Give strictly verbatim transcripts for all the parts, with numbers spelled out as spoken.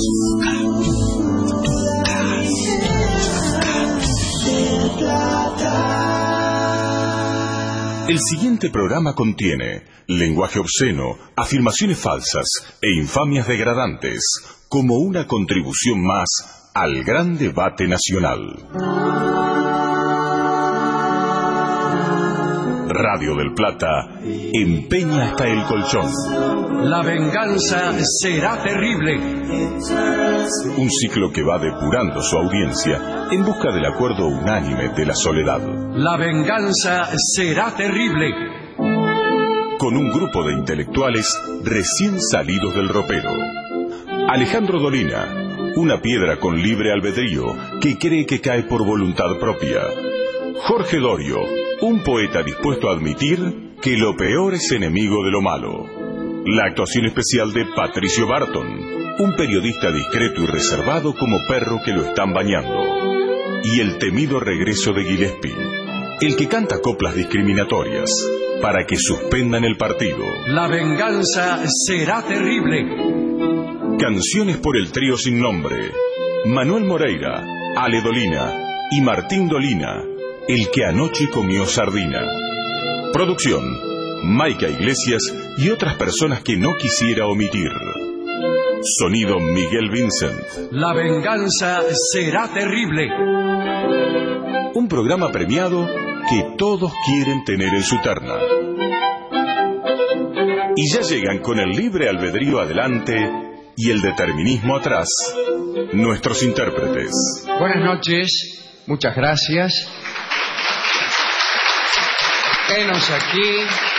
El siguiente programa contiene lenguaje obsceno, afirmaciones falsas e infamias degradantes, como una contribución más al gran debate nacional. Radio del Plata empeña hasta el colchón. La venganza será terrible. Un ciclo que va depurando su audiencia en busca del acuerdo unánime de la soledad. La venganza será terrible. Con un grupo de intelectuales recién salidos del ropero. Alejandro Dolina, una piedra con libre albedrío que cree que cae por voluntad propia. Jorge Dorio, un poeta dispuesto a admitir que lo peor es enemigo de lo malo. La actuación especial de Patricio Barton, un periodista discreto y reservado como perro que lo están bañando. Y el temido regreso de Gillespie, el que canta coplas discriminatorias para que suspendan el partido. La venganza será terrible. Canciones por el trío sin nombre: Manuel Moreira, Ale Dolina y Martín Dolina, el que anoche comió sardina. Producción: Maica Iglesias y otras personas que no quisiera omitir. Sonido: Miguel Vincent. La venganza será terrible. Un programa premiado que todos quieren tener en su terna. Y ya llegan con el libre albedrío adelante y el determinismo atrás, nuestros intérpretes. Buenas noches, muchas gracias. Venos aquí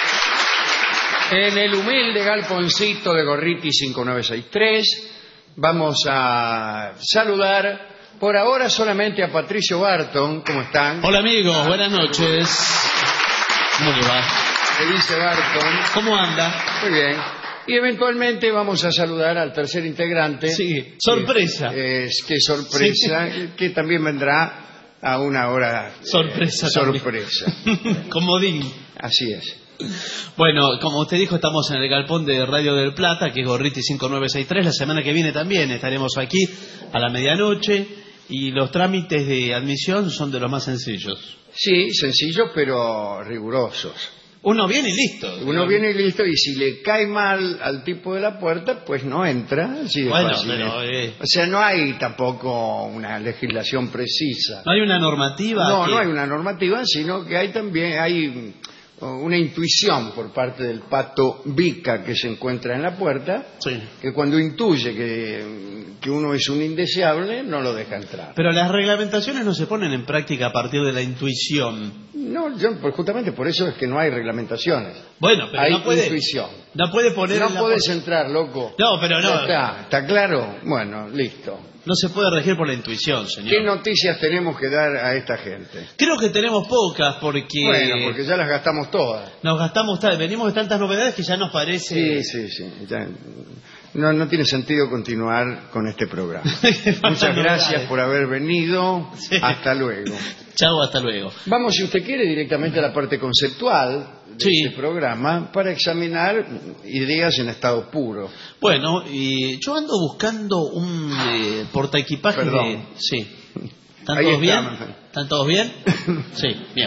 en el humilde galponcito de Gorriti cinco nueve seis tres. Vamos a saludar por ahora solamente a Patricio Barton. ¿Cómo están? Hola amigos, buenas noches. ¿Cómo le va? ¿Qué dice Barton? ¿Cómo anda? Muy bien. Y eventualmente vamos a saludar al tercer integrante. Sí, sorpresa. Que, es, qué sorpresa, sí. Que también vendrá a una hora. Sorpresa. Eh, sorpresa. Comodín. Así es. Bueno, como usted dijo, estamos en el galpón de Radio del Plata, que es Gorriti cinco nueve seis tres. La semana que viene también estaremos aquí a la medianoche y los trámites de admisión son de los más sencillos. Sí, sencillos pero rigurosos. Uno viene y listo. Uno viene y listo, y si le cae mal al tipo de la puerta, pues no entra. Así de bueno, fácil. pero... Eh... O sea, no hay tampoco una legislación precisa. ¿No hay una normativa? No, que... no hay una normativa, sino que hay también hay una intuición por parte del pato Vica que se encuentra en la puerta, sí. Que cuando intuye que, que uno es un indeseable, no lo deja entrar. Pero las reglamentaciones no se ponen en práctica a partir de la intuición. No, yo, pues justamente por eso es que no hay reglamentaciones. Bueno, pero hay no puede, intuición. No puede poner. No en la puedes por... entrar, loco. No, pero no. Ya está, ¿está claro? Bueno, listo. No se puede regir por la intuición, señor. ¿Qué noticias tenemos que dar a esta gente? Creo que tenemos pocas porque... Bueno, porque ya las gastamos todas. Nos gastamos, venimos de tantas novedades que ya nos parece... Sí, sí, sí. Ya... No, no tiene sentido continuar con este programa. Muchas gracias por haber venido. Sí. Hasta luego. Chao, hasta luego. Vamos, si usted quiere, directamente a la parte conceptual de sí. este programa para examinar ideas en estado puro. Bueno, y yo ando buscando un eh, portaequipaje. Perdón. De... Sí. ¿Están todos bien? ¿Están todos bien? Sí, bien.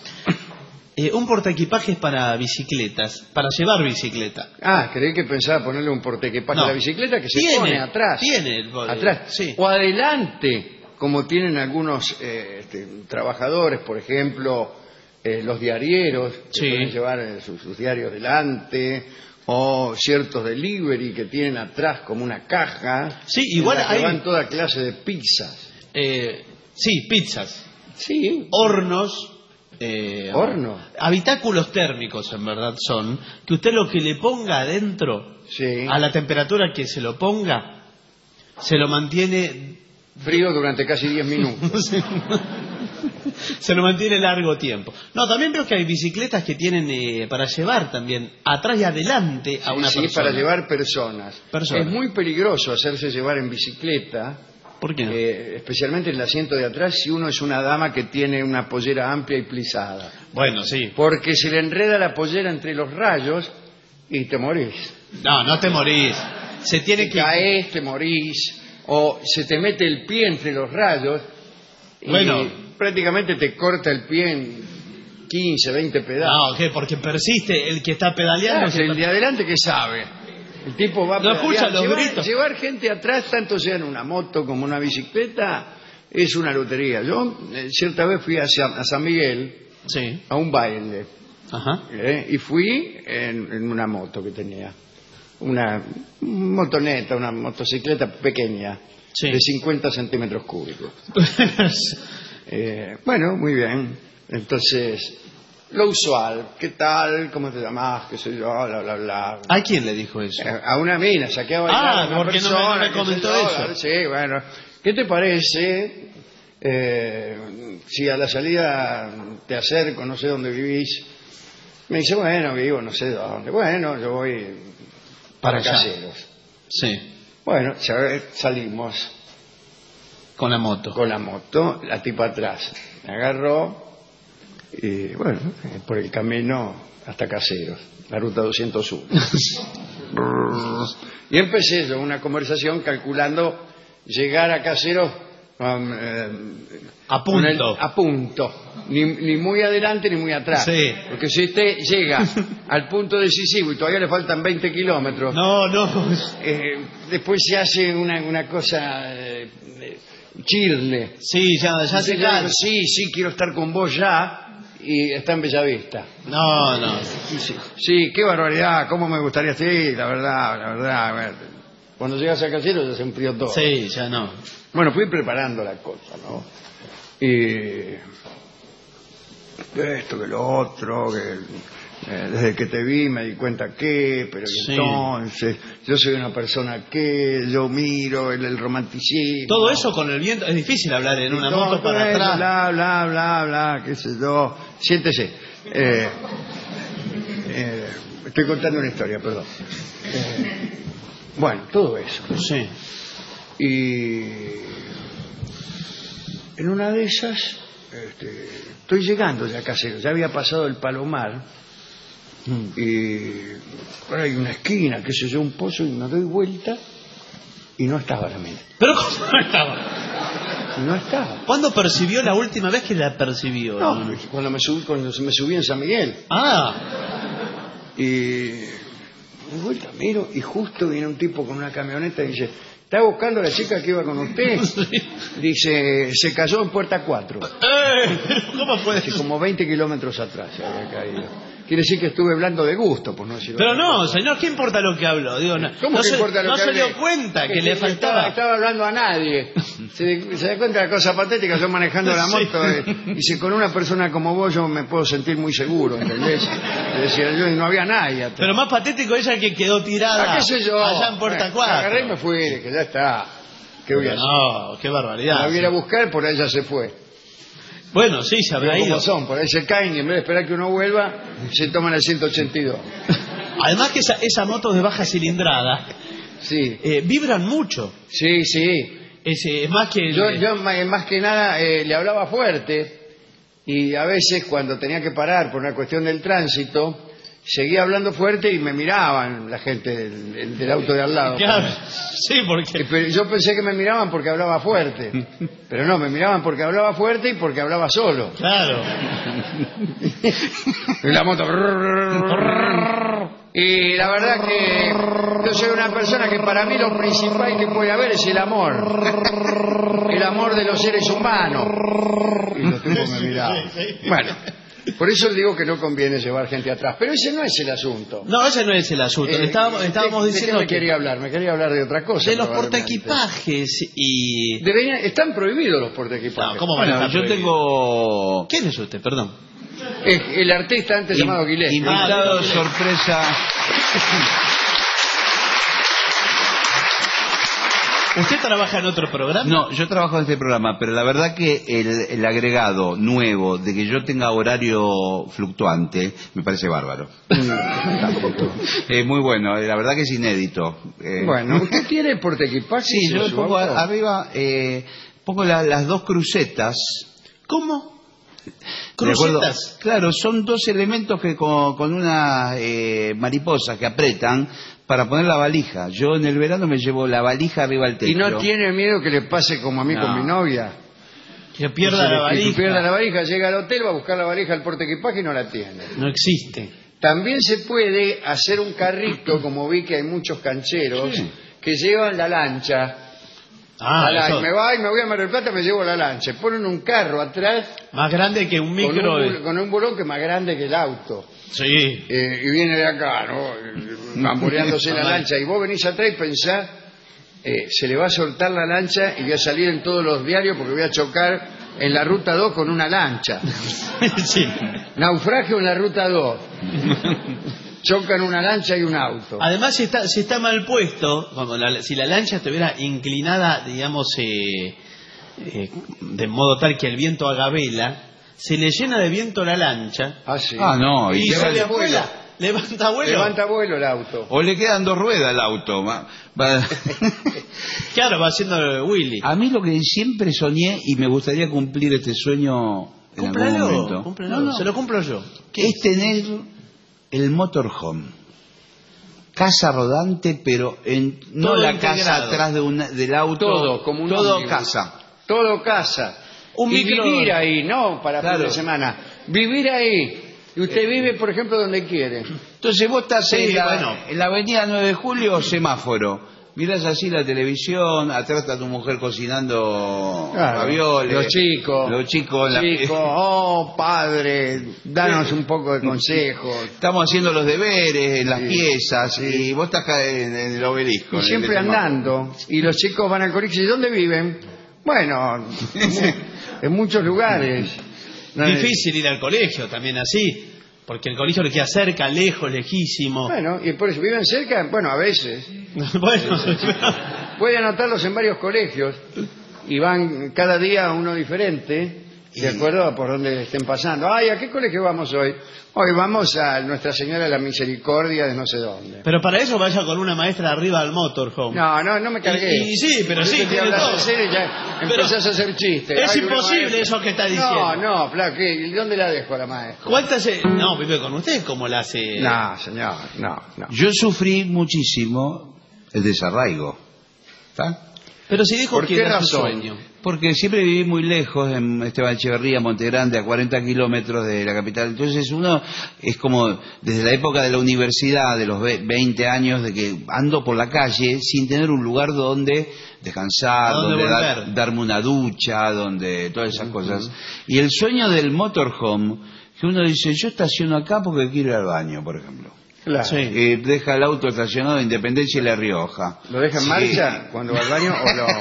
Eh, un portaequipajes para bicicletas, para llevar bicicleta. Ah, creí que pensaba ponerle un portaequipaje no. a la bicicleta que se tiene, pone atrás. Tiene el atrás. Sí. O adelante, como tienen algunos eh, este, trabajadores, por ejemplo, eh, los diarieros, que sí. pueden llevar eh, sus, sus diarios delante, o ciertos delivery que tienen atrás como una caja. Sí, igual en la que hay... van toda clase de pizzas. Eh, sí, pizzas. Sí. Hornos. Eh, ¿Horno? Habitáculos térmicos, en verdad, son que usted lo que le ponga adentro, sí. a la temperatura que se lo ponga, se lo mantiene frío durante casi diez minutos. Se lo mantiene largo tiempo. No, también veo que hay bicicletas que tienen eh, para llevar también atrás y adelante a sí, una sí, persona. Sí, para llevar personas. personas. Es muy peligroso hacerse llevar en bicicleta. ¿Por qué no? Eh, especialmente en el asiento de atrás, si uno es una dama que tiene una pollera amplia y plisada. Bueno, sí. Porque se le enreda la pollera entre los rayos y te morís. No, no te morís. Se tiene si que... caes, te morís. o se te mete el pie entre los rayos y Bueno. prácticamente te corta el pie en quince, veinte pedazos. No, ¿qué? Porque persiste el que está pedaleando. Claro, se- el de adelante que sabe. El tipo va a No escucha pedalear. los llevar, gritos. llevar gente atrás, tanto sea en una moto como en una bicicleta, es una lotería. Yo eh, cierta vez fui a San, a San Miguel Sí. a un baile Ajá. eh, y fui en, en una moto que tenía. Una motoneta, una motocicleta pequeña, Sí. de cincuenta centímetros cúbicos. Eh, bueno, muy bien. Entonces, lo usual, ¿qué tal? ¿Cómo te llamas? ¿Qué sé yo? Bla, bla, bla. ¿A quién le dijo eso? Eh, A una mina, saqué a bailar Ah, a una porque no me- persona. no me qué sé comentó yo, eso. Sí, bueno. ¿Qué te parece eh, si a la salida te acerco, no sé dónde vivís? Me dice, bueno, vivo no sé dónde. Bueno, yo voy para, Para allá. Caseros. Sí. Bueno, sa- salimos Con la moto. con la moto, la tipa atrás. Me agarró y, bueno, eh, por el camino hasta Caseros, la ruta doscientos uno. Y empecé yo una conversación calculando llegar a Caseros um, eh, A con el- punto. a punto. Ni, ni muy adelante ni muy atrás. Sí. Porque si usted llega al punto decisivo y todavía le faltan veinte kilómetros, No, no. eh, después se hace una, una cosa eh, eh, chirle. Sí, ya, ya Dice, se cansa. sí, sí, quiero estar con vos ya, y está en Bellavista. No, no. Sí, sí, qué barbaridad, cómo me gustaría, sí, la verdad, la verdad. a ver, Cuando llegas a Caseros ya se enfrió todo. Sí, ya no. Bueno, fui preparando la cosa, ¿no? Y esto, que lo otro, que eh, desde que te vi me di cuenta que, pero y Sí. entonces, yo soy una persona que, yo miro el, el romanticismo. Todo eso con el viento. Es difícil hablar en una Y todo, moto para todo eso, atrás. Bla, bla, bla, bla, qué sé yo. Siéntese. Eh, eh, estoy contando una historia, perdón. Eh, bueno, todo eso. Sí. Y en una de esas, este, estoy llegando ya a Caseros, ya había pasado el Palomar, y por ahí hay una esquina, qué sé yo, un pozo, y me doy vuelta, y no estaba la mina. Pero ¿cómo no estaba? No estaba. ¿Cuándo percibió la última vez que la percibió? No, cuando me subí, cuando me subí en San Miguel. Ah, Y de vuelta miro y justo viene un tipo con una camioneta y dice, ¿está buscando a la chica que iba con usted? Dice, se cayó en Puerta cuatro. eh, ¿cómo puede Hace ser? como veinte kilómetros atrás se había caído. Quiere decir que estuve hablando de gusto, por no decirlo. Pero no, señor, ¿qué importa lo que habló? Digo, no, ¿Cómo no que se, importa lo no que se hablé? dio cuenta que Que le estaba, faltaba. estaba hablando a nadie. Se, se da cuenta de la cosa patética, yo manejando la Sí. moto. eh, dice, con una persona como vos yo me puedo sentir muy seguro, ¿entendés? Le decía yo, y no había nadie atrás. Pero más patético ella que quedó tirada ¿A qué sé yo? allá en Puerta Bueno, agarré y me cuatro. fui, que ya está. ¿Qué voy a Pero hacer? no, qué barbaridad. La viera a buscar, por ahí ya se fue. Bueno, sí, se habrá Pero ido. como son, por ahí se caen y en vez de esperar que uno vuelva, se toman el ciento ochenta y dos. Además que esa, esa moto de baja cilindrada Sí, eh, vibran mucho. sí, sí. Es, eh, es más que... Yo, yo ma- más que nada eh, le hablaba fuerte y a veces cuando tenía que parar por una cuestión del tránsito, seguía hablando fuerte y me miraban la gente del, del- del auto de al lado. Claro, sí, Eh, porque... pero yo pensé que me miraban porque hablaba fuerte, pero no, me miraban porque hablaba fuerte y porque hablaba solo. Claro. Y la moto. Y la verdad que yo soy una persona que para mí lo principal que puede haber es el amor. El amor de los seres humanos. Y los tipos me miraban. Bueno, por eso le digo que no conviene llevar gente atrás. Pero ese no es el asunto. No, ese no es el asunto. Le Eh, estábamos, estábamos ¿de- de diciendo qué me que quería hablar? Me quería hablar de otra cosa. de los probablemente. portaequipajes y... Deberían- están prohibidos los portaequipajes. No, ¿cómo van a Bueno, estar yo prohibidos? tengo ¿Quién es usted? Perdón. Es el artista antes in- llamado Gillespie. invitado Ah, sorpresa. ¿Usted trabaja en otro programa? No, yo trabajo en este programa, pero la verdad que el, el agregado nuevo de que yo tenga horario fluctuante me parece bárbaro. Es muy bueno, la verdad que es inédito. Eh, Bueno, ¿usted tiene portaequipajes? sí, en yo le su pongo auto? a- arriba, eh, pongo la- las dos crucetas. ¿Cómo? Crucetas. Claro, son dos elementos que con, con unas eh, mariposas que apretan para poner la valija. Yo en el verano me llevo la valija arriba al techo. ¿Y no tiene miedo que le pase como a mí No. con mi novia? Que pierda la Que valija. pierda la valija, llega al hotel, va a buscar la valija al portaequipaje y no la tiene. No existe. También se puede hacer un carrito, como vi que hay muchos cancheros, Sí. que llevan la lancha. Ah, La- eso. me va y me voy a Mar del Plata, me llevo la lancha. Ponen un carro atrás Más grande que un con micro. un, de- bul- con un bolón que es más grande que el auto. Sí. Eh, y viene de acá, ¿no? Bamboleándose la lancha. Y vos venís atrás y pensás, eh, se le va a soltar la lancha y voy a salir en todos los diarios porque voy a chocar en la ruta dos con una lancha. Sí. Naufragio en la ruta dos. Chocan una lancha y un auto. Además, si está, si está mal puesto, como la- si la lancha estuviera inclinada, digamos, eh, eh, de modo tal que el viento haga vela, se le llena de viento la lancha Ah, sí. Ah, no, y y se lleva- le vuela, levanta vuelo. Levanta vuelo el auto. o le quedan dos ruedas al auto. va- va- Claro, va haciendo Willy. A mí lo que siempre soñé y me gustaría cumplir este sueño en algún Cúmplalo, momento cúmplalo. No, no, Se lo cumplo yo. es tener el motorhome. Casa rodante, pero en, no Todo la integrado. casa atrás de una, del auto. Todo, como un Todo ómnibus. casa. Todo casa. Un y micro- vivir ahí, no para fin Claro. de semana. Vivir ahí. Y usted vive, por ejemplo, donde quiere. Entonces vos estás Sí, en, la, bueno. en la avenida nueve de julio, semáforo. Mirás así la televisión, atrás está tu mujer cocinando Claro. ravioles. Los chicos. Los chicos. en la- Chicos, oh, padre, danos un poco de consejo. Estamos haciendo los deberes en las Sí. piezas y vos estás acá en, en el obelisco. Y en siempre el semáforo. andando. Y los chicos van al colegio. ¿Y dónde viven? Bueno, en muchos lugares. No, Difícil ir al colegio también así, porque el colegio le queda cerca, lejos, lejísimo. Bueno, y por eso viven cerca, bueno, a veces. Bueno, Puede anotarlos en varios colegios y van cada día a uno diferente, de acuerdo a por dónde estén pasando. Ay, ¿a qué colegio vamos hoy? Hoy vamos a Nuestra Señora de la Misericordia de no sé dónde. pero para eso vaya con una maestra arriba al motorhome. No, no, no me cargué. Y- y sí, pero Yo sí, te estoy tiene hablando todo. en serio y ya Pero empezás a hacer chistes. es Hay una imposible maestra- eso que está diciendo. No, no, Fla, ¿qué? ¿Y dónde la dejo a la maestra? ¿Cuántas? eh, No, vive con usted, como la hace. No, señor, no, no. Yo sufrí muchísimo el desarraigo. ¿Está? Pero si dijo ¿Por que qué era su razón? sueño. Porque siempre viví muy lejos, en Esteban Echeverría, Monte Grande, a cuarenta kilómetros de la capital. Entonces uno es como desde la época de la universidad, de los ve- veinte años, de que ando por la calle sin tener un lugar donde descansar, ¿A dónde donde dar- volver? darme una ducha, donde todas esas cosas. Y el sueño del motorhome, que uno dice, yo estaciono acá porque quiero ir al baño, por ejemplo. Claro. Sí. Eh, deja el auto estacionado en Independencia y La Rioja. ¿Lo deja en Sí. marcha cuando va al baño o lo...?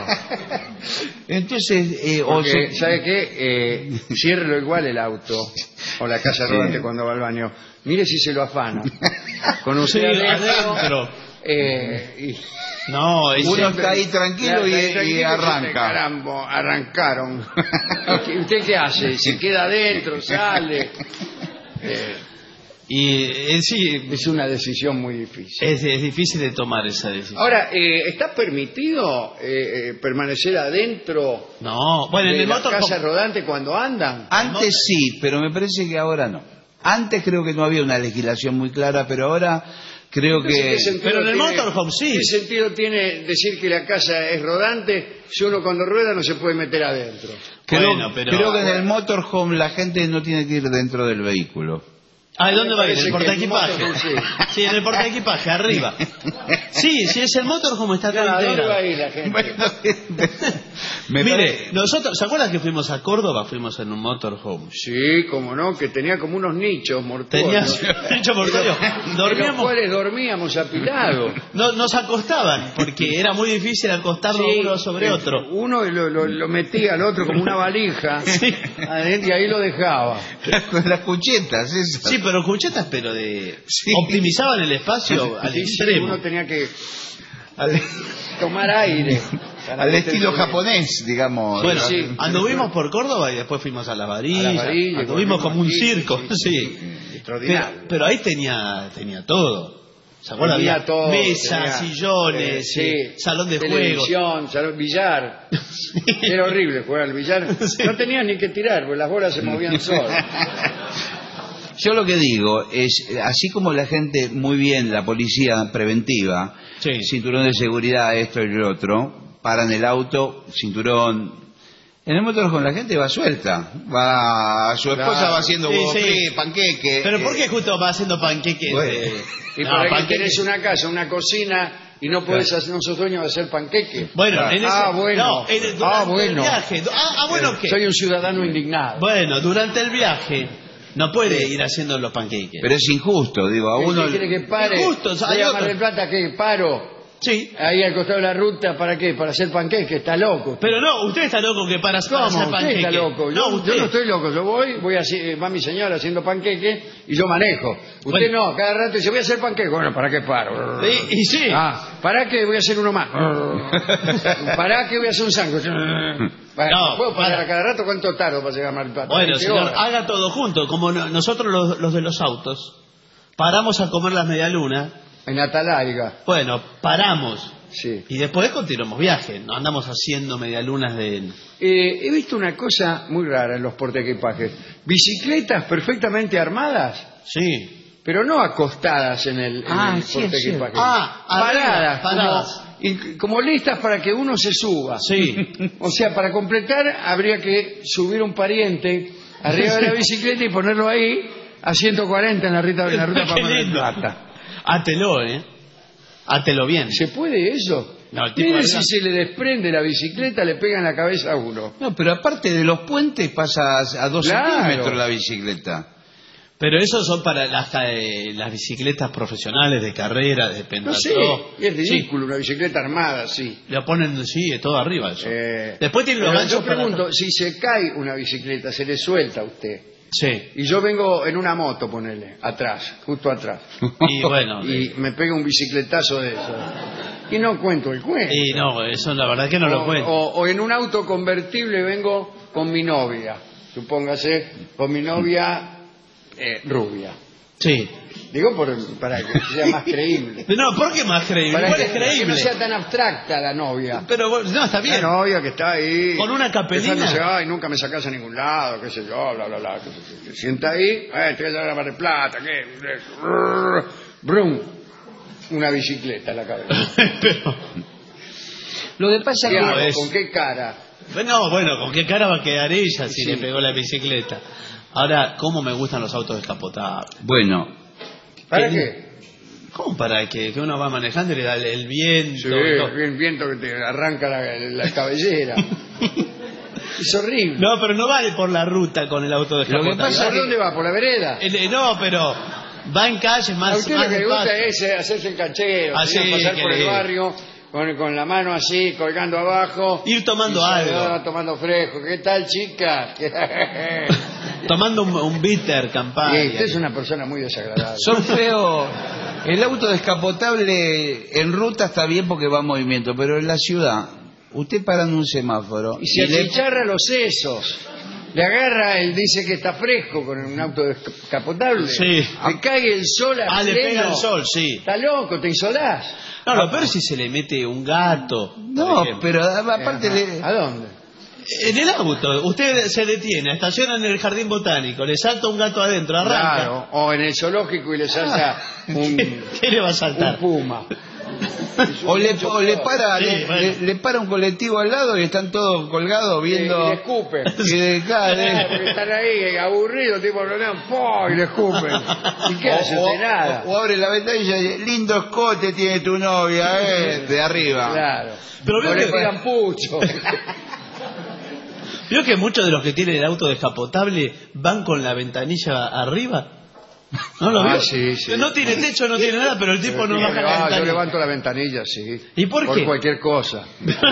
Entonces, eh, o Porque, se- ¿sabe qué? Eh, ciérrelo igual el auto o la casa Sí. rodante cuando va al baño. Mire si se lo afana. Con usted Sí, adentro, adentro. eh, y No, es Uno está ahí tranquilo y- Está ahí tranquilo y arranca. dice, "Carambo, arrancaron. ¿Y ¿Usted qué hace? ¿Se queda adentro? ¿Sale? Eh, Y eh, sí, es una decisión muy difícil. es, es difícil de tomar esa decisión. Ahora, eh, ¿está permitido eh, eh, permanecer adentro No, bueno, en de el la motorhome. casa rodante cuando andan? Antes sí, pero me parece que ahora no. Antes creo que no había una legislación muy clara, pero ahora creo Entonces, que... ¿qué sentido Pero en el tiene- motorhome sí. ¿Qué sentido tiene decir que la casa es rodante si uno cuando rueda no se puede meter adentro? Creo, Bueno, pero- creo que en el motorhome la gente no tiene que ir dentro del vehículo. Ah, ¿y dónde va a ir? Parece ¿El que portaequipaje? el motorhome sí. Sí, en el portaequipaje, arriba. Sí, si es el motorhome está todo Claro, ¿a dónde va a integrado. ir la gente? Bueno, me Mire, pare- nosotros, ¿se acuerdan que fuimos a Córdoba? Fuimos en un motorhome. Sí, como no, que tenía como unos nichos Tenía mortuorios. dicho mortorio. En los Dormíamos, cuales dormíamos apilados. no, nos acostaban, porque era muy difícil acostarnos Sí, uno sobre eh, otro. Uno lo, lo- lo metía al otro como una valija Sí. adentro, y ahí lo dejaba. con las cuchetas, esas. Sí, pero cuchetas, pero de... Sí. Optimizaban el espacio al Sí, sí, extremo. uno tenía que Al, tomar aire. para al meterse estilo en- japonés, digamos. Bueno, Sí. anduvimos por Córdoba y después fuimos a la varilla. A la varilla, anduvimos volvimos como un aquí, circo, sí, sí. sí, sí, extraordinario. Pero, pero ahí tenía, tenía todo. ¿Se acuerdan? Tenía Había todo, mesas, tenía, sillones, eh, eh, salón de televisión, juegos. salón billar. Era horrible jugar al billar. Sí. No tenía ni que tirar, porque las bolas se movían solas. Yo lo que digo es, así como la gente, muy bien, la policía preventiva, Sí. cinturón de seguridad, esto y lo otro, paran el auto, cinturón. En el motor la gente va suelta, va, su esposa Claro. va haciendo Sí, huevo sí. frito, panqueque. Pero eh, ¿por qué justo va haciendo panqueques? Bueno. de- Y No, para que panqueques- tenés una casa, una cocina, y no podés hacer, no sos dueño de hacer panqueque. Bueno, Claro. en ese... Ah, bueno. No, en el- durante Ah, el bueno. viaje. Ah, ah, bueno, ¿qué? Soy un ciudadano indignado. Bueno, durante el viaje no puede ir haciendo los panqueques. Pero es injusto, digo, a ¿Qué uno... quiere que pare? Injusto, Voy hay a otro. Mar del Plata, ¿qué? Paro. Sí. Ahí al costado de la ruta, ¿para qué? Para hacer panqueque, está loco. Pero no, usted está loco que para, para ¿Cómo? hacer Usted panqueques. está loco. Yo No, yo usted. no estoy loco. Yo voy, voy así, eh, va mi señora haciendo panqueque y yo manejo. Usted Bueno. no, cada rato dice, voy a hacer panqueque. Bueno, ¿para qué paro? Y, y sí. Ah, ¿para qué voy a hacer uno más? ¿Para qué voy a hacer un sándwich? Para- No, ¿Puedo parar para. a cada rato cuánto tardo para llegar a Mar del Plata? Bueno, veinte señor, horas. haga todo junto. Como no- nosotros los, los de los autos paramos a comer las medialunas, En Atalaiga, bueno, paramos. sí. Y después continuamos viaje. No andamos haciendo medialunas de... Eh, he visto una cosa muy rara en los portaequipajes. Bicicletas perfectamente armadas, Sí. pero no acostadas en el, en Ah, el sí, es portaequipajes. Ah, arriba, paradas, paradas. Como, y- como listas para que uno se suba. Sí. O sea, para completar habría que subir un pariente arriba de la bicicleta y ponerlo ahí a ciento cuarenta en la ruta, en la ruta para Qué Mar del lindo. Plata. Átelo, ¿eh? Átelo bien. ¿Se puede eso? No, el tipo Mire arriba- si se le desprende la bicicleta, le pega en la cabeza a uno. No, pero aparte de los puentes pasa a dos Claro. centímetros la bicicleta. Pero esos son para las, eh, las bicicletas profesionales de carrera, de No pentathlon. sé, es ridículo una bicicleta armada así. Le ponen, sí, todo arriba eso. Eh, Después tiene los pero ganchos yo para- pregunto, si se cae una bicicleta, se le suelta a usted. Sí. Y yo vengo en una moto, ponele, atrás, justo atrás. Y bueno, Y me pega un bicicletazo de eso. Y no cuento el cuento. y no, eso la verdad que no o, lo cuento. o- o en un auto convertible vengo con mi novia. Supóngase, con mi novia eh, rubia. Sí. Digo por, para que sea más creíble. No, ¿por qué más creíble? Para ¿Cuál que, es para que creíble? no sea tan abstracta la novia. Pero bueno, no, está bien. La novia que está ahí. Con una capelina. Dice, ay, nunca me sacas a ningún lado, qué sé yo, bla, bla, bla. Que se, se sienta ahí, eh, te voy a llevar a Mar del Plata, ¿qué? Brum. Una bicicleta en la cabeza. Pero, Lo que pasa ¿Qué que... hago? es- ¿Con qué cara? no, bueno, ¿con qué cara va a quedar ella si Sí. le pegó la bicicleta? Ahora, ¿cómo me gustan los autos descapotables? Bueno, ¿Para ¿Qué? qué? ¿Cómo para que, que uno va manejando y le da el, el viento? Sí, y todo? el viento que te arranca la, la cabellera. Es horrible. No, pero no vale por la ruta con el auto descapotable. pasa ¿Por dónde va? ¿Por la vereda? El- eh, no, pero va en calles A más, usted más lo que le gusta despacio. es eh, hacerse el canchero, Ah, señor, sí, pasar que por el le- barrio con, con la mano así, colgando abajo. Ir tomando y algo. saludar, tomando fresco. ¿Qué tal, chica? Tomando un, un bitter Y Campari. usted es una persona muy desagradable. son feos. El auto descapotable en ruta está bien porque va en movimiento, pero en la ciudad, usted para en un semáforo Y se le- achicharra los sesos. Le agarra, él dice que está fresco con un auto descapotable. Sí. Le cae el sol a Ah, le pleno. pega el sol, sí. Está loco, te insolás. No, lo peor es si se le mete un gato. por No, ejemplo. pero aparte le... ¿A dónde? En el auto, usted se detiene, estaciona en el jardín botánico, le salta un gato adentro, arranca. Claro, o en el zoológico y le salta un, ¿Qué, qué le va a un saltar? puma. O le, o le para Sí, le, bueno. le- le para un colectivo al lado y están todos colgados Y, y viendo... le escupen. y de cada- Claro, porque están ahí aburridos, tipo, lo lean, ¡po! Y le escupen. ¿Y qué hace? o, De nada. o- o abre la ventanilla y dice, lindo escote tiene tu novia, eh, de arriba. Claro. Pero o veo le que- pegan pucho. ¿Vio que muchos de los que tienen el auto descapotable van con la ventanilla arriba? ¿No lo Ah, vio? sí, sí. No tiene techo, no tiene nada, pero el tipo no baja la Ah, yo ventanilla. levanto la ventanilla, sí. ¿Y por qué? Por cualquier cosa.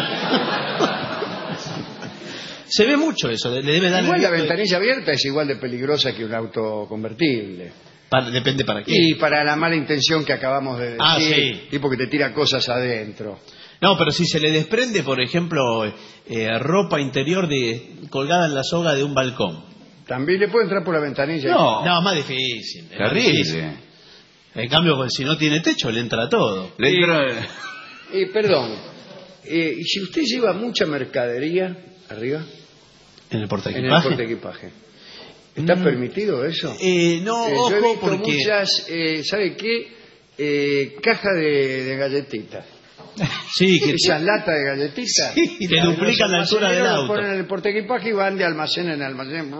Se ve mucho eso, le debe dar... Igual el la viento de- ventanilla abierta es igual de peligrosa que un auto convertible. Para- depende para qué. Y para la mala intención que acabamos de decir, Ah, sí. tipo que te tira cosas adentro. No, pero si se le desprende, por ejemplo, eh, ropa interior de colgada en la soga de un balcón. También le puede entrar por la ventanilla. No, No, más difícil. es más terrible. difícil. En cambio, pues, si no tiene techo, le entra todo. Le entra- Eh, perdón, eh, ¿y si usted lleva mucha mercadería arriba? En el En el portaequipaje. portaequipaje. ¿Está Mm. permitido eso? Eh, no, Eh, yo he ojo, visto porque... muchas, eh, ¿sabe qué? Eh, caja de, de galletitas. Sí, que... Esas latas de galletitas. Sí, que duplican la altura del auto. Ponen en el portaequipaje y van de almacén en almacén.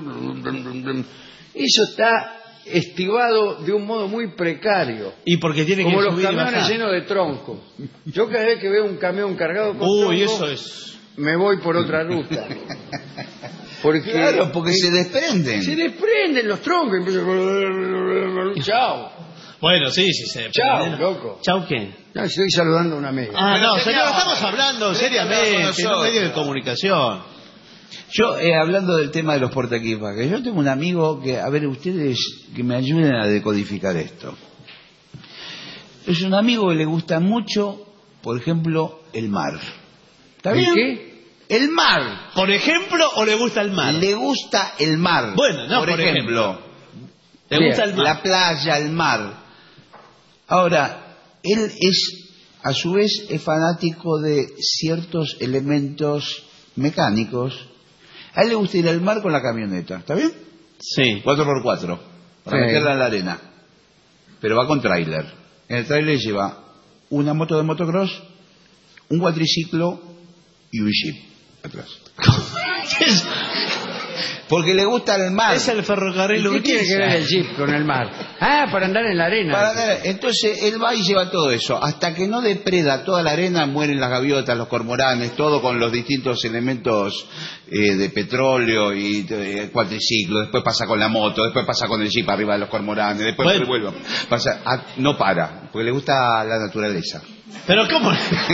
Eso está estivado de un modo muy precario. Y porque tiene Como que los subir y camiones bajar. llenos de troncos. Yo cada vez que veo un camión cargado con Uy, troncos, eso es... me voy por otra ruta. Porque Claro, porque se desprenden. se desprenden los troncos y empiezan... Chao. Bueno, sí, sí, se... Chao, loco. ¿Chao qué? No, estoy saludando a un amigo. Ah, Pero, no, señor, señor, estamos hablando déjelo con seriamente, no nosotros. medio de comunicación. Yo, eh, hablando del tema de los portaequipajes, yo tengo un amigo que, a ver, ustedes que me ayuden a decodificar esto. Es un amigo que le gusta mucho, por ejemplo, el mar. ¿Está ¿El bien? qué? El mar. ¿Por ejemplo o le gusta el mar? Le gusta el mar. Bueno, no, por, por ejemplo, ¿Le gusta el mar? la playa, el mar. Ahora, él es, a su vez, es fanático de ciertos elementos mecánicos. A él le gusta ir al mar con la camioneta, ¿está bien? Sí. cuatro por cuatro, para Sí. meterla en la arena. Pero va con tráiler. En el tráiler lleva una moto de motocross, un cuatriciclo y un jeep atrás. es, Porque le gusta el mar. es el ferrocarril ¿Qué tiene que ver Urquiza. el jeep con el mar? Ah, para andar en la arena. Para ver, entonces él va y lleva todo eso. Hasta que no depreda toda la arena, mueren las gaviotas, los cormoranes, todo con los distintos elementos eh, de petróleo y eh, cuatriciclo. Después pasa con la moto, después pasa con el jeep arriba de los cormoranes, después Bueno. vuelve. Pasa, ah, no para, porque le gusta la naturaleza. Pero ¿cómo?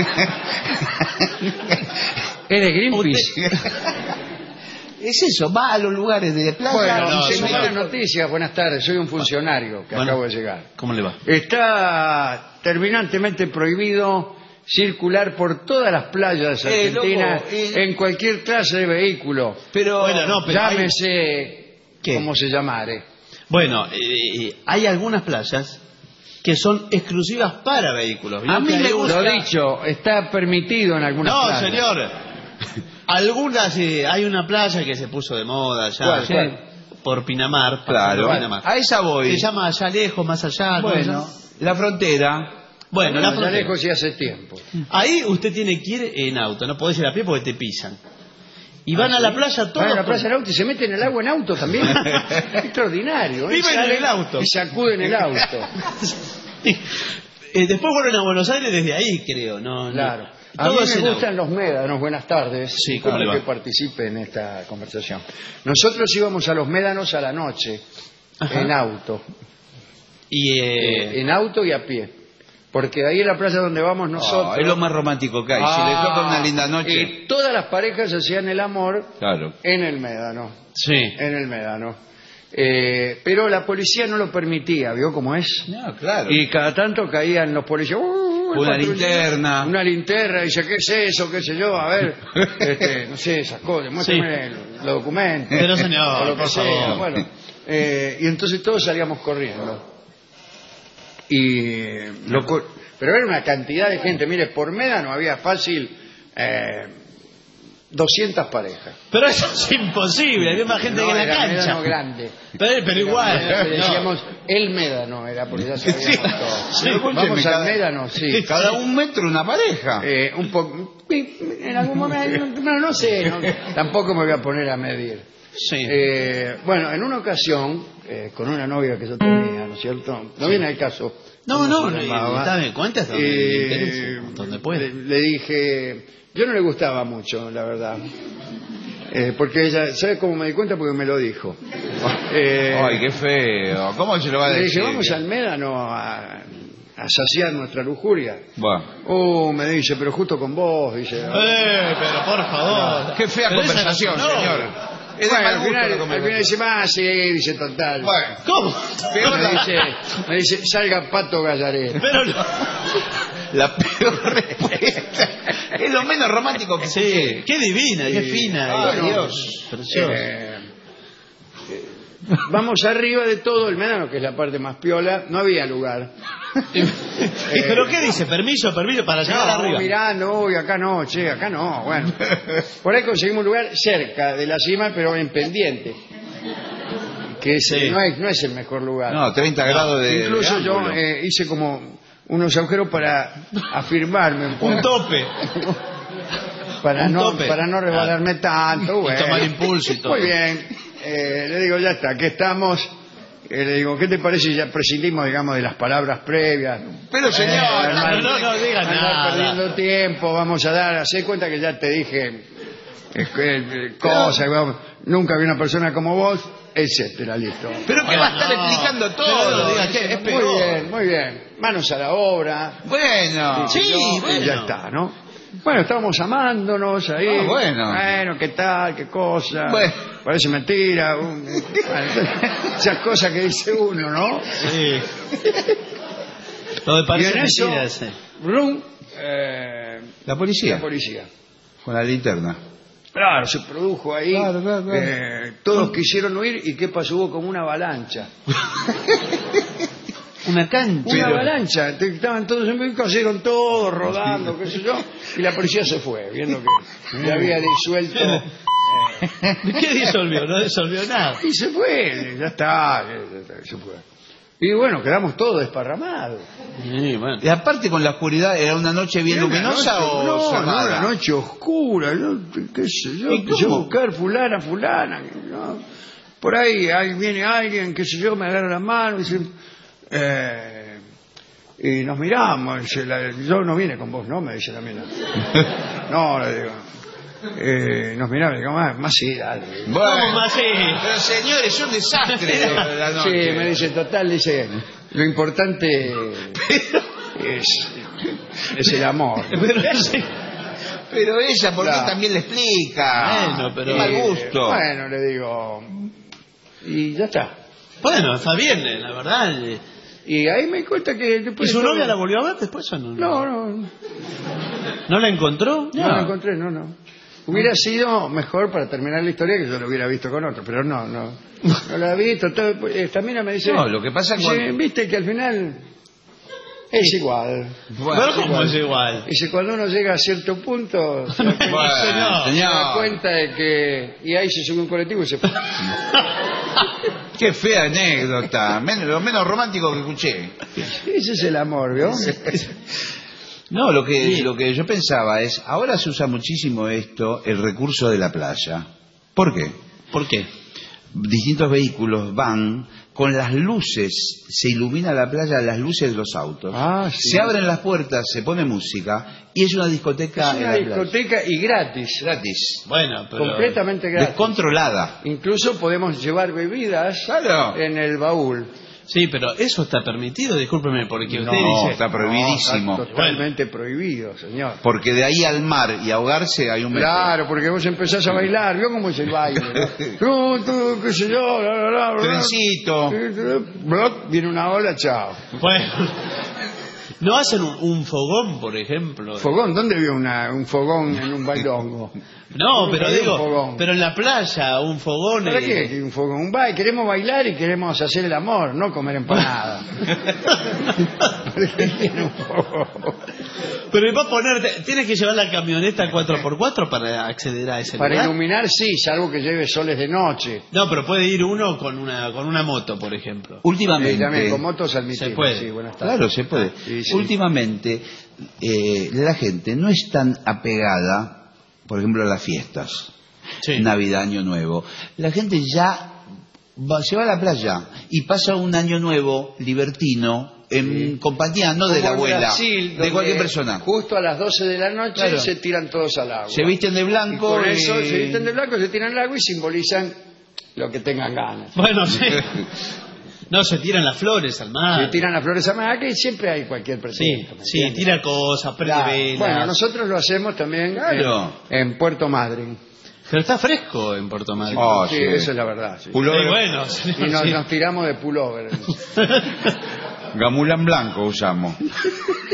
¿Es de Greenpeace? Es eso, va a los lugares de playa. Bueno, no, tengo señor. buenas noticias. Buenas tardes, soy un funcionario que Bueno. acabo de llegar. ¿Cómo le va? Está terminantemente prohibido circular por todas las playas Eh, argentinas loco, eh. en cualquier clase de vehículo. Pero, Bueno, no, pero hay- Llámese ¿Qué? como se llamare. Bueno, eh, hay algunas playas que son exclusivas para vehículos. ¿Vio A mí que me hay gusta- Lo una- dicho, está permitido en algunas No, playas. señor. Algunas, eh, hay una playa que se puso de moda ya. ¿Cuál, sí, cuál? Por Pinamar. claro, por Pinamar. a esa voy. Se llama allá lejos, más allá. ¿cómo se Bueno, llama? la frontera. Bueno, la ya frontera. lejos y hace tiempo. Ahí usted tiene que ir en auto, no podés ir a pie porque te pisan. Y van ¿Ah, a la sí? playa todos. Van a la con- playa en auto y se meten en el agua en auto también. Extraordinario. ¿eh? Viven en Salen el auto. Y sacuden el auto. Eh, después vuelven a Buenos Aires desde ahí, creo. No, no. Claro. A Todo mí es me en gustan los médanos. Buenas tardes. Sí, ¿cómo le va? que participe en esta conversación. Nosotros íbamos a los médanos a la noche, Ajá. en auto. Y eh, Eh, en auto y a pie. Porque ahí en la playa donde vamos nosotros... Ah, es lo más romántico que hay. si le toca una linda noche. Y todas las parejas hacían el amor Claro. en el médano. sí. En el médano. Eh, pero la policía no lo permitía, ¿vio cómo es? No, claro. Y cada tanto caían los policías. "Uh, el Una patrullero". linterna. Una linterna. Y dice, ¿qué es eso? ¿Qué sé yo? A ver, este, no sé, esas cosas. Muéstrame los documentos. Pero, señor, o lo que por sea. favor. Bueno, eh, y entonces todos salíamos corriendo. Y lo co- pero era una cantidad de gente. Mire, por médano había fácil eh, doscientas parejas. Pero eso es imposible, había más gente No, que en la era cancha. médano grande. Pero, pero igual. Le no. decíamos el médano, era porque ya sabíamos Sí, todo. sí, Vamos cada- al médano, sí. Cada un metro una pareja. Eh, un poco, en algún momento, no, no sé, no, tampoco me voy a poner a medir. Sí. Eh, bueno, en una ocasión, eh, con una novia que yo tenía, ¿no es cierto? No viene al caso. No, ¿Cómo no, se no, llamaba? está bien, cuenta hasta donde le Eh, interese, donde puede. Le, le dije, yo no le gustaba mucho, la verdad. Eh, porque ella, ¿sabe cómo me di cuenta? Porque me lo dijo. Eh, Ay, qué feo. ¿Cómo se lo va a le decir? dije, vamos al médano a, a saciar nuestra lujuria. Bueno. Oh, me dice, pero justo con vos, dice. Eh, pero por favor. Qué fea Pero esa conversación, no- no. señor. Es de Bueno, mal al gusto final, la al conversación. final dice, más, sí, dice total. Bueno. ¿Cómo? Peor me, la- dice, me dice, salga Pato Gallareta. Pero no. La peor respuesta. Es lo menos romántico que Sí, qué divina, qué Sí. fina. Ah, Ay, bueno, Dios, preciosa. Eh, Vamos arriba de todo el médano, que es la parte más piola, no había lugar. Eh, ¿Pero qué dice? ¿Permiso, permiso para llegar No, arriba? mirando, uy, acá no, che, acá no, bueno. Por ahí conseguimos un lugar cerca de la cima, pero en pendiente. Que es, Sí. no, es, no es el mejor lugar. No, treinta grados de Incluso de yo ángulo. eh, hice como unos agujeros para afirmarme un poco. Un tope. Para un no, tope. para no resbalarme tanto. Bueno. tomar impulso y todo. Muy bien. Eh, le digo, ya está, aquí estamos. Eh, le digo, ¿qué te parece si ya prescindimos, digamos, de las palabras previas? Pero señor, Eh, no, no, no diga andar nada. perdiendo tiempo, vamos a dar, hacé cuenta que ya te dije eh, eh, cosas, vamos, nunca vi una persona como vos, etcétera, listo. pero que va a estar No, explicando pero no todo. diga que es Muy peor. bien, muy bien. Manos a la obra. Bueno, Sí, Y bueno. ya está, ¿no? Bueno, estábamos amándonos ahí. Ah, bueno. Bueno, ¿qué tal? ¿Qué cosa? Bueno. Parece mentira. un- Esas cosas que dice uno, ¿no? Sí. Todo Y parece en eso, mentira ese. brum, eh, la policía, la policía. con la linterna. Claro, se produjo ahí. Claro, claro, claro. eh, todos quisieron huir y ¿qué pasó? Hubo como una avalancha. Una cancha. Una Pero- avalancha. Te- Estaban todos en vivo, cayeron todos rodando, qué sé yo. Y la policía se fue, viendo que le había disuelto. eh, ¿Qué disolvió? No disolvió nada. y se fue, ya está, ya está, se fue. Y bueno, quedamos todos desparramados. Sí, bueno. Y aparte con la oscuridad, ¿era una noche bien Era una luminosa noche- o no, no, cerrada? una noche oscura, yo, qué sé yo, ¿Y empecé a cómo? buscar fulana, fulana, ¿no? Por ahí, ahí viene alguien, qué sé yo, me agarra la mano y dice, eh, y nos miramos, dice, la- yo no vine con vos, ¿no? Me dice la mina. No, le digo. Eh, nos miramos y digo, más, más sí, dale. Bueno, ¿Cómo así? pero señor, es un desastre la Sí, noche. me dice, total, dice, lo importante es, es el amor. Pero sí. Pero ella, ¿por qué Claro. también le explica? Bueno, pero- Qué mal Eh, gusto. Bueno, le digo, y ya está. Bueno, está bien, eh, la verdad. eh. Y ahí me di cuenta que ¿Y después su de todo- novia la volvió a ver después o no? No, no, ¿No la encontró? no la encontré, no, no. Hubiera sido mejor para terminar la historia que yo lo hubiera visto con otro, pero no, no. No la he visto. Todo, esta mina me dice, No, lo que pasa dice, cuando- viste que al final es igual. Bueno, Pero ¿cómo es igual? Dice, cuando uno llega a cierto punto, se da cuenta, bueno, se da señor. cuenta de que... Y ahí se subió un colectivo y se fue. Qué fea anécdota. Men- lo menos romántico que escuché. Ese es el amor, ¿vio? No, lo que, lo que yo pensaba es, ahora se usa muchísimo esto, el recurso de la playa. ¿Por qué? ¿Por qué? Distintos vehículos van con las luces, se ilumina la playa, las luces de los autos. Ah, sí. Se abren las puertas, se pone música y es una discoteca Es en una la playa. discoteca y gratis. Gratis. Bueno, pero... Completamente gratis. Descontrolada. Incluso podemos llevar bebidas Claro. en el baúl. Sí, pero eso está permitido, discúlpeme, porque usted No, dice... está prohibidísimo. No, está totalmente prohibido, señor. Porque de ahí al mar y ahogarse hay un metro. Claro, porque vos empezás a bailar, ¿vio cómo es el baile? ¿no? Tú, tú, qué sé yo, la, la, la, la. Trencito. Bloc, viene una ola, chao. Bueno, ¿no hacen un, un fogón, por ejemplo? ¿Fogón? ¿Dónde vio una, un fogón en un bailongo? No, Nunca pero vi un digo, fogón. pero en la playa, un fogón... ¿Para eh, qué un fogón? Un baile, queremos bailar y queremos hacer el amor, no comer empanada. ¿Para qué tiene un fogón? Pero va a poner, tienes que llevar la camioneta cuatro por cuatro para acceder a ese Para lugar. iluminar, sí, salvo que lleve soles de noche. No, pero puede ir uno con una con una moto, por ejemplo. Eh, Últimamente. también con motos al mitin. Se puede. Sí, buenas tardes. Claro, se puede. Sí, sí. Últimamente, eh, la gente no es tan apegada, por ejemplo, a las fiestas. Sí. Navidad, Año Nuevo. La gente ya va, se va a la playa y pasa un Año Nuevo libertino en compañía, no de la Como en abuela, Brasil, de donde cualquier persona. Justo a las doce de la noche Claro. se tiran todos al agua. Se visten de Y blanco. con eso y- se visten de blanco, se tiran al agua y simbolizan lo que tengan ganas. Bueno, sí. No, se tiran las flores al mar. Se tiran las flores a mar, que siempre hay cualquier Sí, pretexto. ¿me sí, entiendes? tira cosas, prende Claro. velas. Bueno, nosotros lo hacemos también Claro. en, en Puerto Madryn. Pero está fresco en Puerto Madryn. Oh, sí, sí. eso es la verdad. sí. Pullover- Sí, bueno, sí, Y nos, sí. nos tiramos de pullover. Gamulán blanco usamos.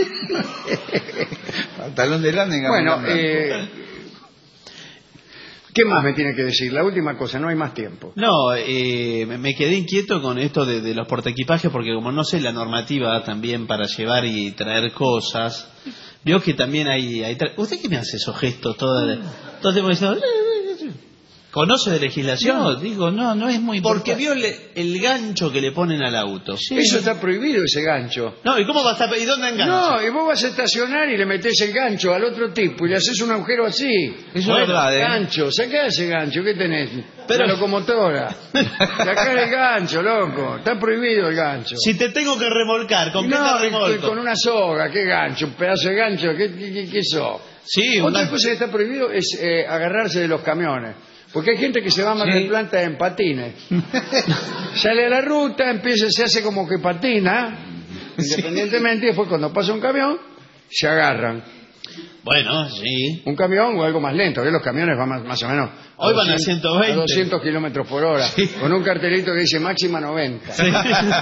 Pantalón de lana y gamulán Bueno, blanco. eh, ¿Qué más me tiene que decir? La última cosa, no hay más tiempo. No, eh, me quedé inquieto con esto de, de los portaequipajes porque como no sé la normativa también para llevar y traer cosas, veo que también hay... hay tra... ¿Usted qué me hace esos gestos? Todo el... todo el tiempo diciendo... ¿Conoce de legislación? No, digo, no, no es muy Porque importante. vio el, el gancho que le ponen al auto. Sí. Eso está prohibido, ese gancho. No, ¿y cómo va a estar? ¿Y dónde engancha? No, y vos vas a estacionar y le metés el gancho al otro tipo y le haces un agujero así. Eso es verdad, ¿eh? Gancho, sacá ese gancho, ¿qué tenés? Pero- La locomotora. Sacá el gancho, loco. Está prohibido el gancho. Si te tengo que remolcar, ¿con qué No, te y- remolco? con una soga, ¿qué gancho? Un pedazo de gancho, ¿qué, qué, qué, qué sos? Sí, Otra una- cosa que está prohibido es eh, agarrarse de los camiones. Porque hay gente que se va a Mar Sí. del Plata en patines. Sale a la ruta, empieza, se hace como que patina, independientemente, y después cuando pasa un camión, se agarran. Bueno, sí. Un camión o algo más lento, que los camiones van más, más o menos... Hoy van a doscientos ciento veinte. A doscientos kilómetros por hora, con un cartelito que dice máxima noventa. Sí.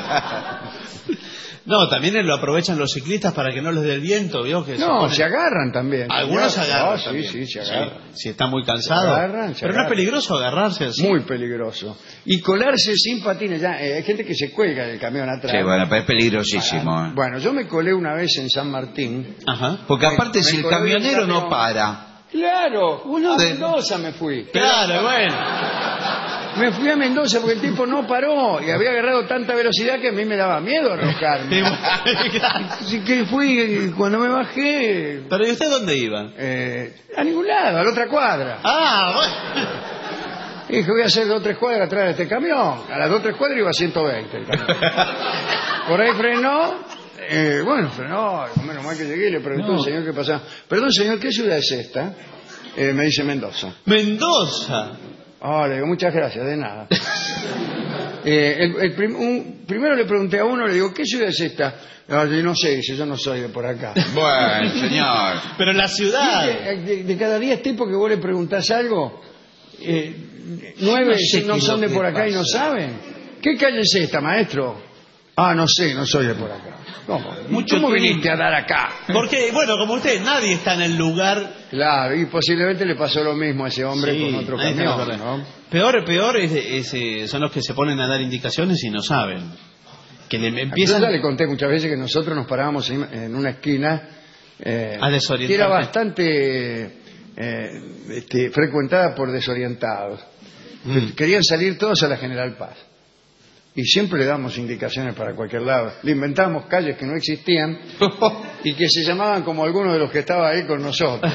No, también lo aprovechan los ciclistas para que no les dé el viento, ¿vio? Que No, ponen- se agarran también. Algunos se agarran. Ah, sí, también. sí, se agarran. Si está muy cansado. Se agarran, se Pero no es agarran. peligroso agarrarse así. Muy peligroso. Y colarse sin patines, ya, eh, hay gente que se cuelga del camión atrás. Sí, bueno, pero es peligrosísimo. ¿eh? Bueno, yo me colé una vez en San Martín. Ajá. Porque aparte, me si el colé del camionero no camión. para... Claro, Uno a de- Mendoza me fui. Claro, bueno. Me fui a Mendoza porque el tipo no paró y había agarrado tanta velocidad que a mí me daba miedo arrojarme. Así que fui, y cuando me bajé, Pero ¿y usted dónde iba? eh, a ningún lado, a la otra cuadra. Ah, bueno. Y dije, voy a hacer dos o tres cuadras atrás de este camión. A las dos o tres cuadras iba a ciento veinte el camión. Por ahí frenó. Eh, bueno, frenó, menos mal que llegué y le pregunté No. al señor qué pasaba. Perdón, señor, ¿qué ciudad es esta? Eh, me dice Mendoza. Mendoza. Ah, le digo, muchas gracias, de nada. Eh, el- el prim- un- primero le pregunté a uno, le digo, ¿qué ciudad es esta? No, yo no sé, dice, yo no soy de por acá. Bueno, señor. Pero la ciudad. De, de- de cada diez tipos que vos le preguntás algo, eh, nueve No sé no qué es son lo de que por acá y no pasa. saben. ¿Qué calle es esta, maestro? Ah, no sé, no soy de por acá. ¿Cómo? Mucho ¿Cómo turismo. viniste a dar acá? Porque, bueno, como usted, nadie está en el lugar. Claro, y posiblemente le pasó lo mismo a ese hombre Sí, con otro nadie está en el camión, lugar. ¿no? Peor, peor es, es, eh, son los que se ponen a dar indicaciones y no saben. Que le empiezan. Yo ya le conté muchas veces que nosotros nos parábamos en, en una esquina eh, A desorientarte. que era bastante eh, este, frecuentada por desorientados. Mm. Querían salir todos a la General Paz. Y siempre le damos indicaciones para cualquier lado. Le inventábamos calles que no existían y que se llamaban como algunos de los que estaban ahí con nosotros.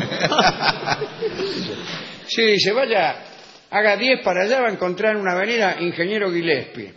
Sí, se vaya, haga diez para allá, va a encontrar una avenida Ingeniero Gillespie.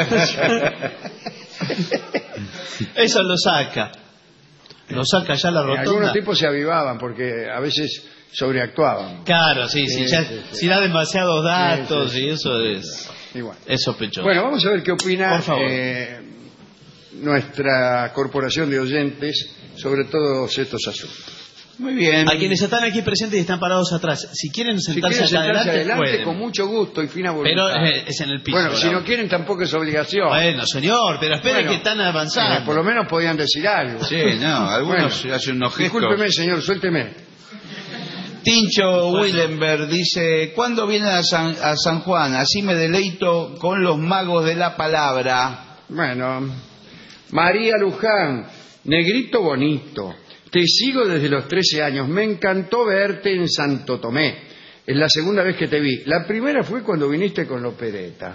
Eso lo saca. Lo saca ya la Y algunos rotonda. tipos se avivaban porque a veces sobreactuaban. Claro, sí, Sí, sí, ya, sí, sí. si da demasiados datos Sí, sí, y eso es, Y bueno. es sospechoso. Bueno, vamos a ver qué opina Por favor. eh, nuestra corporación de oyentes sobre todos estos asuntos. Muy bien. A quienes están aquí presentes y están parados atrás, si quieren Si sentarse quieren allá sentarse adelante, adelante, pueden. con mucho gusto y fina Pero voluntad. eh, es en el piso. bueno, si la- no quieren tampoco es obligación. Bueno, señor, pero espere Bueno, que están Eh, avanzando. por lo menos podían decir algo. Sí, no, algunos Bueno, hacen unos gestos. Discúlpeme, señor, suélteme. Tincho Willenberg dice, ¿cuándo vienen a San, a San Juan? Así me deleito con los magos de la palabra. Bueno, María Luján, negrito bonito, te sigo desde los trece años, me encantó verte en Santo Tomé. Es la segunda vez que te vi. La primera fue cuando viniste con la opereta.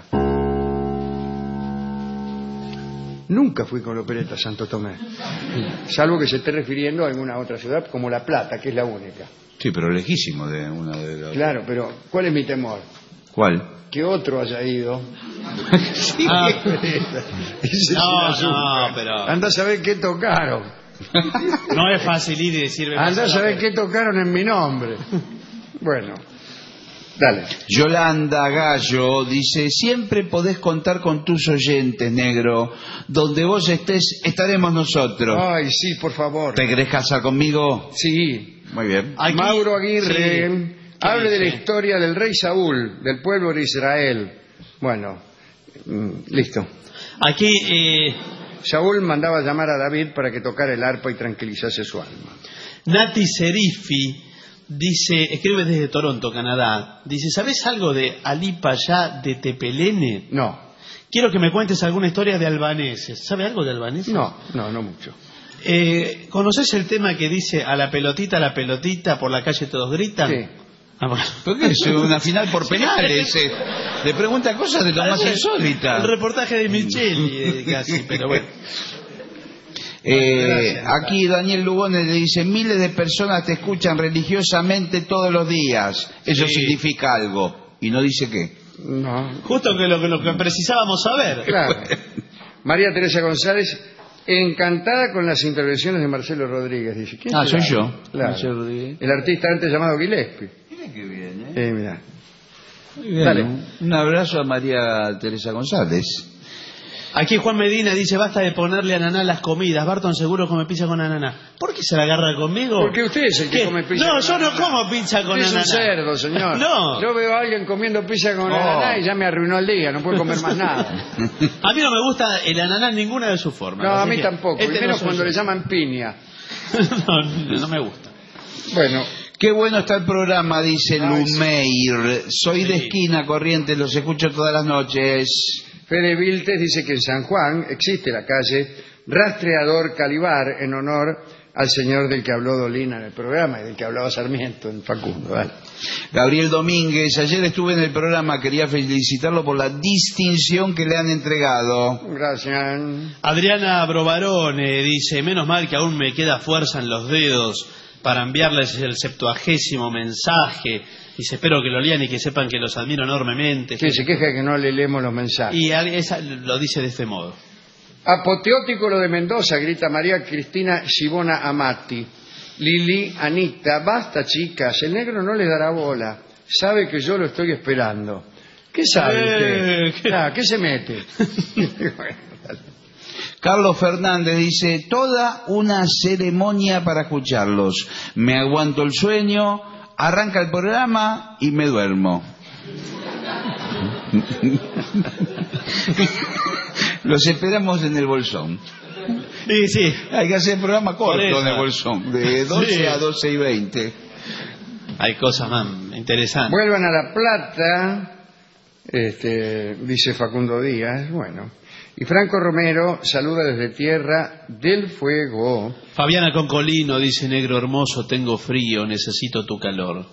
Nunca fui con la opereta a Santo Tomé, salvo que se esté refiriendo a alguna otra ciudad como La Plata, que es la única. Sí, pero lejísimo de uno de los... Claro, pero ¿cuál es mi temor? ¿Cuál? Que otro haya ido. Sí. Ah. Ese sí No, me asusta. no, pero- Anda a saber qué tocaron. No es fácil ir y decir... Anda a saber qué tocaron en mi nombre. Bueno, dale. Yolanda Gallo dice, siempre podés contar con tus oyentes, negro. Donde vos estés, estaremos nosotros. Ay, sí, por favor. ¿Te querés casar conmigo? Sí. Muy bien. Aquí- Mauro Aguirre sí. hable de la dice? historia del rey Saúl, del pueblo de Israel. Bueno, mm, listo. Aquí, eh, Saúl mandaba llamar a David para que tocara el arpa y tranquilizase su alma. Nati Serifi dice, escribe desde Toronto, Canadá. Dice, ¿sabes algo de Alipayá de Tepelene? No. Quiero que me cuentes alguna historia de albaneses. ¿Sabe algo de albaneses? No, no, no mucho. Eh, ¿Conoces el tema que dice a la pelotita, a la pelotita, por la calle todos gritan? Sí. Ah, bueno. ¿Por qué es una final por penales? Eh? Le pregunta cosas de lo más insólitas. El reportaje de Micheli, eh, casi, pero bueno. Eh, aquí Daniel Lugones le dice, miles de personas te escuchan religiosamente todos los días. Eso Sí. significa algo. Y no dice qué. No. Justo que lo, que lo que precisábamos saber. Claro. María Teresa González, encantada con las intervenciones de Marcelo Rodríguez. Dice, ¿quién Ah, será? soy yo. Claro. Marcelo Rodríguez. El artista antes llamado Gillespie. Mira qué bien, ¿eh? Eh, mirá. Muy bien. Dale. Un abrazo a María Teresa González. Aquí Juan Medina dice, basta de ponerle ananá a las comidas. Barton seguro come pizza con ananá. ¿Por qué se la agarra conmigo? Porque usted es el que ¿Qué? come pizza No, con yo no ananá. como pizza con Usted ananá. es un cerdo, señor. No. Yo veo a alguien comiendo pizza con Oh. ananá y ya me arruinó el día. No puedo comer más nada. A mí no me gusta el ananá en ninguna de sus formas. No, a así mí que tampoco. este Y menos no soy cuando yo. le llaman piña. no, no me gusta. Bueno, Qué bueno está el programa, dice Ay, sí. Lumeir. Soy de Sí. esquina, Corrientes, los escucho todas las noches. Fede Viltes dice que en San Juan existe la calle Rastreador Calibar en honor al señor del que habló Dolina en el programa y del que hablaba Sarmiento en Facundo. Vale. Gabriel Domínguez, ayer estuve en el programa, quería felicitarlo por la distinción que le han entregado. Gracias. Adriana Brovarone dice, menos mal que aún me queda fuerza en los dedos para enviarles el septuagésimo mensaje. Dice, espero que lo lean y que sepan que los admiro enormemente. Que se queja de que no le leemos los mensajes. Y a- esa lo dice de este modo. Apoteótico lo de Mendoza, grita María Cristina Shibona Amati. Lili, Anita, basta chicas, el negro no le dará bola. Sabe que yo lo estoy esperando. ¿Qué sabe Eh, usted? ¿qué? Ah, ¿qué se mete? Bueno, dale. Carlos Fernández dice, toda una ceremonia para escucharlos. Me aguanto el sueño, arranca el programa y me duermo. Los esperamos en el Bolsón. Sí, sí. Hay que hacer programa corto Por eso. en el Bolsón, de doce Sí. a doce y veinte. Hay cosas más interesantes. Vuelvan a La Plata, este, dice Facundo Díaz, bueno. Y Franco Romero saluda desde Tierra del Fuego. Fabiana Concolino dice, negro hermoso, tengo frío, necesito tu calor.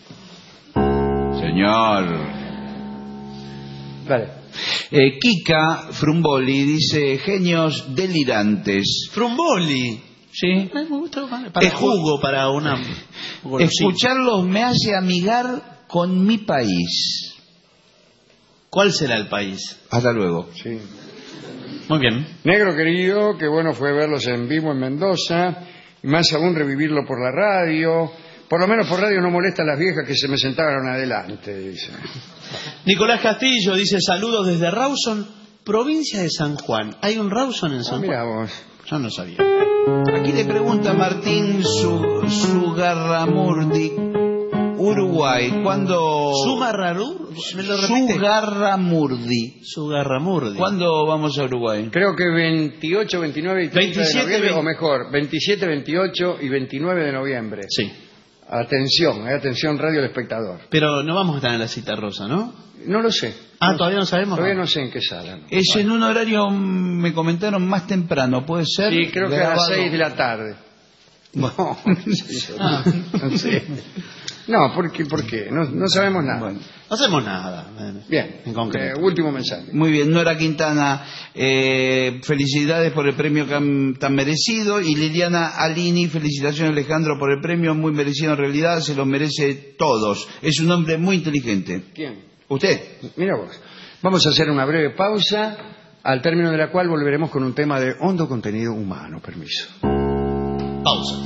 Señor. Vale. Eh, Kika Frumboli dice, genios delirantes. Frumboli. ¿Sí? Me gusta, para Escu- jugo, para una golosina. Escucharlos me hace amigar con mi país. ¿Cuál será el país? Hasta luego. Sí. Muy bien. Negro querido, qué bueno fue verlos en vivo en Mendoza, y más aún revivirlo por la radio. Por lo menos por radio no molesta a las viejas que se me sentaron adelante, dice. Nicolás Castillo dice, saludos desde Rawson, provincia de San Juan. ¿Hay un Rawson en Ah, San mira Juan? vos. Yo no sabía. Aquí le pregunta Martín Su- Sugarramurdi, Uruguay, ¿cuándo? ¿Sumarrarur? ¿Me lo repite? Sugarramurdi. Sugarramurdi. ¿Cuándo vamos a Uruguay? Creo que veintiocho, veintinueve y treinta veintisiete, de noviembre, veinte. o mejor, veintisiete, veintiocho y veintinueve de noviembre. Sí. Atención, eh, atención Radio El Espectador. Pero no vamos a estar en la cita rosa, ¿no? No lo sé. Ah, No- todavía no sabemos. Todavía no sé en qué sala. ¿no? Es en un horario, mm, me comentaron, más temprano, ¿puede ser? Sí, creo que a las Grabado. seis de la tarde. No, no sé. Ah. No sé. No, ¿por qué? ¿Por qué? No, no sabemos nada. Bueno. No hacemos nada. Bien, En concreto. eh, último mensaje. Muy bien, Nora Quintana, eh, felicidades por el premio que han- tan merecido. Y Liliana Alini, felicitaciones Alejandro por el premio, muy merecido en realidad, se lo merece todos. Es un hombre muy inteligente. ¿Quién? ¿Usted? Mira vos. Vamos a hacer una breve pausa, al término de la cual volveremos con un tema de hondo contenido humano. Permiso. Pausa.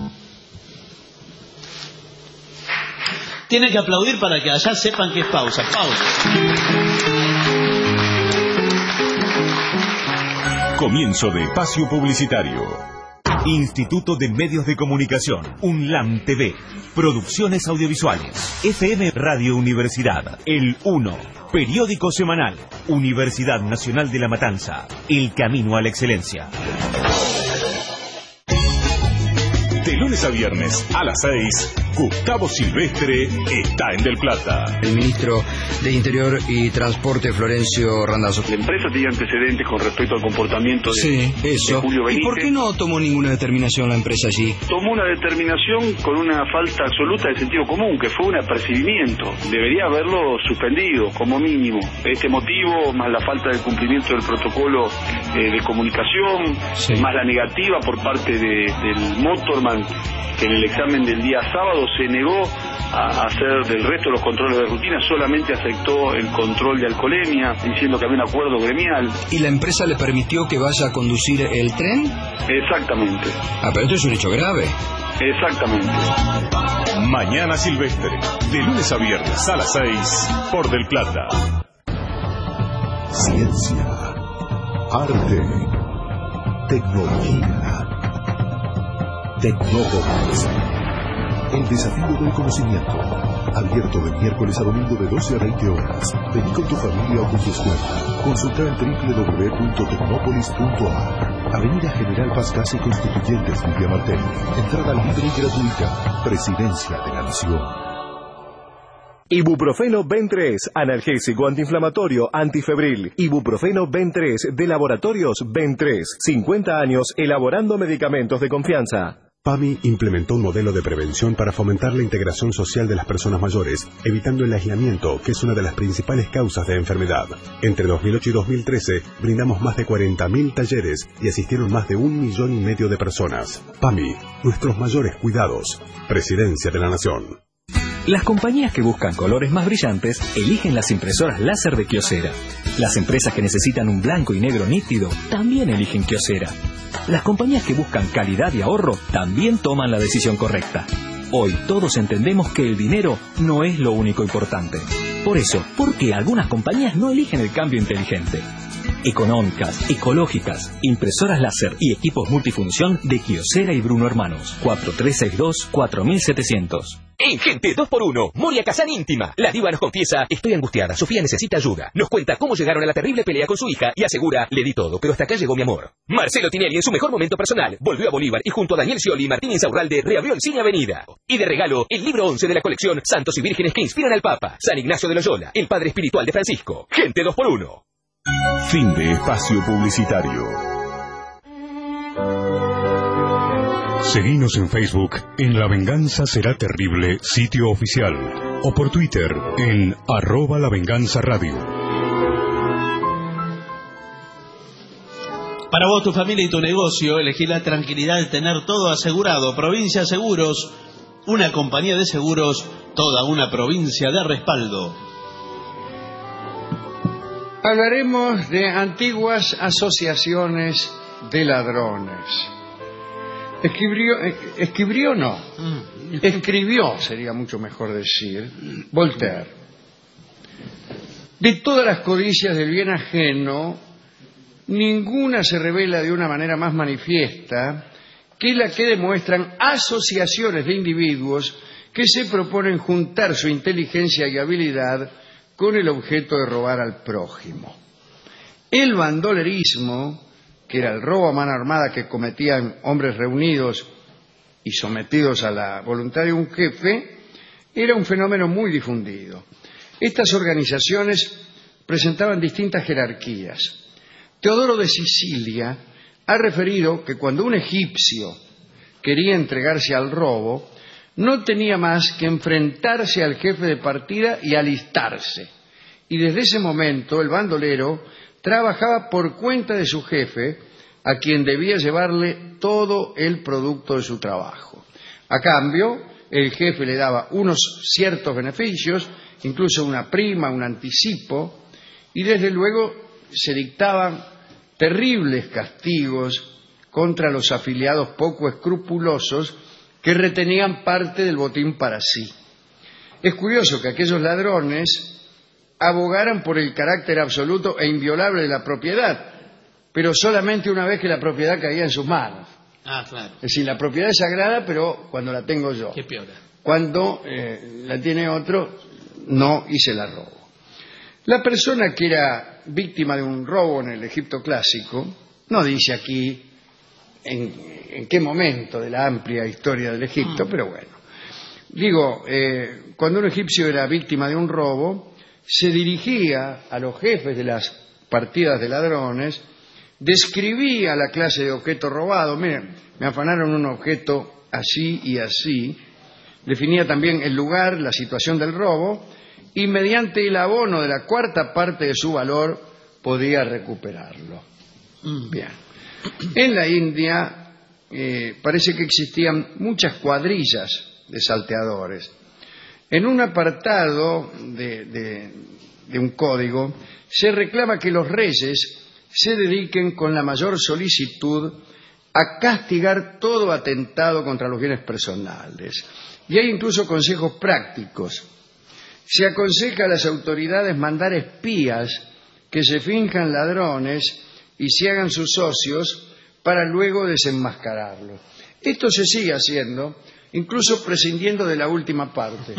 Tienen que aplaudir para que allá sepan que es pausa. Pausa. Comienzo de espacio publicitario. Instituto de Medios de Comunicación, UNLAM T V, Producciones Audiovisuales, F M Radio Universidad, El uno, Periódico Semanal, Universidad Nacional de La Matanza, El Camino a la Excelencia. De lunes a viernes a las seis, Gustavo Silvestre está en Del Plata. El ministro de Interior y Transporte, Florencio Randazzo. La empresa tenía antecedentes con respecto al comportamiento de, sí, eso. de Julio Benítez. ¿Y por qué no tomó ninguna determinación la empresa allí? Tomó una determinación con una falta absoluta de sentido común, que fue un apercibimiento. Debería haberlo suspendido, como mínimo. Este motivo, más la falta de cumplimiento del protocolo eh, de comunicación, sí. más la negativa por parte de, del motorman, que en el examen del día sábado se negó a hacer del resto de los controles de rutina, solamente aceptó el control de alcoholemia, diciendo que había un acuerdo gremial. ¿Y la empresa le permitió que vaya a conducir el tren? Exactamente. Ah, pero esto es un hecho grave. Exactamente. Mañana Silvestre, de lunes a viernes a las seis, por Del Plata. Ciencia, arte, tecnología, Tecnópolis. El desafío del conocimiento. Abierto de miércoles a domingo de doce a veinte horas. Vení con tu familia o con tu escuela. Consulta en doble u doble u doble u punto tecnópolis punto a r. Avenida General Paz Casi Constituyentes Lidia Martelli. Entrada libre y gratuita. Presidencia de la Nación. Ibuprofeno Ben tres, analgésico antiinflamatorio antifebril. Ibuprofeno Ben tres de Laboratorios Ben tres. cincuenta años elaborando medicamentos de confianza. PAMI implementó un modelo de prevención para fomentar la integración social de las personas mayores, evitando el aislamiento, que es una de las principales causas de enfermedad. Entre dos mil ocho y dos mil trece, brindamos más de cuarenta mil talleres y asistieron más de un millón y medio de personas. PAMI, nuestros mayores cuidados. Presidencia de la Nación. Las compañías que buscan colores más brillantes eligen las impresoras láser de Kyocera. Las empresas que necesitan un blanco y negro nítido también eligen Kyocera. Las compañías que buscan calidad y ahorro también toman la decisión correcta. Hoy todos entendemos que el dinero no es lo único importante. Por eso, ¿por qué algunas compañías no eligen el cambio inteligente? Económicas, ecológicas, impresoras láser y equipos multifunción de Kyocera y Bruno Hermanos. cuatro tres seis dos, cuatro siete cero cero. En Gente dos por uno, Moria Kazan íntima. La diva nos confiesa: estoy angustiada, Sofía necesita ayuda. Nos cuenta cómo llegaron a la terrible pelea con su hija y asegura: le di todo, pero hasta acá llegó mi amor. Marcelo Tinelli en su mejor momento personal volvió a Bolívar y junto a Daniel Scioli y Martín Insaurralde reabrió el Cine Avenida. Y de regalo, el libro once de la colección Santos y Vírgenes que inspiran al Papa, San Ignacio de Loyola, el padre espiritual de Francisco. Gente dos por uno. Fin de espacio publicitario. Seguinos en Facebook en La Venganza Será Terrible, sitio oficial, o por Twitter en arroba La Venganza Radio. Para vos, tu familia y tu negocio, elegí la tranquilidad de tener todo asegurado. Provincia Seguros, una compañía de seguros, toda una provincia de respaldo. Hablaremos de antiguas asociaciones de ladrones. Escribió, escribió no, escribió, sería mucho mejor decir, Voltaire. De todas las codicias del bien ajeno, ninguna se revela de una manera más manifiesta que la que demuestran asociaciones de individuos que se proponen juntar su inteligencia y habilidad con el objeto de robar al prójimo. El bandolerismo, que era el robo a mano armada que cometían hombres reunidos y sometidos a la voluntad de un jefe, era un fenómeno muy difundido. Estas organizaciones presentaban distintas jerarquías. Teodoro de Sicilia ha referido que cuando un egipcio quería entregarse al robo, no tenía más que enfrentarse al jefe de partida y alistarse. Y desde ese momento el bandolero trabajaba por cuenta de su jefe, a quien debía llevarle todo el producto de su trabajo. A cambio, el jefe le daba unos ciertos beneficios, incluso una prima, un anticipo, y desde luego se dictaban terribles castigos contra los afiliados poco escrupulosos que retenían parte del botín para sí. Es curioso que aquellos ladrones abogaran por el carácter absoluto e inviolable de la propiedad, pero solamente una vez que la propiedad caía en sus manos. Ah, claro. Es decir, la propiedad es sagrada, pero cuando la tengo yo. Qué peor. Cuando eh, la tiene otro, no, y se la robo. La persona que era víctima de un robo en el Egipto clásico, no dice aquí en, en qué momento de la amplia historia del Egipto, pero bueno. Digo, eh, cuando un egipcio era víctima de un robo, se dirigía a los jefes de las partidas de ladrones, describía la clase de objeto robado. Miren, me afanaron un objeto así y así. Definía también el lugar, la situación del robo, y mediante el abono de la cuarta parte de su valor podía recuperarlo. Bien. En la India eh, parece que existían muchas cuadrillas de salteadores. En un apartado de, de, de un código se reclama que los reyes se dediquen con la mayor solicitud a castigar todo atentado contra los bienes personales. Y hay incluso consejos prácticos. Se aconseja a las autoridades mandar espías que se finjan ladrones y se hagan sus socios para luego desenmascararlos. Esto se sigue haciendo, incluso prescindiendo de la última parte.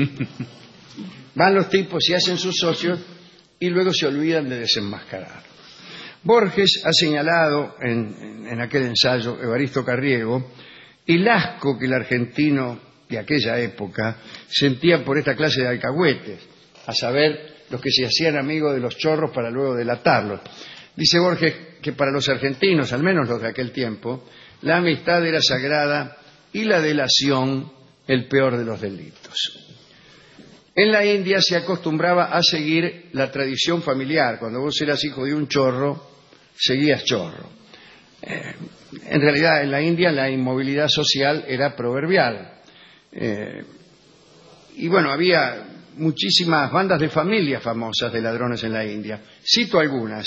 Van los tipos y hacen sus socios y luego se olvidan de desenmascarar. Borges ha señalado en, en aquel ensayo, Evaristo Carriego, el asco que el argentino de aquella época sentía por esta clase de alcahuetes, a saber, los que se hacían amigos de los chorros para luego delatarlos. Dice Borges que para los argentinos, al menos los de aquel tiempo, la amistad era sagrada y la delación el peor de los delitos. En la India se acostumbraba a seguir la tradición familiar. Cuando vos eras hijo de un chorro, seguías chorro. Eh, en realidad, en la India la inmovilidad social era proverbial. Eh, y bueno, había muchísimas bandas de familias famosas de ladrones en la India. Cito algunas: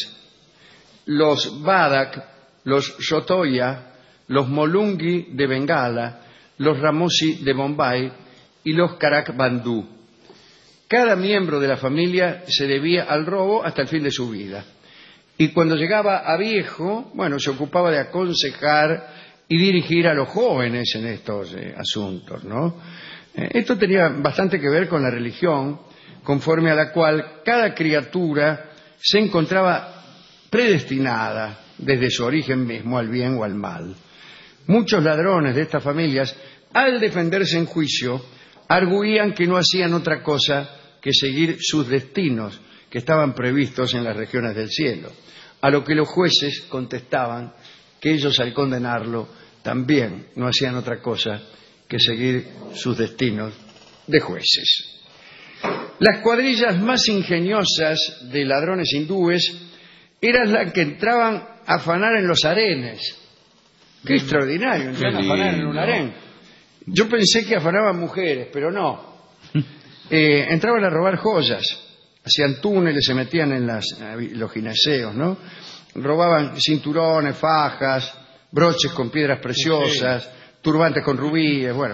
los Badak, los Shotoya, los Molungi de Bengala, los Ramosi de Bombay y los Karak Bandhu. Cada miembro de la familia se debía al robo hasta el fin de su vida. Y cuando llegaba a viejo, bueno, se ocupaba de aconsejar y dirigir a los jóvenes en estos eh, asuntos, ¿no? Eh, esto tenía bastante que ver con la religión, conforme a la cual cada criatura se encontraba predestinada desde su origen mismo al bien o al mal. Muchos ladrones de estas familias, al defenderse en juicio, arguían que no hacían otra cosa que seguir sus destinos, que estaban previstos en las regiones del cielo, a lo que los jueces contestaban que ellos, al condenarlo, también no hacían otra cosa que seguir sus destinos de jueces. Las cuadrillas más ingeniosas de ladrones hindúes eran las que entraban a afanar en los harenes. ¡Qué extraordinario! Entraban a afanar en un harén. Yo pensé que afanaban mujeres, pero no. Eh, entraban a robar joyas, hacían túneles, se metían en las, los ginaseos, ¿no? Robaban cinturones, fajas, broches con piedras preciosas, turbantes con rubíes, bueno.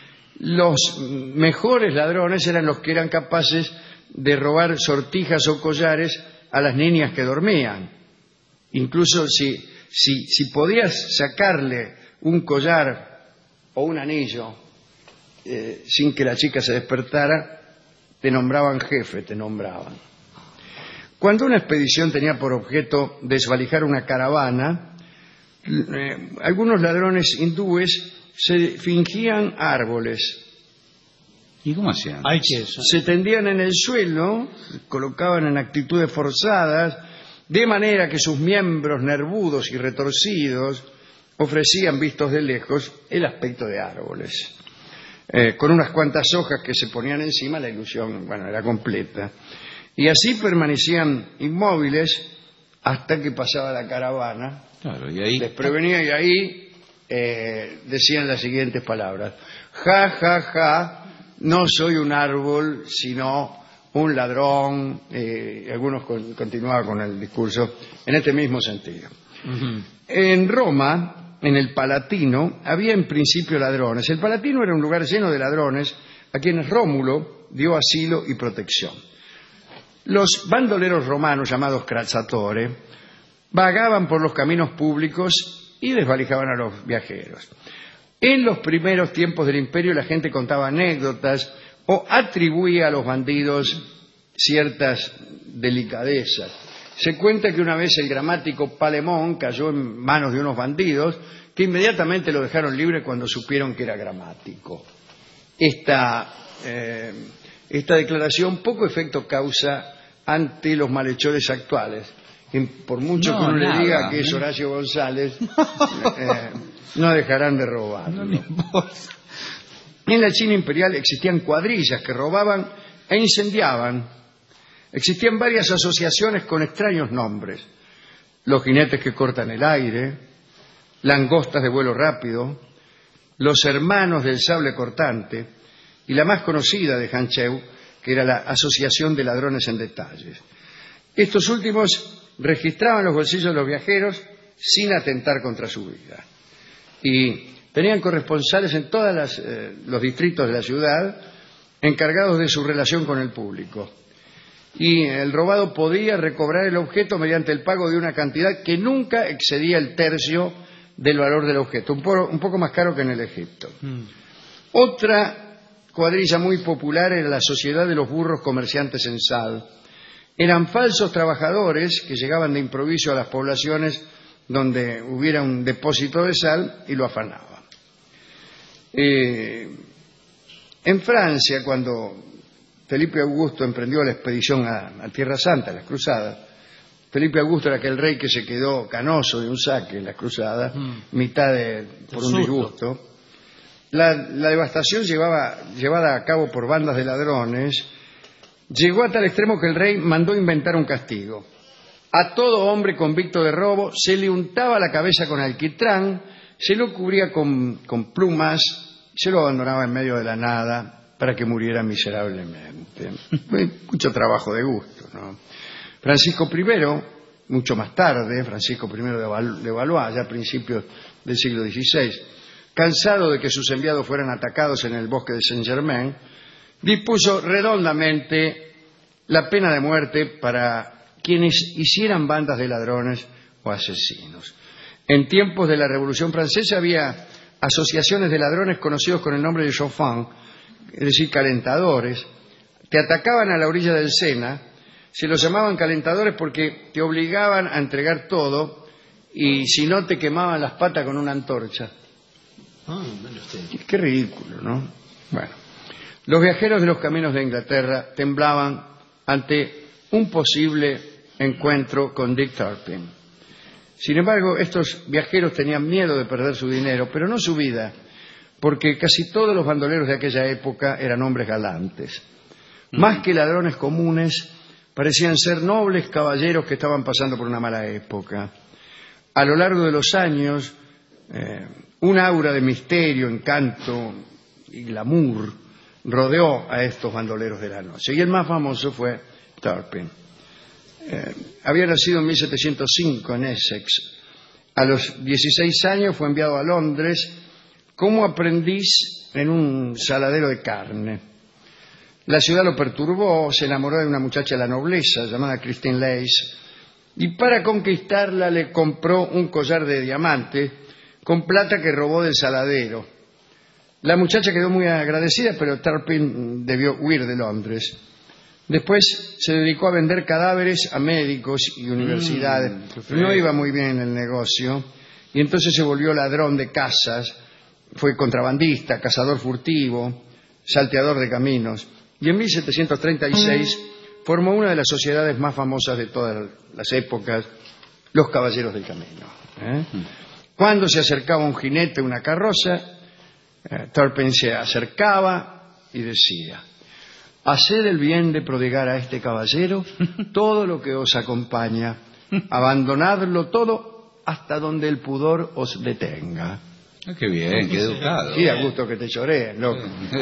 Los mejores ladrones eran los que eran capaces de robar sortijas o collares a las niñas que dormían. Incluso si, si, si podías sacarle un collar o un anillo eh, sin que la chica se despertara, te nombraban jefe, te nombraban. Cuando una expedición tenía por objeto desvalijar una caravana, eh, algunos ladrones hindúes se fingían árboles. ¿Y cómo hacían? Hay que eso. Se tendían en el suelo, colocaban en actitudes forzadas, de manera que sus miembros nervudos y retorcidos ofrecían, vistos de lejos, el aspecto de árboles. Eh, con unas cuantas hojas que se ponían encima, la ilusión, bueno, era completa. Y así permanecían inmóviles hasta que pasaba la caravana. Claro, y ahí... Desprevenía, y ahí eh, decían las siguientes palabras: ja, ja, ja, no soy un árbol, sino un ladrón. Eh, algunos con, continuaban con el discurso en este mismo sentido. Uh-huh. En Roma, en el Palatino, había en principio ladrones. El Palatino era un lugar lleno de ladrones a quienes Rómulo dio asilo y protección. Los bandoleros romanos, llamados crazatore, vagaban por los caminos públicos y desvalijaban a los viajeros. En los primeros tiempos del imperio la gente contaba anécdotas o atribuía a los bandidos ciertas delicadezas. Se cuenta que una vez el gramático Palemón cayó en manos de unos bandidos que inmediatamente lo dejaron libre cuando supieron que era gramático. Esta, eh, esta declaración poco efecto causa ante los malhechores actuales, que por mucho No, que uno nada, le diga que ¿eh? es Horacio González, eh, no dejarán de robarlo. No le importa. En la China imperial existían cuadrillas que robaban e incendiaban. Existían varias asociaciones con extraños nombres: los jinetes que cortan el aire, langostas de vuelo rápido, los hermanos del sable cortante y la más conocida de Hancheu, que era la Asociación de Ladrones en Detalles. Estos últimos registraban los bolsillos de los viajeros sin atentar contra su vida. Y tenían corresponsales en todos eh, los distritos de la ciudad encargados de su relación con el público. Y el robado podía recobrar el objeto mediante el pago de una cantidad que nunca excedía el tercio del valor del objeto, un, po un poco más caro que en el Egipto. Mm. Otra cuadrilla muy popular era la Sociedad de los Burros Comerciantes en Sal. Eran falsos trabajadores que llegaban de improviso a las poblaciones donde hubiera un depósito de sal y lo afanaban. Eh, en Francia, cuando Felipe Augusto emprendió la expedición a, a Tierra Santa, las cruzadas, Felipe Augusto era aquel rey que se quedó canoso de un saque en las cruzadas, mm. mitad de, por un disgusto. La, la devastación llevaba, llevada a cabo por bandas de ladrones llegó a tal extremo que el rey mandó inventar un castigo. A todo hombre convicto de robo se le untaba la cabeza con alquitrán, se lo cubría con, con plumas, se lo abandonaba en medio de la nada para que muriera miserablemente. Mucho trabajo de gusto, ¿no? Francisco primero, mucho más tarde, Francisco primero de, Val de Valois, ya a principios del siglo dieciséis, cansado de que sus enviados fueran atacados en el bosque de Saint-Germain, dispuso redondamente la pena de muerte para quienes hicieran bandas de ladrones o asesinos. En tiempos de la Revolución Francesa había asociaciones de ladrones conocidos con el nombre de chauffeurs, es decir, calentadores. Te atacaban a la orilla del Sena, se los llamaban calentadores porque te obligaban a entregar todo y si no te quemaban las patas con una antorcha. Ah, bueno, usted. Qué ridículo, ¿no? Bueno, los viajeros de los caminos de Inglaterra temblaban ante un posible encuentro con Dick Turpin. Sin embargo, estos viajeros tenían miedo de perder su dinero, pero no su vida, porque casi todos los bandoleros de aquella época eran hombres galantes. Más que ladrones comunes, parecían ser nobles caballeros que estaban pasando por una mala época. A lo largo de los años, eh, un aura de misterio, encanto y glamour rodeó a estos bandoleros de la noche. Y el más famoso fue Turpin. Eh, había nacido en mil setecientos cinco en Essex. A los dieciséis años fue enviado a Londres como aprendiz en un saladero de carne. La ciudad lo perturbó, se enamoró de una muchacha de la nobleza llamada Christine Lace y para conquistarla le compró un collar de diamante con plata que robó del saladero. La muchacha quedó muy agradecida, pero Turpin debió huir de Londres. Después se dedicó a vender cadáveres a médicos y universidades. Mm, no iba muy bien en el negocio y entonces se volvió ladrón de casas, fue contrabandista, cazador furtivo, salteador de caminos. Y en mil setecientos treinta y seis formó una de las sociedades más famosas de todas las épocas, los Caballeros del Camino. ¿eh? Cuando se acercaba un jinete, una carroza, eh, Turpin se acercaba y decía: haced el bien de prodigar a este caballero todo lo que os acompaña, abandonadlo todo hasta donde el pudor os detenga. Ah, qué bien, qué educado. Sí, a gusto que te lloré, loco.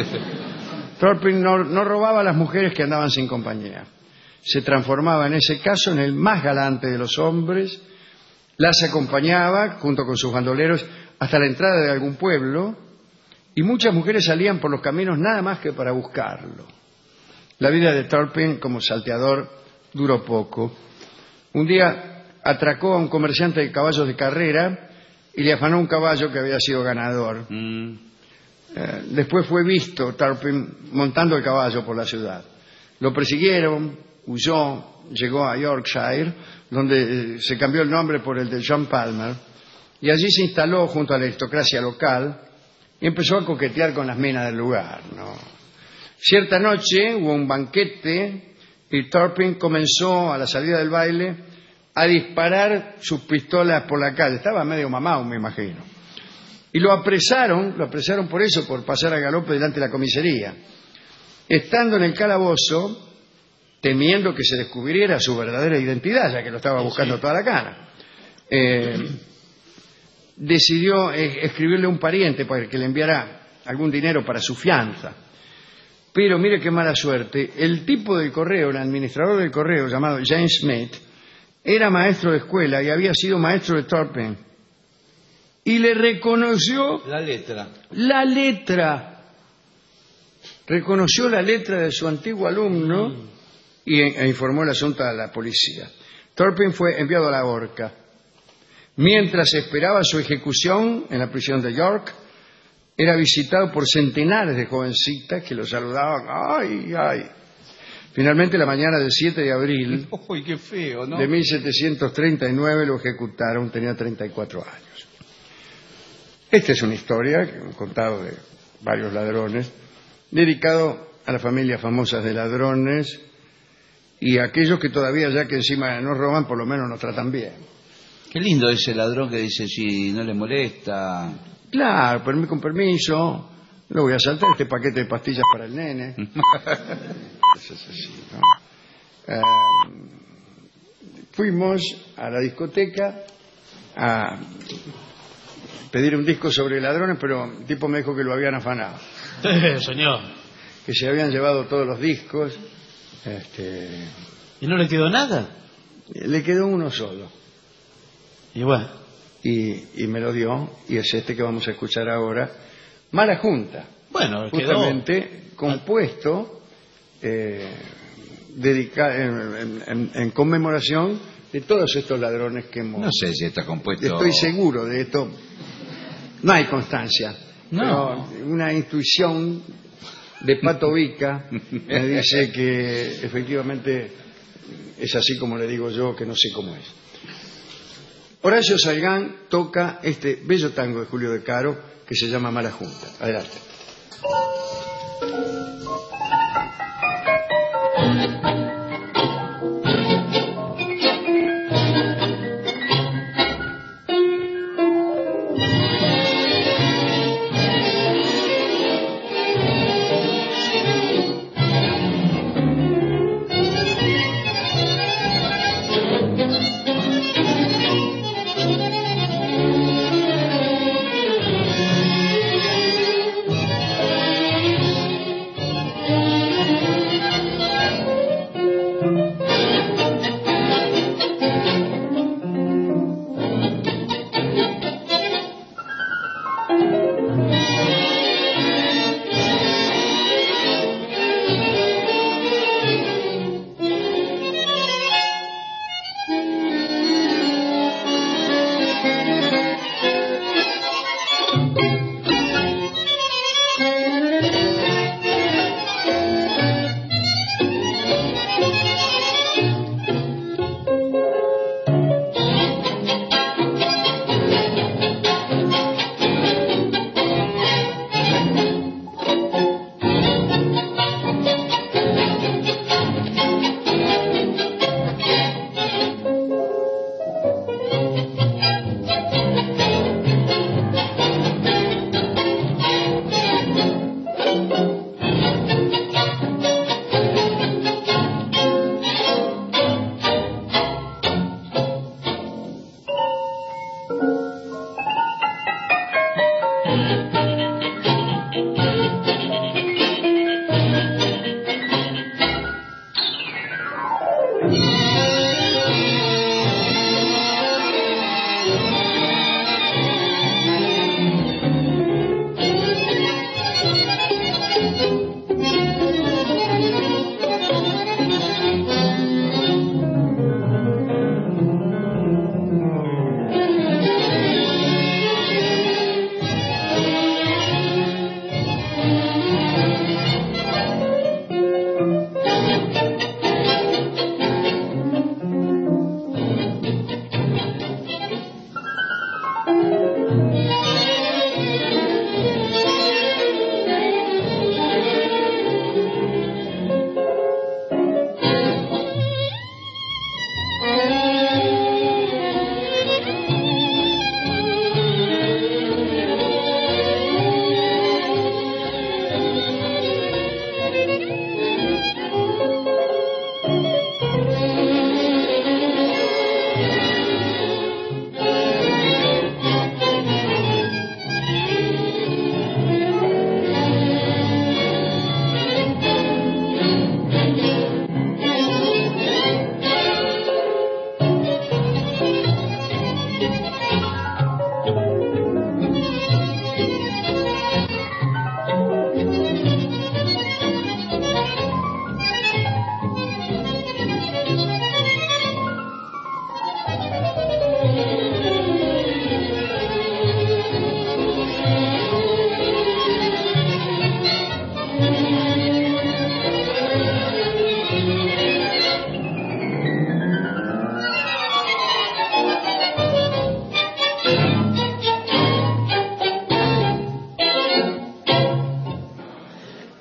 Turpin no, no robaba a las mujeres que andaban sin compañía. Se transformaba en ese caso en el más galante de los hombres, las acompañaba junto con sus bandoleros hasta la entrada de algún pueblo y muchas mujeres salían por los caminos nada más que para buscarlo. La vida de Turpin como salteador duró poco. Un día atracó a un comerciante de caballos de carrera y le afanó un caballo que había sido ganador. Mm. Eh, después fue visto Turpin montando el caballo por la ciudad. Lo persiguieron, huyó, llegó a Yorkshire, donde eh, se cambió el nombre por el de John Palmer, y allí se instaló junto a la aristocracia local y empezó a coquetear con las minas del lugar, ¿no? Cierta noche hubo un banquete y Turpin comenzó a la salida del baile a disparar sus pistolas por la calle. Estaba medio mamado, me imagino. Y lo apresaron, lo apresaron por eso, por pasar a galope delante de la comisaría. Estando en el calabozo, temiendo que se descubriera su verdadera identidad, ya que lo estaba buscando sí. toda la cana, eh, decidió eh, escribirle a un pariente para que le enviara algún dinero para su fianza. Pero mire qué mala suerte, el tipo del correo, el administrador del correo llamado James Smith, era maestro de escuela y había sido maestro de Turpin. Y le reconoció la letra. La letra. Reconoció la letra de su antiguo alumno mm. y e informó el asunto a la policía. Turpin fue enviado a la horca. Mientras esperaba su ejecución en la prisión de York, era visitado por centenares de jovencitas que lo saludaban. ¡Ay, ay! Finalmente, la mañana del siete de abril ¡Uy, qué feo!, ¿no? de mil setecientos treinta y nueve lo ejecutaron. Tenía treinta y cuatro años. Esta es una historia, un contado de varios ladrones, dedicado a las familias famosas de ladrones y a aquellos que todavía, ya que encima nos roban, por lo menos nos tratan bien. Qué lindo ese ladrón que dice, si no le molesta... Claro, pero con permiso, lo voy a saltar este paquete de pastillas para el nene. Eso es así, ¿no? Eh, fuimos a la discoteca a pedir un disco sobre ladrones, pero el tipo me dijo que lo habían afanado. Señor. Que se habían llevado todos los discos. Este... ¿Y no le quedó nada? Le quedó uno solo. Y bueno... Y, y me lo dio, y es este que vamos a escuchar ahora, Mala Junta. Bueno, justamente quedó... compuesto eh, dedica, en, en, en conmemoración de todos estos ladrones que hemos... No sé si está compuesto... Estoy seguro de esto. No hay constancia. No. Pero una intuición de Pato Vica me dice que efectivamente es así como le digo yo, que no sé cómo es. Horacio Salgán toca este bello tango de Julio De Caro que se llama Mala Junta. Adelante.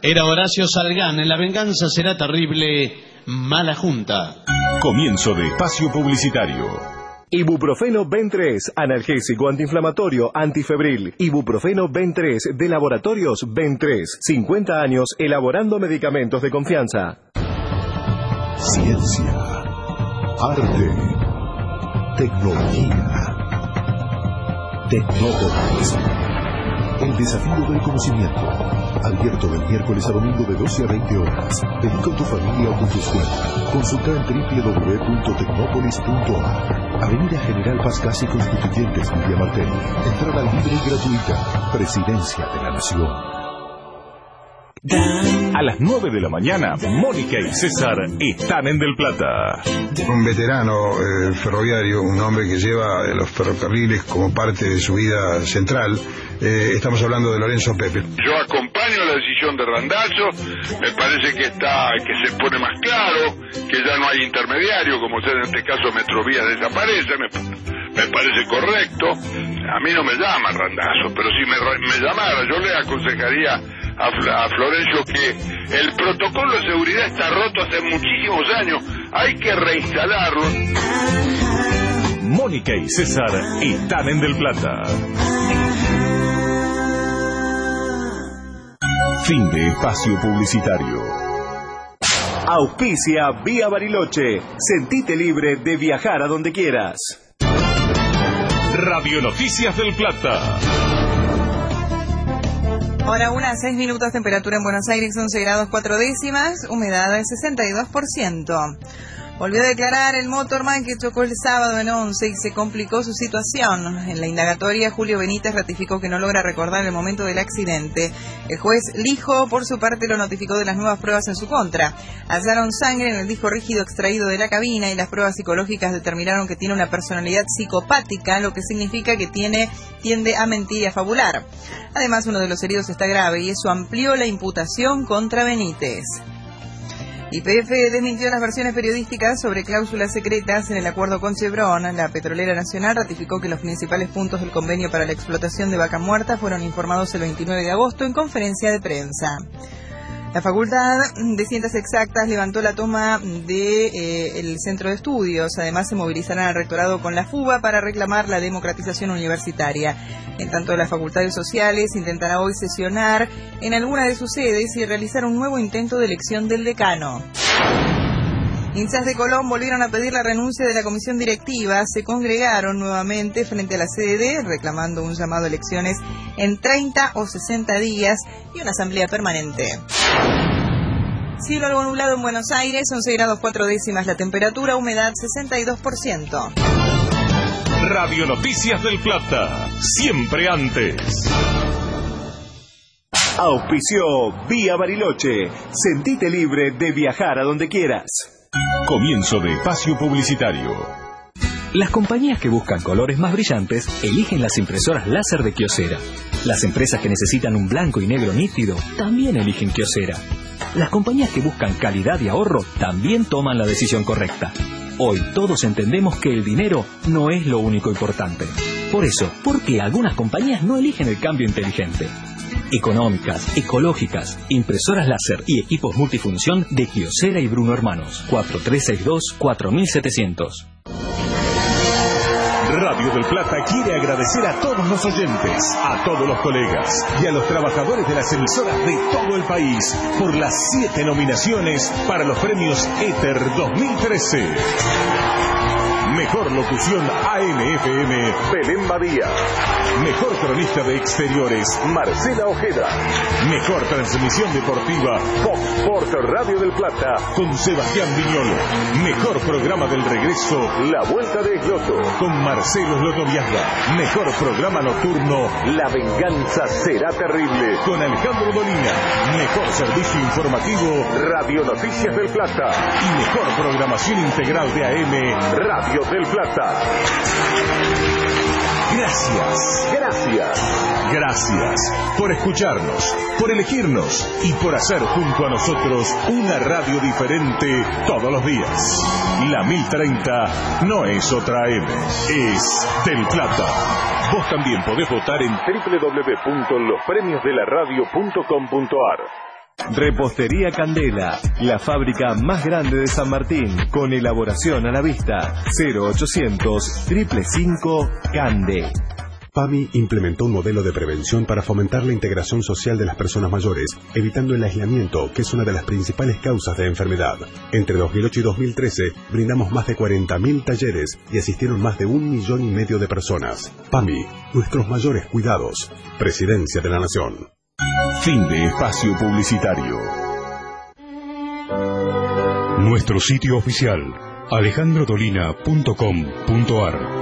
Era Horacio Salgán. En La venganza será terrible. Mala junta. Comienzo de espacio publicitario. Ibuprofeno Ben tres, analgésico antiinflamatorio antifebril. Ibuprofeno Ben tres de Laboratorios Ben tres. cincuenta años elaborando medicamentos de confianza. Ciencia, arte, tecnología. Tecnópolis. El desafío del conocimiento. Abierto del miércoles a domingo de doce a veinte horas. Vení con tu familia o con tu escuela. Consulta en doble u doble u doble u punto tecnópolis punto a r. Avenida General Paz Casi Constituyentes Villa Martelli. Entrada libre y gratuita. Presidencia de la Nación. A las nueve de la mañana, Mónica y César están en Del Plata. Un veterano eh, ferroviario, un hombre que lleva los ferrocarriles como parte de su vida central. Eh, estamos hablando de Lorenzo Pepe. Yo acompaño la decisión de Randazzo, me parece que está, que se pone más claro, que ya no hay intermediario, como sea en este caso Metrovía desaparece, me, me parece correcto. A mí no me llama Randazzo, pero si me, me llamara, yo le aconsejaría a, a Florencio que el protocolo de seguridad está roto hace muchísimos años, hay que reinstalarlo. Mónica y César están en Del Plata. Fin de espacio publicitario. Auspicia Vía Bariloche. Sentite libre de viajar a donde quieras. Radio Noticias del Plata. Hora una, seis minutos, temperatura en Buenos Aires once grados cuatro décimas, humedad del sesenta y dos por ciento. Volvió a declarar el motorman que chocó el sábado en Once y se complicó su situación. En la indagatoria, Julio Benítez ratificó que no logra recordar el momento del accidente. El juez Lijo, por su parte, lo notificó de las nuevas pruebas en su contra. Hallaron sangre en el disco rígido extraído de la cabina y las pruebas psicológicas determinaron que tiene una personalidad psicopática, lo que significa que tiene, tiende a mentir y a fabular. Además, uno de los heridos está grave y eso amplió la imputación contra Benítez. Y P F desmintió las versiones periodísticas sobre cláusulas secretas en el acuerdo con Chevron. La petrolera nacional ratificó que los principales puntos del convenio para la explotación de Vaca Muerta fueron informados el veintinueve de agosto en conferencia de prensa. La Facultad de Ciencias Exactas levantó la toma del de, eh, Centro de Estudios. Además, se movilizarán al rectorado con la FUBA para reclamar la democratización universitaria. En tanto, las facultades sociales intentará hoy sesionar en alguna de sus sedes y realizar un nuevo intento de elección del decano. Hinchas de Colón volvieron a pedir la renuncia de la comisión directiva. Se congregaron nuevamente frente a la sede reclamando un llamado a elecciones en treinta o sesenta días y una asamblea permanente. Cielo algo nublado en Buenos Aires, once grados cuatro décimas la temperatura, humedad sesenta y dos por ciento. Radio Noticias del Plata, siempre antes. Auspició Vía Bariloche. Sentite libre de viajar a donde quieras. Comienzo de espacio publicitario. Las compañías que buscan colores más brillantes eligen las impresoras láser de Kyocera. Las empresas que necesitan un blanco y negro nítido también eligen Kyocera. Las compañías que buscan calidad y ahorro también toman la decisión correcta. Hoy todos entendemos que el dinero no es lo único importante. Por eso, ¿por qué algunas compañías no eligen el cambio inteligente? Económicas, ecológicas, impresoras láser y equipos multifunción de Kyocera y Bruno Hermanos. cuatro tres seis dos cuatro siete cero cero. Radio del Plata quiere agradecer a todos los oyentes, a todos los colegas y a los trabajadores de las emisoras de todo el país por las siete nominaciones para los premios Éter dos mil trece. Mejor locución A M F M, Belén Badía. Mejor cronista de exteriores, Marcela Ojeda. Mejor transmisión deportiva, Fox Sport Radio del Plata, con Sebastián Viñolo. Mejor programa del regreso, La Vuelta de Esloto, con Marcelo Slotoviazga. Mejor programa nocturno, La Venganza Será Terrible, con Alejandro Dolina. Mejor servicio informativo, Radio Noticias del Plata. Y mejor programación integral de A M, Radio del Plata. Gracias, gracias, gracias por escucharnos, por elegirnos y por hacer junto a nosotros una radio diferente todos los días. La mil treinta no es otra A M, es Del Plata. Vos también podés votar en doble u doble u doble u punto los premios de la radio punto com punto a r. Repostería Candela, la fábrica más grande de San Martín, con elaboración a la vista. cero ochocientos, cinco cinco cinco, Cande. PAMI implementó un modelo de prevención para fomentar la integración social de las personas mayores, evitando el aislamiento, que es una de las principales causas de enfermedad. Entre dos mil ocho y dos mil trece, brindamos más de cuarenta mil talleres y asistieron más de un millón y medio de personas. PAMI, nuestros mayores cuidados. Presidencia de la Nación. Fin de espacio publicitario. Nuestro sitio oficial, alejandro dolina punto com punto ar.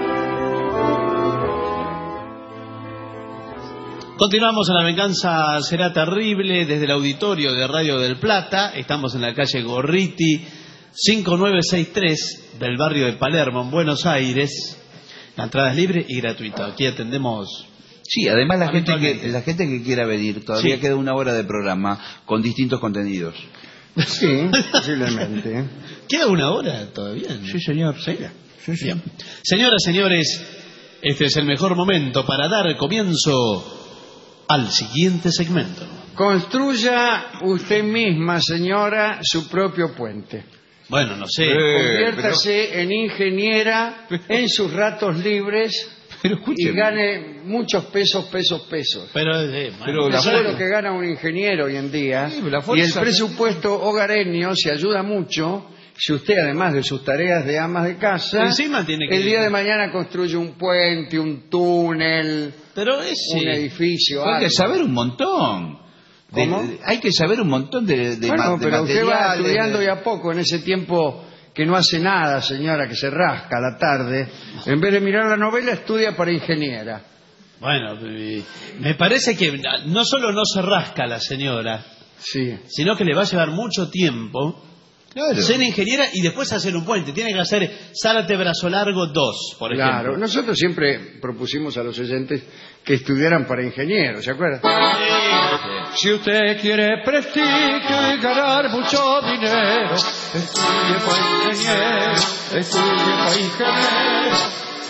Continuamos en La Venganza Será Terrible desde el auditorio de Radio del Plata. Estamos en la calle Gorriti cinco nueve seis tres del barrio de Palermo, en Buenos Aires. La entrada es libre y gratuita. Aquí atendemos. Sí, además la gente que la gente que quiera venir, todavía Sí. queda una hora de programa con distintos contenidos. Sí, posiblemente. ¿Queda una hora todavía? Sí, señor. ¿Sí? Sí, sí. Bien. Señoras, señores, este es el mejor momento para dar comienzo al siguiente segmento. Construya usted misma, señora, su propio puente. Bueno, no sé. Conviértase pero... en ingeniera en sus ratos libres pero y gane muchos pesos, pesos, pesos. Pero, eh, pero la sabe lo que gana un ingeniero hoy en día. Sí, y el presupuesto hogareño se ayuda mucho si usted, además de sus tareas de amas de casa, encima tiene que... el día de mañana construye un puente, un túnel, pero ese... un edificio. Hay que saber un montón. De, de, hay que saber un montón de, de, bueno, ma, de pero usted va estudiando de... y a poco en ese tiempo que no hace nada, señora, que se rasca a la tarde. En vez de mirar la novela, estudia para ingeniera. Bueno, me parece que no solo no se rasca la señora, sí, sino que le va a llevar mucho tiempo. Claro. Ser ingeniera y después hacer un puente. Tiene que hacer Zárate Brazo Largo dos, por ejemplo. Claro, nosotros siempre propusimos a los oyentes que estudiaran para ingenieros, ¿se acuerdan? Sí. Si usted quiere prestigio y ganar mucho dinero, estudie para ingeniero, estudie para ingeniero.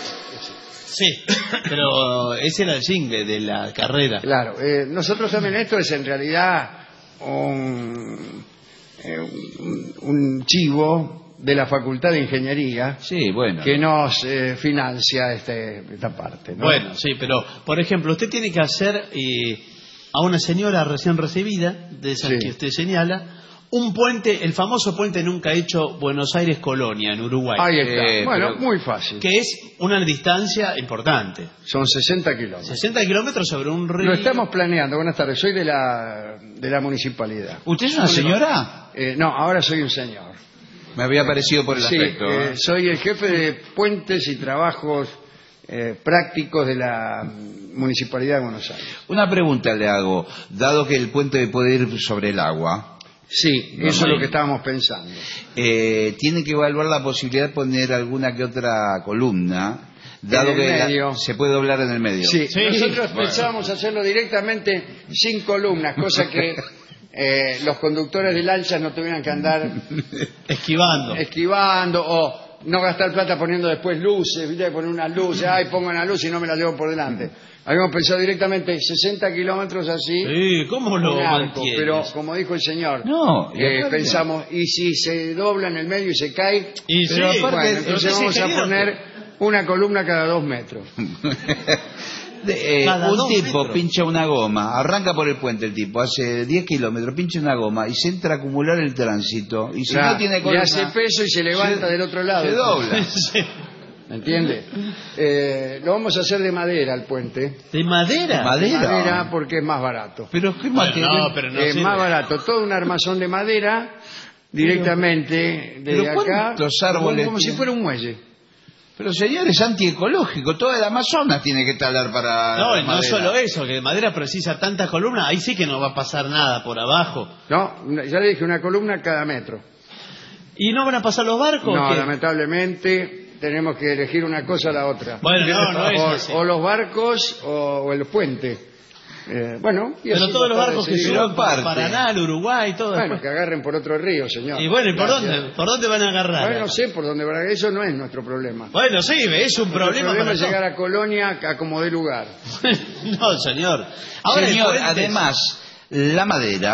Sí, pero ese era el jingle de la carrera. Claro, eh, nosotros también esto es en realidad un... Eh, un, un chivo de la Facultad de Ingeniería, sí, bueno, que nos eh, financia este, esta parte, ¿no? Bueno, sí, pero por ejemplo, usted tiene que hacer eh, a una señora recién recibida, de esas sí. que usted señala, un puente, el famoso puente nunca hecho Buenos Aires-Colonia, en Uruguay. Ahí está, eh, bueno, pero, muy fácil. Que es una distancia importante. Son sesenta kilómetros. sesenta kilómetros sobre un río. Lo estamos planeando. Buenas tardes, soy de la, de la municipalidad. ¿Usted es una señora? Eh, no, ahora soy un señor. Me había parecido por el sí, aspecto. Eh, soy el jefe de puentes y trabajos eh, prácticos de la Municipalidad de Buenos Aires. Una pregunta le hago. Dado que el puente puede ir sobre el agua... Sí, no, eso no, es lo que estábamos pensando. Eh, tiene que evaluar la posibilidad de poner alguna que otra columna, dado en el que medio. La, se puede doblar en el medio. Sí, sí. Nosotros bueno. pensábamos hacerlo directamente sin columnas, cosa que eh, los conductores de lanchas no tuvieran que andar esquivando, esquivando o no gastar plata poniendo después luces, ¿viste? Poner una luz, ay, pongo una luz y no me la llevo por delante. Habíamos pensado directamente sesenta kilómetros así. Sí, ¿cómo lo mantienes? Pero como dijo el señor, no, eh, pensamos, y si se dobla en el medio y se cae, y pero sí, aparte, bueno, entonces vamos a poner una columna cada dos metros. De, eh, cada un dos tipo metros. pincha una goma, arranca por el puente el tipo, hace diez kilómetros, pincha una goma y se entra a acumular el tránsito. Y si claro, no tiene columna, y hace peso y se levanta se, del otro lado. Se dobla. Sí. ¿Me entiende? Eh, lo vamos a hacer de madera el puente. ¿De madera? De madera. De madera porque es más barato. Pero qué bueno, material. no, pero no es sirve. más barato. Todo un armazón de madera directamente pero, de pero acá. ¿cuántos árboles? Como, como si fuera un muelle. Pero señor, es antiecológico. Toda el Amazonas tiene que talar para. No, y no madera. solo eso, que madera precisa tantas columnas, ahí sí que no va a pasar nada por abajo. No, ya le dije, una columna cada metro. ¿Y no van a pasar los barcos? No, ¿qué? lamentablemente tenemos que elegir una cosa a la otra. Bueno, no, no es o, así. o los barcos o, o el puente. Eh, bueno, y pero así todos los barcos que decidir. suban para Paraná, el Uruguay, todo. Bueno, después. que agarren por otro río, señor. Y bueno, ¿y por Gracias. dónde, por dónde van a agarrar? Bueno, no sé por dónde van a agarrar. Eso no es nuestro problema. Bueno, sí, es un Nuestro problema. problema para es llegar a Colonia a como dé lugar. No, señor. Ahora Señor, el puente- además, la madera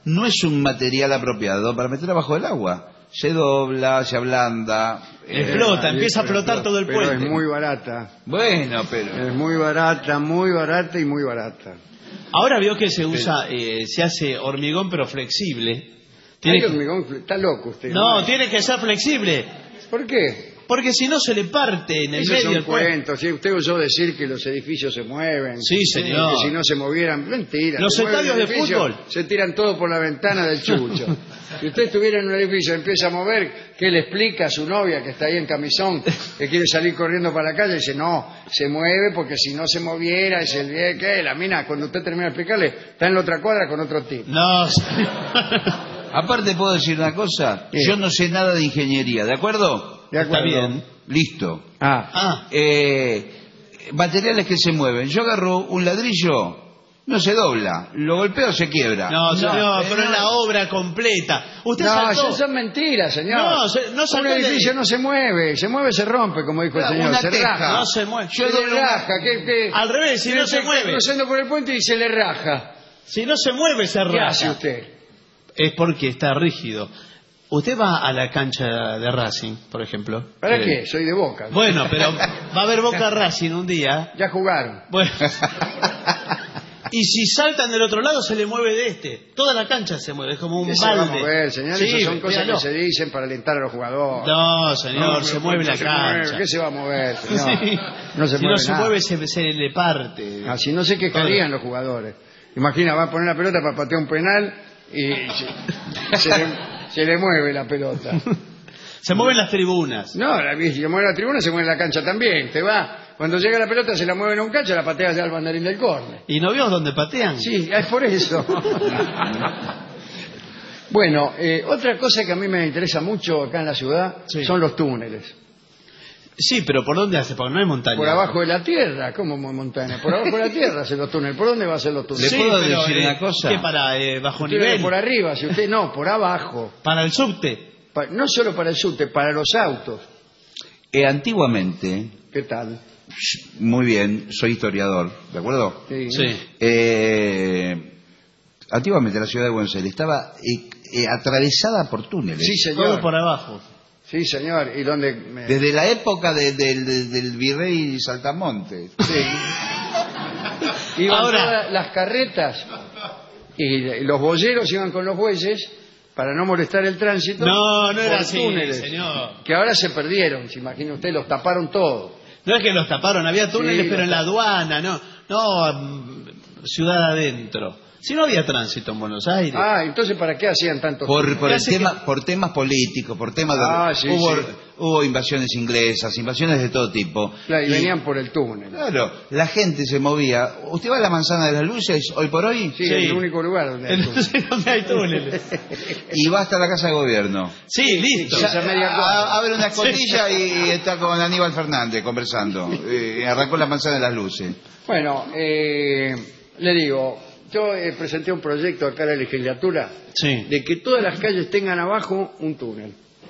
no es un material apropiado para meter abajo del agua. Se dobla, se ablanda. Eh, flota, empieza a flotar todo el pero puente. Es muy barata. Bueno, pero... Es muy barata, muy barata y muy barata. Ahora veo que se usa, eh, se hace hormigón pero flexible. Tiene Que... hormigón, está loco usted. No, ¿no? Tiene que ser flexible. ¿Por qué? Porque si no se le parte en el Esos medio son del puente. cuentos. ¿Sí? Usted oyó decir que los edificios se mueven. Sí, señor. Que si no se movieran, mentira. Los estadios de fútbol. Se tiran todo por la ventana del chucho. Si usted estuviera en un edificio y empieza a mover, ¿qué le explica a su novia que está ahí en camisón, que quiere salir corriendo para la calle? Dice, no, se mueve porque si no se moviera, es el bien que la mina, cuando usted termina de explicarle, está en la otra cuadra con otro tipo. No, aparte puedo decir una cosa, ¿Qué? Yo no sé nada de ingeniería, ¿de acuerdo? De acuerdo. Está bien. Listo. Ah, Ah, Eh, materiales que se mueven. Yo agarro un ladrillo, no se dobla, lo golpeo, se quiebra. no, señor, eh, pero es la obra completa. Usted no, saltó. eso son mentiras, señor. No, se- no un saltó de- edificio no se mueve, se mueve, se rompe, como dijo el Claro, señor. una Se teja. raja. No se mueve. Se le raja. ¿Qué, qué? Al revés, si Usted no se está mueve. cruzando por el puente y se le raja. Si no se mueve, se ¿Qué raja. hace usted? Es porque está rígido. Usted va a la cancha de Racing, por ejemplo. ¿Para Sí. qué? Soy de Boca. Bueno, pero va a haber Boca Racing un día. Ya jugaron. Bueno. Y si saltan del otro lado, se le mueve de este. Toda la cancha se mueve, es como un ¿Qué se va a balde. mover, señor? Sí, Esas son cosas véalo. que se dicen para alentar a los jugadores. No, señor, se pero mueve ¿cómo la se cancha. mueve? ¿Qué se va a mover, señor? Sí. No se si mueve no se nada. mueve, se, se le parte. Así no se quejarían los jugadores. Imagina, va a poner la pelota para patear un penal y se, se le, se le mueve la pelota. Se mueven las tribunas. No, la, si se mueve la tribuna, se mueve la cancha también. Te va. Cuando llega la pelota, se la mueve en un cancha, la patea ya al banderín del córner. ¿Y no vio dónde patean? Sí, es por eso. Bueno, eh, otra cosa que a mí me interesa mucho acá en la ciudad Sí. son los túneles. Sí, pero ¿por dónde hace? Porque no hay montaña. Por abajo de la tierra, ¿cómo montaña? Por abajo de la tierra hacen los túneles. ¿Por dónde va a hacer los túneles? ¿Le puedo pero, decir eh, una cosa? ¿Qué para eh, bajo Usted nivel? por arriba, si usted no, por abajo. Para el subte. Pa- no solo para el subte, para los autos. Eh, antiguamente, ¿Qué tal? muy bien, soy historiador, ¿de acuerdo? Sí. Sí. Eh, antiguamente la ciudad de Buenos Aires estaba eh, eh, atravesada por túneles. Sí, señor. Todo por abajo. Sí, señor. ¿Y dónde? me- Desde la época de- del- del- del virrey Saltamonte. Iban Ahora- todas las carretas y los boyeros iban con los bueyes para no molestar el tránsito. No, no era por así, túneles, señor. que ahora se perdieron, se imagina usted, los taparon todos. No es que los taparon, había túneles, Sí, pero en los la aduana, no, no mm, ciudad adentro. Si no había tránsito en Buenos Aires. Ah, entonces ¿para qué hacían tantos Por, túneles? por, el Hace tema, por temas políticos, por temas de... Ah, sí, hubo, sí. hubo invasiones inglesas, invasiones de todo tipo. Claro, y venían por el túnel. Claro, la gente se movía. ¿Usted va a la Manzana de las Luces hoy por hoy? Sí, es el único lugar donde hay túneles. Entonces, ¿dónde hay túneles? Y va hasta la Casa de Gobierno. Sí, listo. esa media A- cuadra. a- abre una escotilla y está con Aníbal Fernández conversando. Eh, arrancó la Manzana de las Luces. Bueno, eh, le digo, yo eh, presenté un proyecto acá en la legislatura Sí. de que todas las calles tengan abajo un túnel.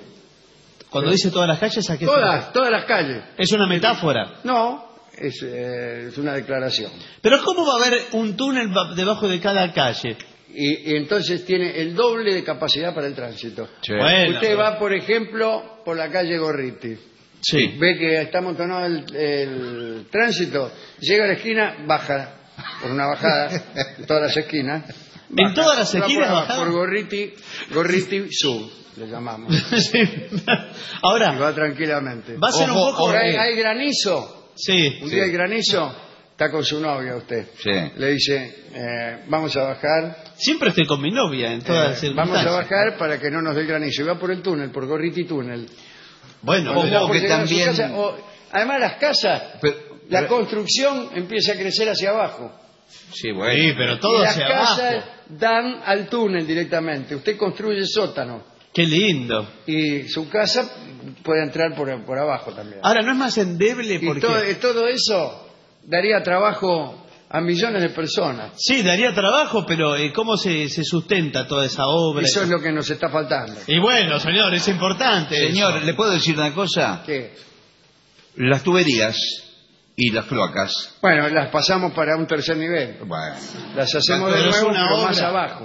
Cuando dice todas las calles, ¿a qué se Todas, refiere? todas las calles. Es una metáfora. No, es, eh, es una declaración. Pero ¿cómo va a haber un túnel ba- debajo de cada calle? Y, y entonces tiene el doble de capacidad para el tránsito. Bueno, Usted pero- va, por ejemplo, por la calle Gorriti. Sí. Ve que está amontonado el, el tránsito, llega a la esquina, baja por una bajada, en todas las esquinas. ¿En todas las va por esquinas abajo, bajaba? Por Gorriti, Gorriti Sur, le llamamos. Sí. Y Ahora, va tranquilamente. va a ser un Ojo, poco... ahora hay, hay granizo. Sí. Un día hay granizo, está con su novia usted. Sí. Le dice, eh, vamos a bajar. Siempre estoy con mi novia en todas las eh, vamos a circunstancias. bajar para que no nos dé el granizo. Y va por el túnel, por Gorriti Túnel. Bueno, Cuando está ojo por que llegar a su también- casa, o- además las casas, Pero- la pero- construcción empieza a crecer hacia abajo. Sí, bueno. sí, pero Y todo las hacia casas abajo. dan al túnel directamente. Usted construye sótano Qué lindo. y su casa puede entrar por, por abajo también. Ahora, ¿no es más endeble y porque... todo, todo eso daría trabajo a millones de personas. Sí, daría trabajo, pero eh, ¿cómo se, se sustenta toda esa obra? Eso es lo que nos está faltando. Y bueno, señor, es importante. Señor, eso. ¿le puedo decir una cosa? ¿Qué? Las tuberías y las cloacas. Bueno, las pasamos para un tercer nivel. Bueno. Las hacemos de Pero es nuevo, una pero obra. más abajo.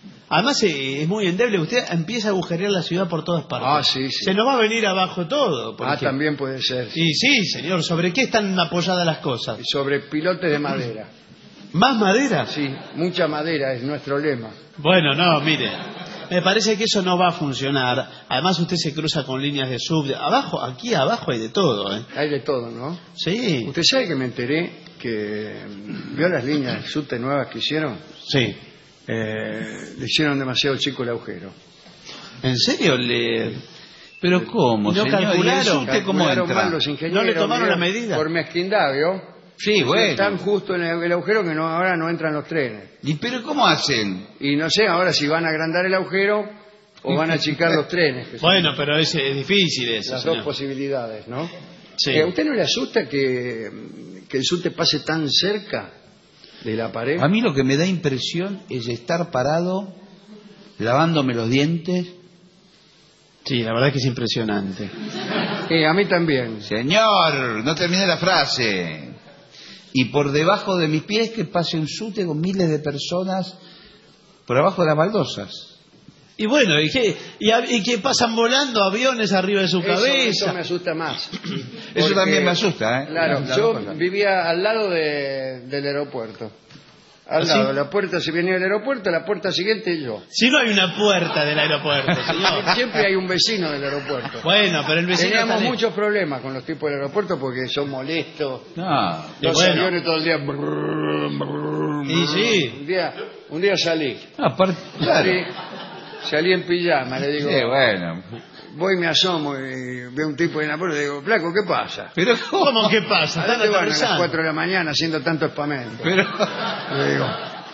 Además eh, es muy endeble. Usted empieza a agujerear la ciudad por todas partes. Ah, sí, sí. Se nos va a venir abajo todo. Ah, también puede ser. Y sí, señor. ¿Sobre qué están apoyadas las cosas? Sobre pilotes de madera. ¿Más madera? Sí, mucha madera es nuestro lema. Bueno, no, mire. Me parece que eso no va a funcionar. Además usted se cruza con líneas de subte. Abajo, aquí abajo hay de todo, ¿eh? Hay de todo, ¿no? Sí. Usted sabe que me enteré que... ¿Vio las líneas de subte nuevas que hicieron? Sí. Eh, le hicieron demasiado chico el agujero. ¿En serio? Le... ¿Pero cómo, ¿No señor? calcularon? ¿Usted cómo Calcularon entra? mal los ingenieros. ¿No le tomaron la ¿vio? medida? Por mezquindad, ¿vio? Sí, bueno. Están justo en el, el agujero que no, ahora no entran los trenes. ¿Y pero cómo hacen? Y no sé ahora si van a agrandar el agujero o van a achicar los trenes. Que Bueno, son pero es, es difícil eso, las señor. dos posibilidades, ¿no? Sí. Eh, ¿A usted no le asusta que, que el subte pase tan cerca de la pared? A mí lo que me da impresión es estar parado, lavándome los dientes. Sí, la verdad que es impresionante. Eh, a mí también. Señor, no terminé la frase. Y por debajo de mis pies que pase un subte con miles de personas por abajo de las baldosas. Y bueno, ¿y qué? ¿Y, a- y que pasan volando aviones arriba de su Eso, cabeza? eso me asusta más. Eso Porque, también me asusta, ¿eh? Claro, Las- las yo dos cosas. vivía al lado de, del aeropuerto. Al ¿Ah, lado, sí? la puerta, si venía del aeropuerto, la puerta siguiente yo. Si no hay una puerta del aeropuerto, señor. Siempre hay un vecino del aeropuerto. Bueno, pero el vecino Teníamos está lejos. muchos problemas con los tipos del aeropuerto porque son molestos. No. Y Los bueno. aviones todo el día. brrr, brrr, Y sí. Un día, un día salí. Aparte, claro. Salí, salí en pijama, le digo. Sí, bueno. Voy, me asomo y veo un tipo en la puerta y digo, flaco, ¿qué pasa? Pero ¿Cómo que pasa? ¿A Están dónde van a las aterrizando. cuatro de la mañana haciendo tanto espamento? Pero... Le digo,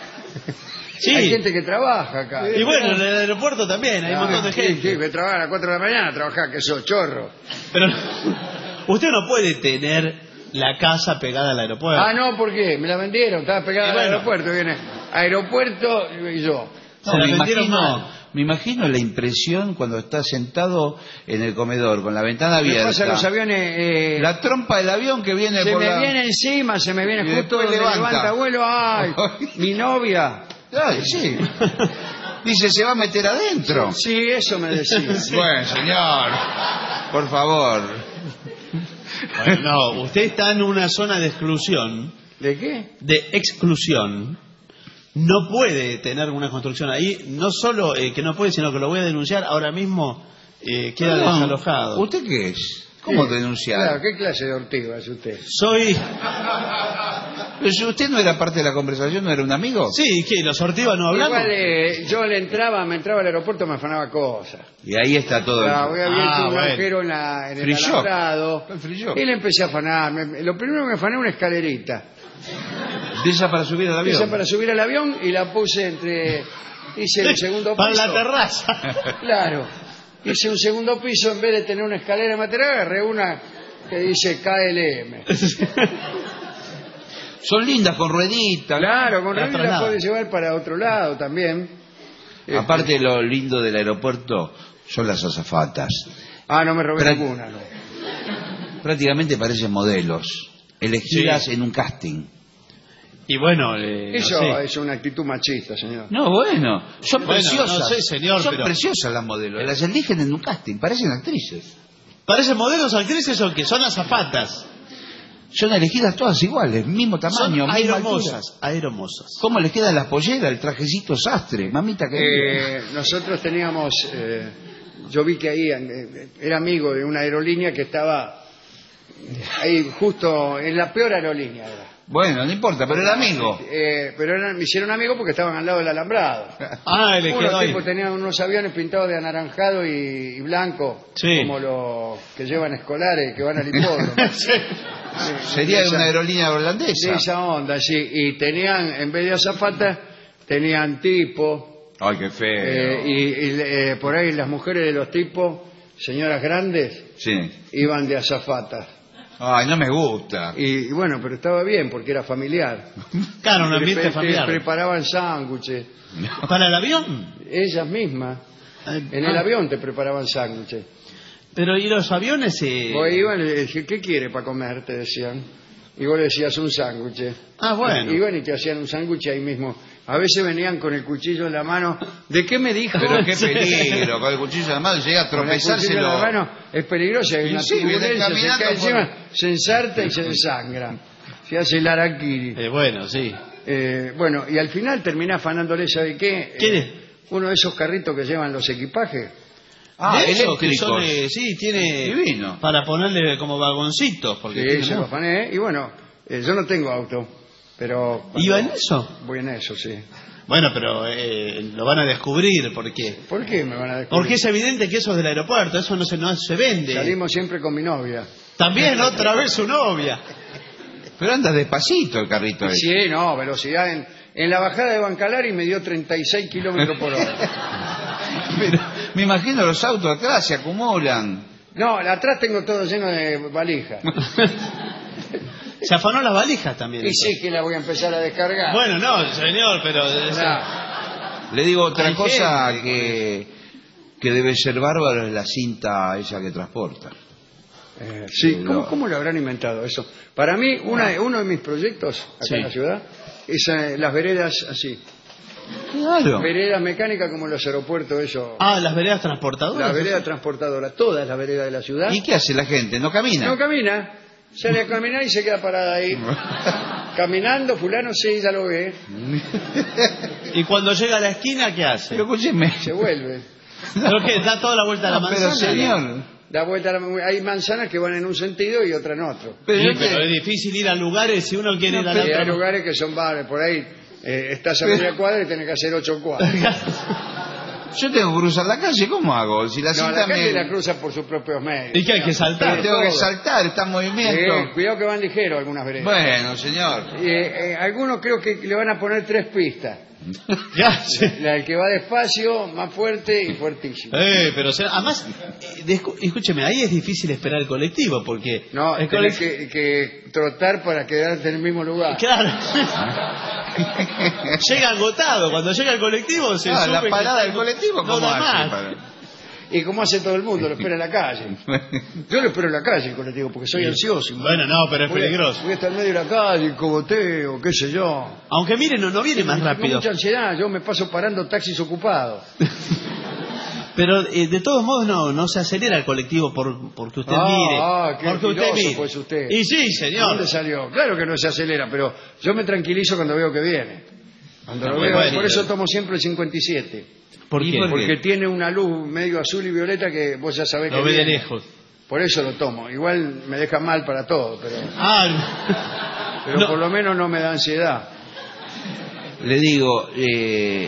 Sí. hay gente que trabaja acá. Y bueno, en el aeropuerto también hay un Ah, montón de sí, gente. sí, que trabaja a las cuatro de la mañana, trabajar, que sos chorro. Pero usted no puede tener la casa pegada al aeropuerto. Ah, no, ¿por qué? Me la vendieron, estaba pegada Y al bueno. aeropuerto. Viene aeropuerto y yo. Se No, la me, vendieron imagino, mal. me imagino la impresión cuando está sentado en el comedor con la ventana Me abierta. pasa los aviones... eh, La trompa del avión que viene se por me la... viene encima, se me viene Y justo después donde levanta. levanta vuelo. ¡Ay! Mi novia. Ay, sí. Dice, se va a meter adentro. Sí, eso me decía. Bueno, señor, por favor. Bueno, no, usted está en una zona de exclusión, ¿De qué? de exclusión. No puede tener una construcción ahí. No solo eh, que no puede, sino que lo voy a denunciar ahora mismo. Eh, queda Perdón, desalojado. ¿Usted qué es? ¿Cómo Sí. denunciar? Claro, ¿qué clase de ortigo es usted? Soy... Pero si usted no era parte de la conversación, ¿no era un amigo? Sí, ¿qué? ¿Los ortivas no hablamos? Igual eh, yo le entraba, me entraba al aeropuerto, me afanaba cosas. Y ahí está todo. Claro, voy a abrir Ah, un bueno. agujero en, la, en el Free shop. alambrado. El free shop. Y le empecé a afanar. Me- lo primero que me afané una escalerita. De esa para subir al avión. Esa para subir al avión y la puse entre... Hice el segundo Para piso. la terraza. Claro. Hice un segundo piso, en vez de tener una escalera material, agarré una que dice K L M. Son lindas con rueditas. Claro, con La ruedas la traslado. puedes llevar para otro lado también. Aparte, lo lindo del aeropuerto son las azafatas. Ah, no me robé Pero- ninguna, no. Prácticamente parecen modelos, elegidas en un casting. Y bueno, eh, Eso no sé. es una actitud machista, señor. No, bueno, son Bueno, preciosas. no sé, señor, son pero- preciosas las modelos. Las eligen en un casting, parecen actrices. ¿Parecen modelos actrices o que son azafatas? Son elegidas todas iguales, mismo tamaño, Son misma altura. aeromosas, aeromosas. ¿Cómo les quedan las polleras, el trajecito sastre? Mamita que... Eh, nosotros teníamos, eh, yo vi que ahí eh, era amigo de una aerolínea que estaba ahí justo en la peor aerolínea. Era. Bueno, no importa, pero era amigo. Eh, pero eran, me hicieron amigos porque estaban al lado del alambrado. Ah, le quedó Unos ahí. tipos tenían unos aviones pintados de anaranjado y, y blanco, Sí. como los que llevan escolares que van al hipódromo. Sí, Sería de esa- una aerolínea de holandesa. esa onda, sí. Y tenían, en vez de azafatas, tenían tipos. Ay, qué feo. Eh, y y, eh, por ahí las mujeres de los tipos, señoras grandes, Sí. iban de azafatas. Ay, no me gusta. Y, y bueno, pero estaba bien porque era familiar. Claro, un Pre- ambiente pre- familiar. Preparaban sándwiches. ¿Para el avión? Ellas mismas. En el Ah. avión te preparaban sándwiches. Pero ¿y los aviones? Eh... Vos iban y le dije, ¿qué quiere para comer? Te decían. y vos le decías un sándwich. Ah, bueno. Y bueno, y te hacían un sándwich ahí mismo. A veces venían con el cuchillo en la mano. ¿De qué me dijo? Pero qué peligro, con el cuchillo en la mano llega a tropezárselo. Con el cuchillo en la mano es peligroso, hay Y una sí, viene turbulencia, se caminando cae por- encima, se ensarta y se desangra. Se hace el harakiri. Eh, bueno, sí. Eh, bueno, y al final termina afanándole, ¿sabe qué? ¿Quién Eh, es? uno de esos carritos que llevan los equipajes. Ah, De esos que eléctricos. son, eh, sí, tiene Divino. para ponerle como vagoncitos. Porque Sí, tiene se lo mu- afané. Y bueno, eh, yo no tengo auto, pero... ¿Iba en eso? Voy en eso, sí. Bueno, pero eh, lo van a descubrir, ¿por qué? ¿Por qué me van a descubrir? Porque es evidente que eso es del aeropuerto, eso no se, no se vende. Salimos siempre con mi novia. También otra vez su novia. Pero anda despacito el carrito ese. Sí, no, velocidad en, en la bajada de Bancalari me dio treinta y seis kilómetros por hora. Pero me imagino los autos atrás se acumulan. No, atrás tengo todo lleno de valijas. Se afanó las valijas también. Y sí que la voy a empezar a descargar. Bueno, no, señor, pero... No. Le digo otra Hay cosa gente que, que debe ser bárbaro, es la cinta esa que transporta. Eh, sí, Eh, ¿cómo, no. ¿cómo lo habrán inventado eso? Para mí, una, uno de mis proyectos acá Sí. en la ciudad es eh, las veredas así. Claro. Veredas mecánicas como en los aeropuertos, eso. Ah, las veredas transportadoras. La vereda transportadora, todas las veredas de la ciudad. ¿Y qué hace la gente? ¿No camina? No camina, sale a caminar y se queda parada ahí. Caminando, fulano, sí, ya lo ve. Y cuando llega a la esquina, ¿qué hace? Pero escúcheme. Se vuelve. ¿Pero qué? ¿Da toda la vuelta a la No, manzana? pero señor. Da vuelta a la- hay manzanas que van en un sentido y otra en otro. Pero Sí, yo pero que- es difícil ir a lugares si uno quiere No, ir a Y la hay otra. lugares que son bares, por ahí eh, estás a media cuadra y tenés que hacer ocho cuadras. Yo tengo que cruzar la calle, ¿cómo hago? Si la No, cinta la calle me... la cruza por sus propios medios. ¿Y qué hay que saltar? Tengo que todo. saltar, está en movimiento. Sí, cuidado que van ligeros algunas veredas. Bueno, señor. Eh, eh, algunos creo que le van a poner tres pistas. Ya, sí. La del que va despacio, más fuerte y fuertísimo. Eh, pero o sea, además, eh, descu- escúcheme, ahí es difícil esperar el colectivo porque... No, el tenés colectivo... que, que trotar para quedarte en el mismo lugar. Claro. Llega agotado. Cuando llega el colectivo se Ah, sube la que parada está- del colectivo, no ¿cómo da hace? más. para- Y como hace todo el mundo, lo espera en la calle. Yo lo espero en la calle el colectivo porque soy Sí. ansioso. Bueno, no, pero es Voy a- peligroso. Voy a estar en medio de la calle, cogoteo, qué sé yo. Aunque miren, no, no viene más Tengo rápido. mucha ansiedad, yo me paso parando taxis ocupados. Pero eh, de todos modos no, no se acelera el colectivo por, porque usted Ah, mire. ah, qué porque usted filósofo mire. es usted. Y sí, ¿De señor. dónde salió? Claro que no se acelera, pero yo me tranquilizo cuando veo que viene. Cuando lo Ah, veo, bueno. por eso tomo siempre el cincuenta y siete. ¿Por ¿Y qué? por qué? Porque tiene una luz medio azul y violeta que vos ya sabés Lo que ve de viene. lejos. Por eso lo tomo. Igual me deja mal para todo, pero, Ah, pero no. por lo menos no me da ansiedad. Le digo, eh,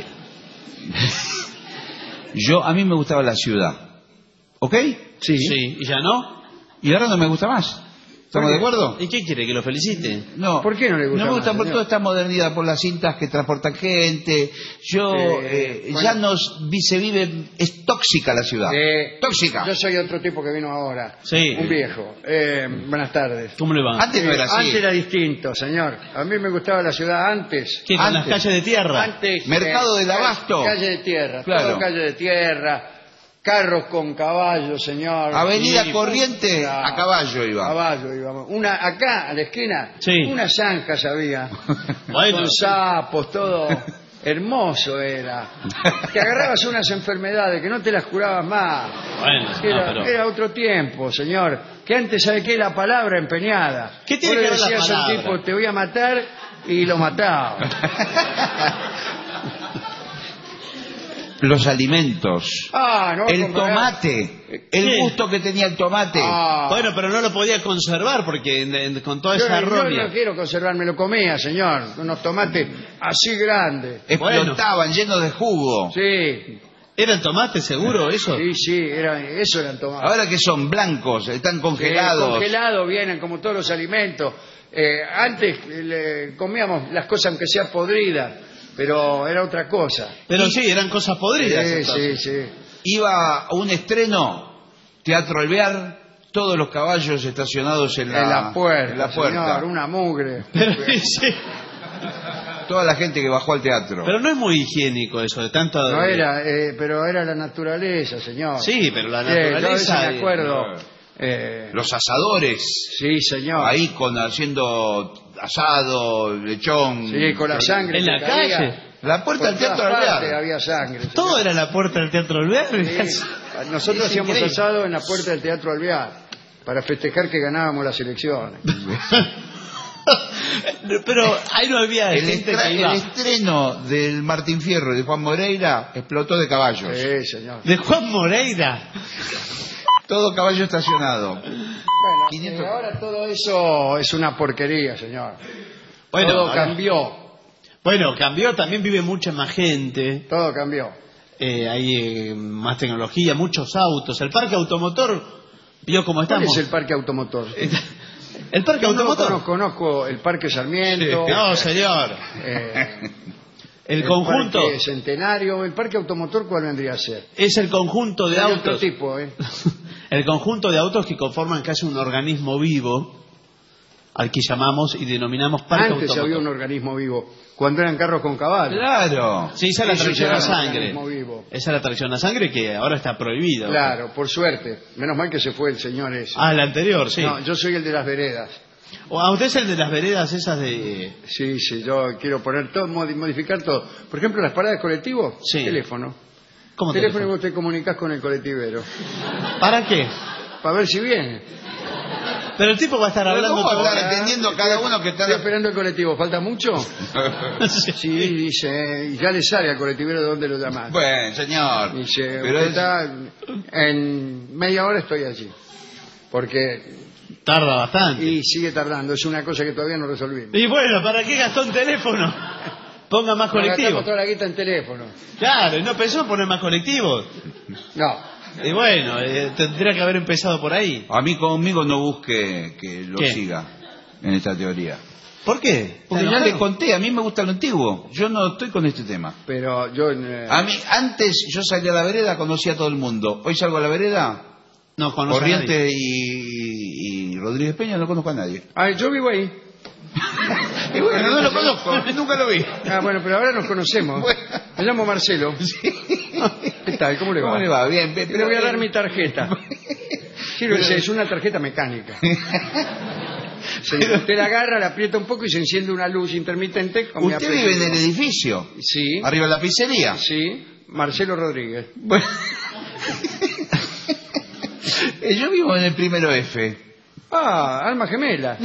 yo a mí me gustaba la ciudad, ¿ok? Sí. Sí, ¿y ya no? Y ahora no me gusta más. ¿Estamos de acuerdo? ¿Y qué quiere? ¿Que lo felicite? No. ¿Por qué no le gusta No me gusta más, por señor? toda esta modernidad, por las cintas que transportan gente. Yo, Eh, eh, bueno. ya nos vi- se vive, es tóxica la ciudad. Eh, Tóxica. Yo soy otro tipo que vino ahora. Sí. Un viejo. Eh, buenas tardes. ¿Cómo le va? Antes no era así. Antes era distinto, señor. A mí me gustaba la ciudad antes. ¿Qué, con las antes. calles de tierra? Antes. Mercado del ca- Abasto. Calle de tierra. Claro. Todo calle de tierra. Carros con caballos, señor. Avenida Sí, Corriente, claro. a caballo iba. Caballo íbamos. Una, acá, a la esquina, Sí. unas zanjas había. Bueno. Con sapos, todo. Hermoso era. Te agarrabas unas enfermedades que no te las curabas más. Bueno, no, Era, pero- era otro tiempo, señor. Que antes, ¿sabe qué? La palabra empeñada. ¿Qué tiene Vos le que ver la decías a un palabra? tipo, te voy a matar, y lo mataba. Los alimentos. Ah, no, El comparar. tomate. El ¿Qué? gusto que tenía el tomate. Ah. Bueno, pero no lo podía conservar porque en- en- con toda Yo, esa yo roña. no quiero conservarme, lo comía, señor. Unos tomates así grandes. Explotaban, llenos de jugo. Sí, ¿Era el tomate seguro eso? sí, sí, era, eso eran tomates. Ahora que son blancos, están congelados. Eh, congelados vienen como todos los alimentos. Eh, antes eh, le- comíamos las cosas aunque sea podridas, pero era otra cosa. Pero sí, eran cosas podridas. Sí, entonces. sí, sí. Iba a un estreno, Teatro Alvear, todos los caballos estacionados en la, En la puerta, en la puerta. señor, una mugre. Pero, sí. Toda la gente que bajó al teatro. Pero no es muy higiénico eso, de tanto... No era, eh, pero era la naturaleza, señor. Sí, pero la Sí, yo a veces naturaleza... me acuerdo Eh, Los asadores. Sí, señor. Ahí con haciendo asado, lechón. Sí, con la sangre. En que la caía. calle. La puerta Por del Teatro todas Alvear. partes había sangre. señor. Todo era la puerta del Teatro Alvear. Sí. Nosotros Es hacíamos increíble. asado en la puerta del Teatro Alvear para festejar que ganábamos las elecciones. Pero ahí no había El, gente estra- que iba. el estreno del Martín Fierro y de Juan Moreira explotó de caballos. Sí, señor. De Juan Moreira. Todo caballo estacionado. Bueno, quinientos eh, ahora todo eso es una porquería, señor. Bueno, todo ahora- cambió, Bueno, cambió, también vive mucha más gente. todo cambió. Eh, hay eh, más tecnología, muchos autos. El parque automotor, vio cómo ¿Cuál estamos. es el parque automotor? El parque Yo no automotor. conozco, conozco el Parque Sarmiento. No, señor. eh, El conjunto Parque Centenario. ¿El parque automotor cuál vendría a ser? es el conjunto de Hay otro autos. tipo, ¿eh? El conjunto de autos que conforman casi un organismo vivo, al que llamamos y denominamos parque Antes automotor. había un organismo vivo, cuando eran carros con caballos. Claro. Sí, esa es la Eso tracción ya a era un sangre. organismo vivo. Esa es la tracción a sangre que ahora está prohibida. Claro, por suerte. Menos mal que se fue el señor ese. Ah, el anterior, sí. No, yo soy el de las veredas. O a usted es el de las veredas esas de... Sí, sí, yo quiero poner todo, modi- modificar todo. Por ejemplo, las paradas de colectivo, Sí. teléfono. ¿Cómo Teléfono y teléfono? vos te comunicás con el colectivero. ¿Para qué? Para ver si viene. Pero el tipo va a estar Pero hablando ¿cómo todo... va a estar atendiendo a cada uno que está... Estoy esperando el colectivo, ¿falta mucho? Sí, dice, y ya le sale al colectivero de dónde lo llamás. Bueno, señor. Dice, Pero usted es- está, en media hora estoy allí. Porque, Tarda bastante. y sigue tardando, es una cosa que todavía no resolvimos. Y bueno, ¿para qué gastó un teléfono? Ponga más Nos colectivos. gastamos toda la guita en teléfono. Claro, ¿y no pensó en poner más colectivos? No. Y bueno, eh, tendría que haber empezado por ahí. A mí conmigo no busque que lo ¿Qué? siga en esta teoría. ¿Por qué? Porque ¿Está ya le enojado? conté, a mí me gusta lo antiguo. Yo no estoy con este tema. Pero yo... eh, A mí, antes yo salía a la vereda, conocía a todo el mundo. Hoy salgo a la vereda, No conoce a Corriente nadie. y, y Rodríguez Peña, no conozco a nadie. ah, yo vivo ahí. Y bueno, no lo conozco, nunca lo vi. Ah, bueno, pero ahora nos conocemos. Me llamo Marcelo. ¿Qué tal? ¿Cómo le va? ¿Cómo le va? Bien, bien. Le voy a dar bien. mi tarjeta. Sírvese, es una tarjeta mecánica. Se- usted la agarra, la aprieta un poco y se enciende una luz intermitente. con mi Usted apellido. vive en el edificio, Sí, arriba de la pizzería. sí, Marcelo Rodríguez. Bueno. Eh, Yo vivo en el primero F. Ah, alma gemela.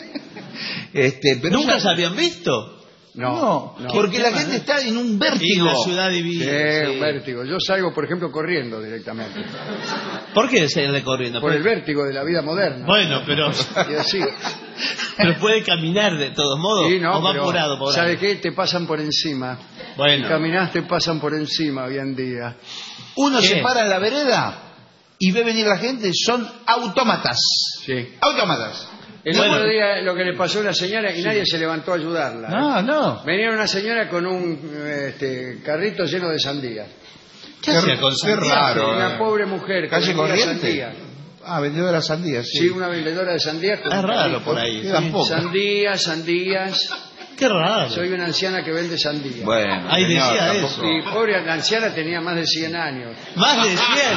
Este, pero ¿Nunca ya- se habían visto? No, no. porque ¿Qué la tema, gente eh? está en un Y vértigo. la ciudad Sí, divina. un vértigo. Yo salgo, por ejemplo, corriendo directamente. ¿Por qué se le corriendo? Por el vértigo de la vida moderna. Bueno, pero... Y así. pero puede caminar de todos modos. Sí, no, o va pero, apurado por ¿sabe ahí. qué? Te pasan por encima. Bueno. Caminás, te pasan por encima hoy en día. Uno ¿Qué? se para en la vereda y ve venir la gente, son autómatas. Sí. Autómatas. El Bueno. otro día lo que le pasó a una señora y nadie se levantó a ayudarla. ¿eh? No, no. Venía una señora con un este, carrito lleno de sandías. ¿Qué hacía con qué sandía? raro. Una eh. pobre mujer que Calle vendía Corriente. sandías. Ah, vendedora de sandías, sí. Sí, una vendedora de sandías. con Es un raro carrito. por ahí. Quedan sí. pocas. Sandías, sandías. Qué raro. Soy una anciana que vende sandías. Bueno, Ahí señor, decía tampoco- eso. Y pobre, la anciana tenía más de cien años. Más de cien.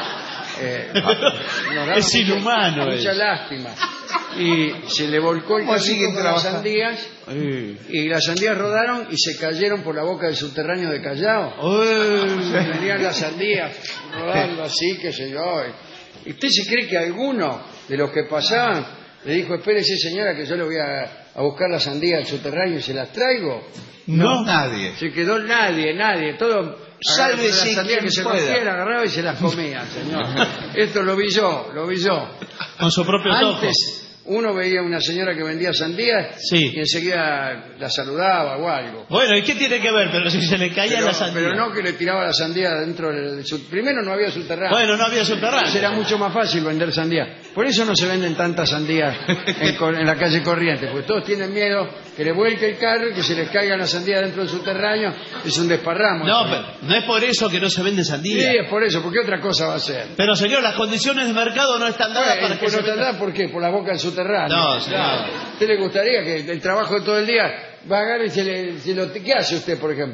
Eh, nos daba Es inhumano Mucha eso. lástima. Y se le volcó el ¿Cómo carrito siguen con las trabajando? sandías y las sandías rodaron y se cayeron por la boca del subterráneo de Callao. Uy. Venían las sandías rodando así, qué sé yo. ¿Y usted se cree que alguno de los que pasaban le dijo, espérese señora que yo le voy a, a buscar las sandías del subterráneo y se las traigo? No, nadie. Se quedó nadie, nadie, todo... Sálvese las sandías quien que se pueda. rompían, agarraba y se las comía, señor. Esto lo vi yo, lo vi yo. Con su propio tojo. Antes uno veía a una señora que vendía sandías Sí. y enseguida la saludaba o algo. Bueno, ¿y qué tiene que ver? Pero si se le caía Pero, la sandía. pero no que le tiraba la sandía dentro del... sub- Primero no había subterráneo. Bueno, no había subterráneo. Entonces era mucho más fácil vender sandías. Por eso no se venden tantas sandías en, Cor- en la calle Corriente, porque todos tienen miedo que le vuelque el carro y que se les caigan las sandías dentro del subterráneo. Es un desparramo. No, eso. pero no es por eso que no se vende Sí, sandía. es por eso, porque otra cosa va a ser. Pero señor, las condiciones de mercado no están dadas Eh, para que pues se no venda. tendrá, ¿por qué? Por la boca del subterráneo. No, señor. Claro. ¿Usted le gustaría que el trabajo de todo el día va a agarrar y se le, se lo... ¿Qué hace usted, por ejemplo?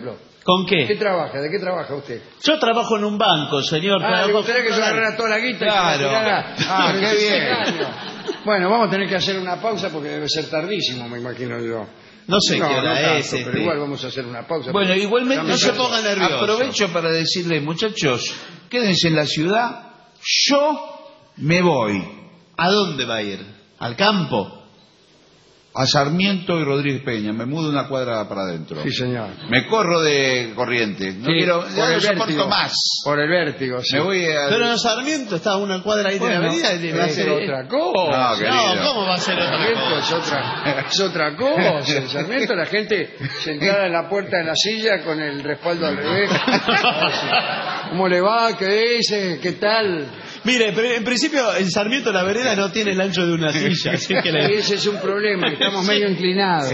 ¿Con qué? ¿Qué trabaja? ¿De qué trabaja usted? Yo trabajo en un banco, señor. Ah, le trabajo gustaría que yo central. agarrara toda la guita Claro. y se la tirara. Ah, qué bien. Años. Bueno, vamos a tener que hacer una pausa porque debe ser tardísimo, me imagino yo. No sé qué hora no tanto, es, pero este. igual vamos a hacer una pausa. Bueno, porque igualmente ya me no se canso. pongan nerviosos. aprovecho para decirles, muchachos, quédense en la ciudad, yo me voy ¿A dónde va a ir? ¿Al campo? a Sarmiento y Rodríguez Peña, me mudo una cuadra para adentro. Sí, señor. Me corro de corriente, no Sí, quiero, por ya no el soporto vértigo. más. Por el vértigo, sí. Me voy a... Pero en Sarmiento está a una cuadra ahí Bueno, de la avenida. y va a es ser otra cosa. No, querido. No, ¿cómo va a ser otra Sarmiento cosa? es otra, es otra cosa. En Sarmiento la gente sentada en la puerta de la silla con el respaldo al revés. ¿Cómo le va? ¿Qué dice? ¿Qué tal? Mire, pero en principio en Sarmiento la vereda no tiene el ancho de una silla, así que Y le... ese es un problema, que estamos medio inclinados.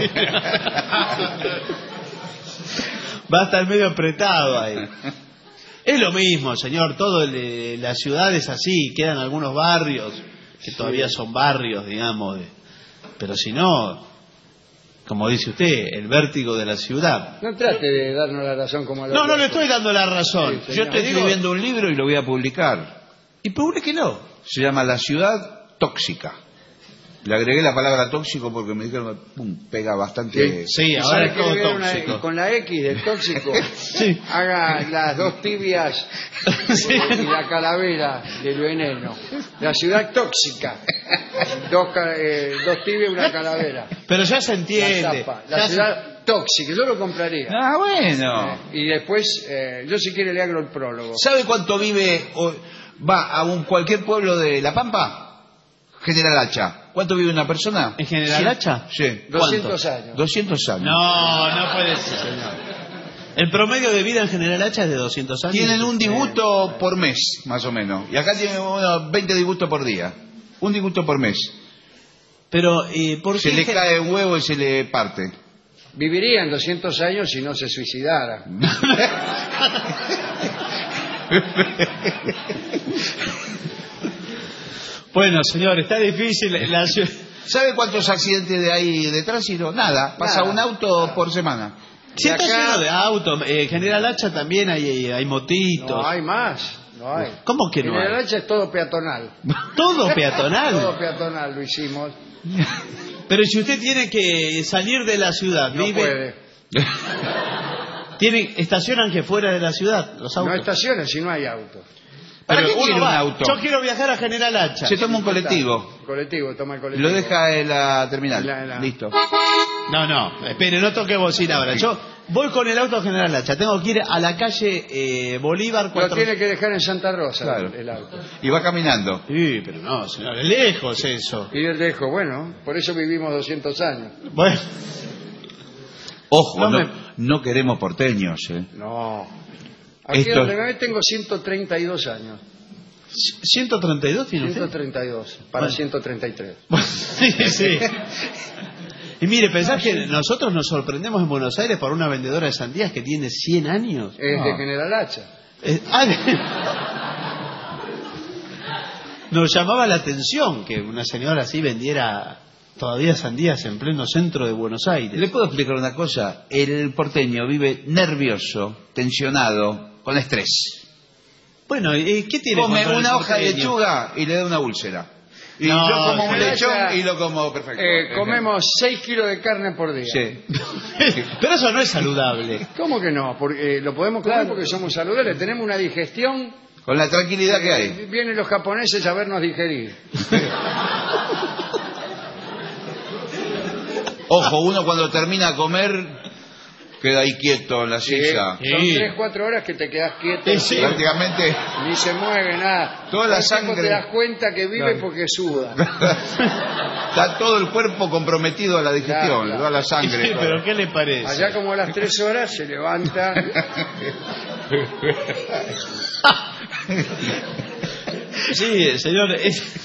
va a estar medio apretado ahí. Es lo mismo, señor, todo el de la ciudad es así, quedan algunos barrios que todavía son barrios, digamos, de- pero si no, como dice usted, el vértigo de la ciudad. No trate de darnos la razón como a los No, no le otros. estoy dando la razón. Sí, Yo estoy Digo- escribiendo un libro y lo voy a publicar. Y públiquelo. Se llama La ciudad tóxica. Le agregué la palabra tóxico porque me dijeron, pum, pega bastante. Sí, ¿Y ahora sabe es qué todo le viene una- tóxico. con la X del tóxico, Sí. haga las dos tibias Sí. y la calavera del veneno. La ciudad tóxica. Dos, ca- eh, dos tibias y una calavera. Pero ya se La entiende. tapa. Ya La se- ciudad tóxica. Yo lo compraría. Ah, bueno. Eh, y después, eh, yo si quiere le hago el prólogo. ¿Sabe cuánto vive, o, va a un, cualquier pueblo de La Pampa? General Hacha. ¿Cuánto vive una persona? ¿En General Cien- Hacha? Sí. doscientos años. doscientos años. No, no puede ser, señor. El promedio de vida en General Hacha es de doscientos años. Tienen un disgusto por mes, más o menos. Y acá tienen unos veinte disgustos por día. Un disgusto por mes. Pero, eh, ¿por Se qué le gen- cae un huevo y se le parte. Vivirían doscientos años si no se suicidara. Bueno, señor, está difícil. La... ciu- ¿Sabe cuántos accidentes de ahí de tránsito? Nada. Pasa Nada. un auto por semana. Sí, está acá- lleno de autos. Eh, General Hacha también hay, hay motitos. No hay más. No hay. ¿Cómo que no En el hay? Hacha es todo peatonal. Todo peatonal. Todo peatonal lo hicimos. Pero si usted tiene que salir de la ciudad, No vive... puede. Tienen, estacionan que fuera de la ciudad los autos. No estaciones si no hay auto. ¿Para Pero qué uno quiere un va, auto? Yo quiero viajar a General Hacha. Se toma un colectivo. Colectivo, toma el Y colectivo. lo deja en la terminal. La- la- Listo. No, no, espere, no toque bocina ahora. Yo voy con el auto a General Hacha. Tengo que ir a la calle eh, Bolívar Lo cuatro... tiene que dejar en Santa Rosa Claro. el auto. Y va caminando. Sí, pero no, señor, es lejos eso. Y él dijo, bueno, por eso vivimos doscientos años. Bueno, Ojo, No no, me- no queremos porteños, ¿eh? No. Aquí Esto- donde me ve tengo ciento treinta y dos años. ciento treinta y dos tiene usted. ciento treinta y dos para Bueno. ciento treinta y tres. Sí, sí. Y mire, pensás que nosotros nos sorprendemos en Buenos Aires por una vendedora de sandías que tiene cien años. Es de No. General Hacha. Eh, ah, de- Nos llamaba la atención que una señora así vendiera todavía sandías en pleno centro de Buenos Aires. ¿Le puedo explicar una cosa? El porteño vive nervioso, tensionado, con estrés. Bueno, ¿y qué tiene Come contra el una hoja de porteño? lechuga y le da una úlcera. Y No, yo como un General lechón Hacha, y lo como perfecto. Eh, comemos seis kilos de carne por día. Sí. Pero eso no es saludable. ¿Cómo que no? Porque, eh, lo podemos comer porque somos saludables. Tenemos una digestión. Con la tranquilidad que hay. Eh, Vienen los japoneses a vernos digerir. Ojo, uno cuando termina de comer queda ahí quieto en la silla. Son tres, cuatro horas que te quedas quieto. Sí, sí. Prácticamente Ni se mueve nada. Toda la Todo el tiempo sangre- te das cuenta que vive Claro. porque suda. está todo el cuerpo comprometido a la digestión, Claro, le claro. da la sangre. Sí, todo. pero ¿qué le parece? Allá como a las tres horas se levanta. Sí, señor. es-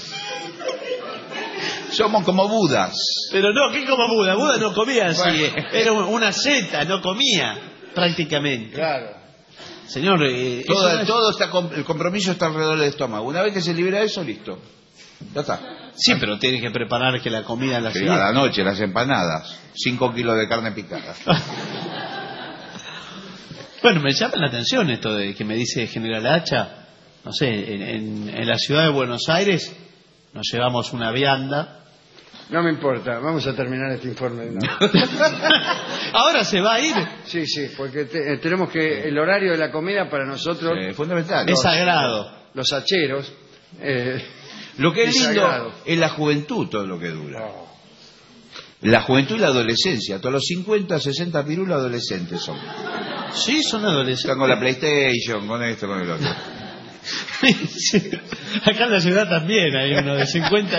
Somos como Budas. Pero no, ¿qué como Buda? Buda no comía así. Bueno. Era una seta, no comía prácticamente. Claro. Señor, eh, Todo, eso no es- todo está, com- el compromiso está alrededor del estómago. Una vez que se libera eso, listo. Ya está. Sí, pero tiene que preparar que la comida la Sí, siguiente. a la noche, las empanadas. Cinco kilos de carne picada. Bueno, me llama la atención esto de que me dice General Hacha. No sé, en, en, en la ciudad de Buenos Aires nos llevamos una vianda. No me importa, vamos a terminar este informe de una vez. ¿Ahora se va a ir? Sí, sí, porque te, tenemos que... El horario de la comida para nosotros... Sí, fundamental. Los, es sagrado. Los hacheros... Eh, lo que es, es lindo sagrado. Es la juventud, todo lo que dura. Oh. La juventud y la adolescencia. Todos los cincuenta, sesenta pirulos adolescentes son. Sí, son adolescentes. Están con la PlayStation, con esto, con el otro. Sí. Acá en la ciudad también hay uno de cincuenta.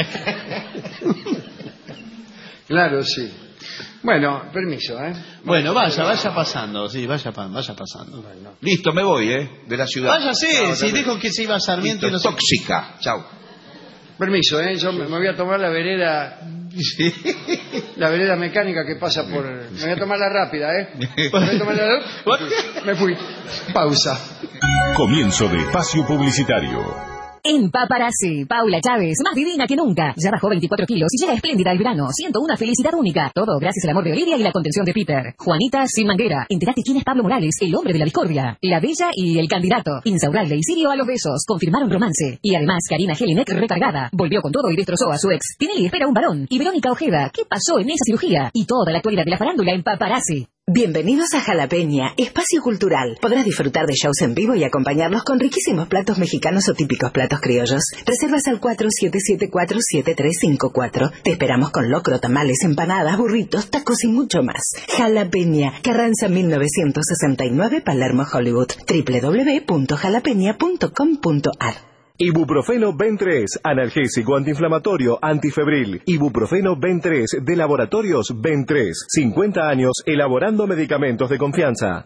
Claro, sí. Bueno, permiso, ¿eh? Bueno, vaya, vaya pasando, sí, vaya, vaya pasando. Bueno. Listo, me voy, ¿eh? De la ciudad. Váyase, no, si dijo que se iba a Sarmiento. Listo, y no tóxica, sé... chao. Permiso, ¿eh? Yo me voy a tomar la vereda... La vereda mecánica que pasa por... Me voy a tomar la rápida, ¿eh? Me voy a tomar la... Me fui. Pausa. Comienzo de espacio publicitario. En Paparazzi, Paula Chávez, más divina que nunca. Ya bajó veinticuatro kilos y llega espléndida el verano. Siento una felicidad única. Todo gracias al amor de Olivia y la contención de Peter. Juanita sin manguera. Entérate quién es Pablo Morales, el hombre de la discordia. La bella y el candidato. Insaurralde y Sirio a los besos. Confirmaron romance. Y además, Karina Jelinek recargada. Volvió con todo y destrozó a su ex. Tinelli espera un varón. Y Verónica Ojeda, ¿qué pasó en esa cirugía? Y toda la actualidad de la farándula en Paparazzi. Bienvenidos a Jalapeña, espacio cultural. Podrás disfrutar de shows en vivo y acompañarlos con riquísimos platos mexicanos o típicos platos criollos. Reservas al cuatro siete siete cuatro siete tres cinco cuatro. Te esperamos con locro, tamales, empanadas, burritos, tacos y mucho más. Jalapeña, Carranza mil novecientos sesenta y nueve, Palermo, Hollywood. doble u doble u doble u punto jalapeña punto com punto a r. Ibuprofeno Ben tres, analgésico antiinflamatorio antifebril. Ibuprofeno Ben tres de Laboratorios Ben tres. cincuenta años elaborando medicamentos de confianza.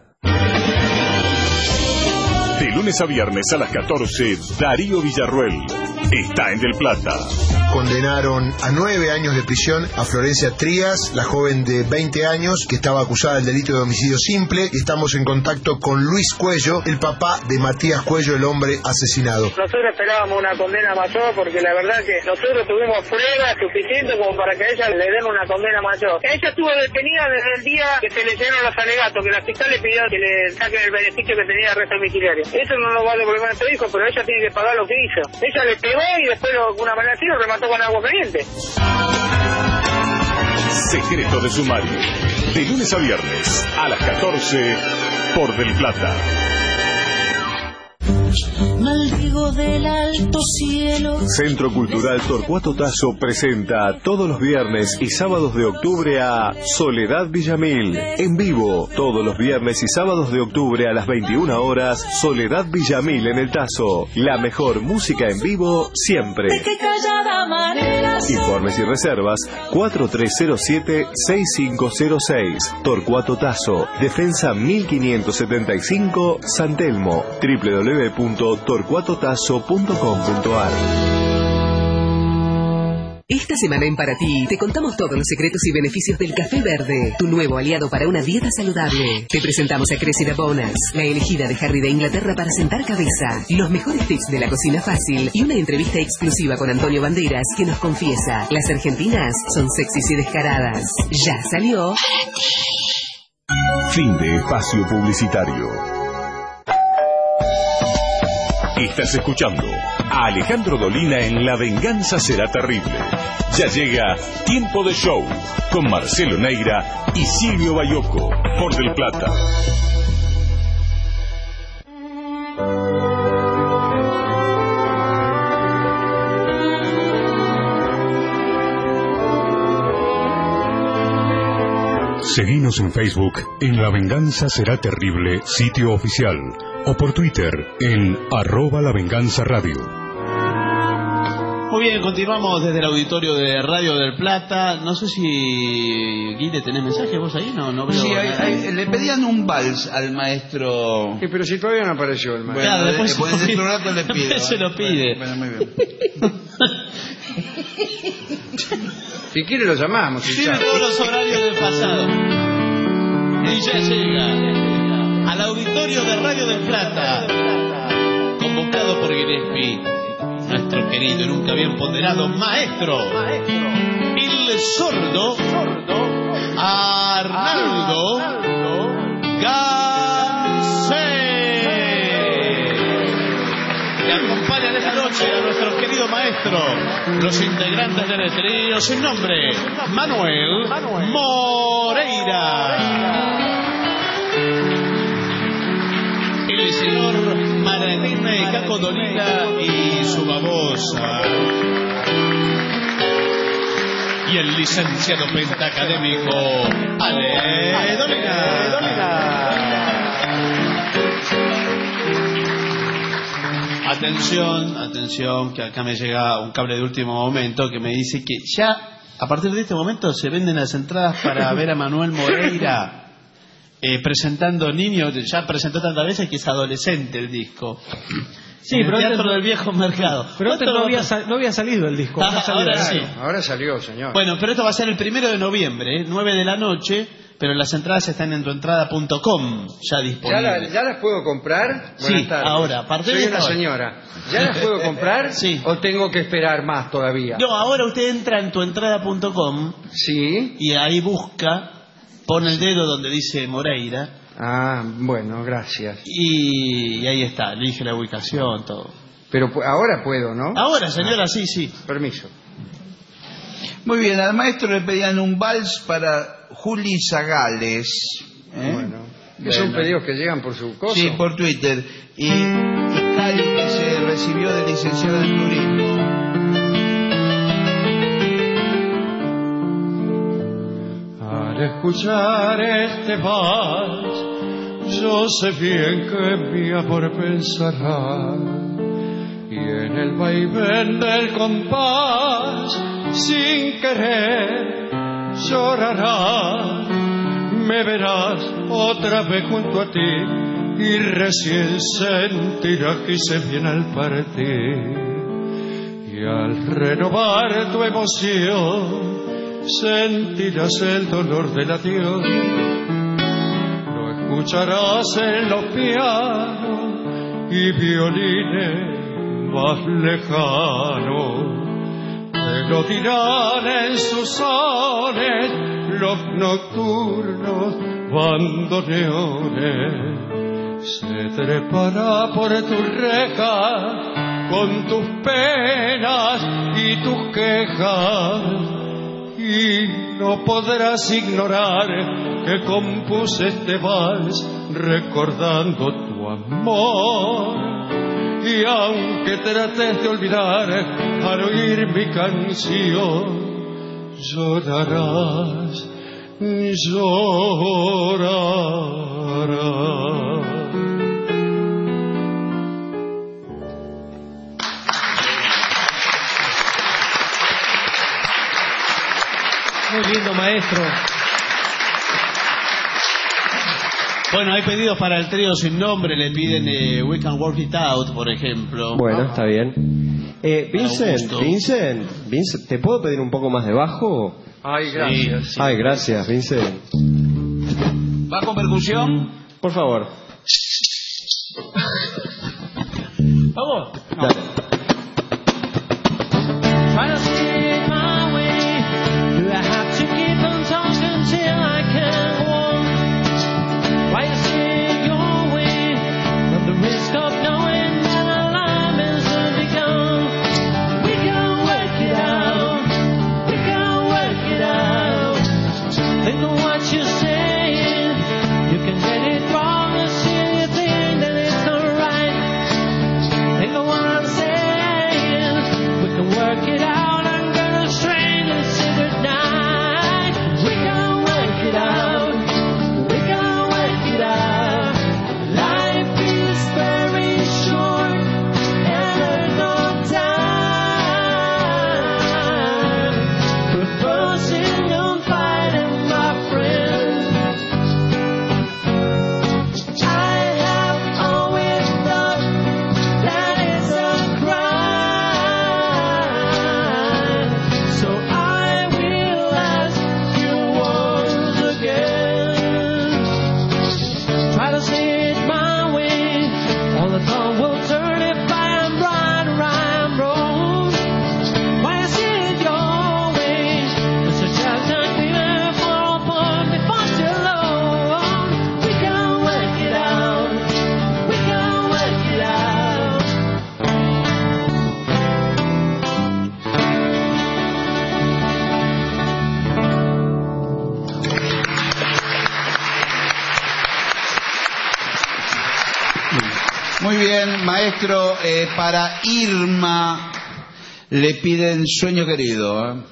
De lunes a viernes a las catorce, Darío Villarruel está en Del Plata. Condenaron a nueve años de prisión a Florencia Trías, la joven de veinte años que estaba acusada del delito de homicidio simple. Estamos en contacto con Luis Cuello, el papá de Matías Cuello, el hombre asesinado. Nosotros esperábamos una condena mayor porque la verdad que nosotros tuvimos pruebas suficientes como para que a ella le den una condena mayor. Ella estuvo detenida desde el día que se le llenaron los alegatos, que la fiscal le pidió que le saquen el beneficio que tenía de arresto domiciliario. Eso no lo va a devolver a este hijo, pero ella tiene que pagar lo que hizo. Ella le pegó y después de alguna manera así lo remató con agua caliente. Secreto de sumario. De lunes a viernes a las catorce por Del Plata. Maldigo del alto cielo. Centro Cultural Torcuato Tasso presenta todos los viernes y sábados de octubre a Soledad Villamil. En vivo, todos los viernes y sábados de octubre a las veintiuna horas, Soledad Villamil en el Tasso. La mejor música en vivo siempre. Informes y reservas cuatro tres cero siete seis cinco cero seis. Torcuato Tasso, Defensa mil quinientos setenta y cinco, San Telmo. doble u doble u doble u punto torcuato tasso punto com punto a r. Esta semana en Para Ti te contamos todos los secretos y beneficios del café verde, tu nuevo aliado para una dieta saludable. Te presentamos a Cressida Bonas, la elegida de Harry de Inglaterra para sentar cabeza, los mejores tips de la cocina fácil y una entrevista exclusiva con Antonio Banderas que nos confiesa, las argentinas son sexys y descaradas. Ya salió Para Ti. Fin de espacio publicitario. Estás escuchando a Alejandro Dolina en La Venganza Será Terrible. Ya llega Tiempo de Show con Marcelo Neira y Silvio Bayoco por Del Plata. Seguinos en Facebook en La Venganza Será Terrible, sitio oficial, o por Twitter en arroba La Venganza Radio. Muy bien, continuamos desde el auditorio de Radio del Plata. No sé si, Guille, ¿tenés mensajes vos ahí? No, no veo. Sí, hay, hay, le pedían un vals al maestro. Sí, pero si todavía no apareció el maestro. Bueno, claro, después, después de otro rato le pido. Se lo pide. Bueno, bueno, muy bien. Si quiere lo llamamos. Sí, todos los horarios del pasado. Y ya llega al auditorio de Radio del Plata, convocado por Gillespie, nuestro querido y nunca bien ponderado maestro, el sordo Arnaldo Gansé. indumentaria de esta noche a nuestro querido maestro, los integrantes del trío sin nombre, Manuel Moreira. El señor Maradina Caco Dolina y su babosa. Y el licenciado pentacadémico Ale Dolina. Atención, atención, que acá me llega un cable de último momento que me dice que ya, a partir de este momento, se venden las entradas para ver a Manuel Moreira eh, presentando Niños. Ya presentó tantas veces que es adolescente el disco. Sí, en pero el antes Teatro no- del Viejo Mercado. Pero antes no había, sa- no había salido el disco. Ah, no salió. ahora sí. Ahora salió, señor. Bueno, pero esto va a ser el primero de noviembre, ¿eh? nueve de la noche, pero las entradas están en tuentrada punto com ya ¿Ya, disponibles. la- ¿Ya las puedo comprar? Sí, Buenas tardes. ahora, a partir Soy de una esta hora. señora. ¿Ya las puedo comprar? Sí. ¿O tengo que esperar más todavía? No, ahora usted entra en tuentrada punto com Sí. y ahí busca, pone el dedo donde dice Moreira Ah, bueno, gracias. y, y ahí está, elige la ubicación, todo. Pero pu- ahora puedo, ¿no? Ahora, señora, sí, sí. Permiso. Muy bien, al maestro le pedían un vals para Juli Zagales. ¿eh? Bueno. Que son Bueno. pedidos que llegan por su cosa. Sí, por Twitter. Y, y Cali, que se recibió de licenciado en turismo. Al escuchar este vals, yo sé bien que mi amor pensará, y en el vaivén del compás, sin querer, llorará. Me verás otra vez junto a ti, y recién sentirás que hice bien al partir. Y al renovar tu emoción, sentirás el dolor del adiós. Lo escucharás en los pianos y violines más lejanos. Te lo dirán en sus sones los nocturnos bandoneones. Se trepará por tus rejas con tus penas y tus quejas, y no podrás ignorar que compuse este vals recordando tu amor. Y aunque trates de olvidar al oír mi canción, llorarás, llorarás. Muy lindo, maestro. Bueno, hay pedidos para el trío sin nombre, le piden eh, We Can Work It Out, por ejemplo. Bueno, está bien. Eh, Vincent, Augusto. Vincent, Vincent, ¿te puedo pedir un poco más de bajo? Ay, gracias. Sí. Ay, gracias, Vincent. ¿Va con percusión? Por favor. Vamos. Dale. Try to see my way. Do I have to keep on talking till I can walk? Why you see your way? From the risk of knowing that our life is to be gone. We can work it out. We can work it out. Think of what you're saying. You can get it wrong and see you think that it's alright. Think of what I'm saying. bien, maestro. Eh, para Irma le piden Sueño Querido. ¿eh?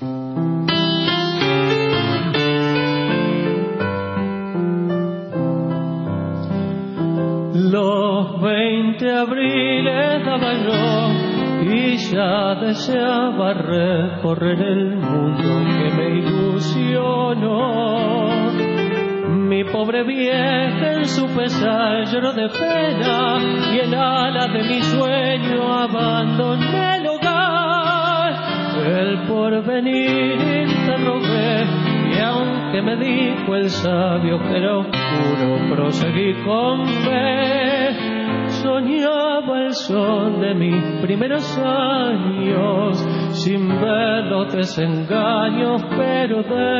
Los veinte abriles daba yo y ya deseaba recorrer el mundo que me ilusionó. Mi pobre vieja en su pesar lloró de pena y en alas de mi sueño abandoné el hogar. El porvenir interrogué y aunque me dijo el sabio que era oscuro, proseguí con fe. Soñaba el sol de mis primeros años, sin ver los desengaños, pero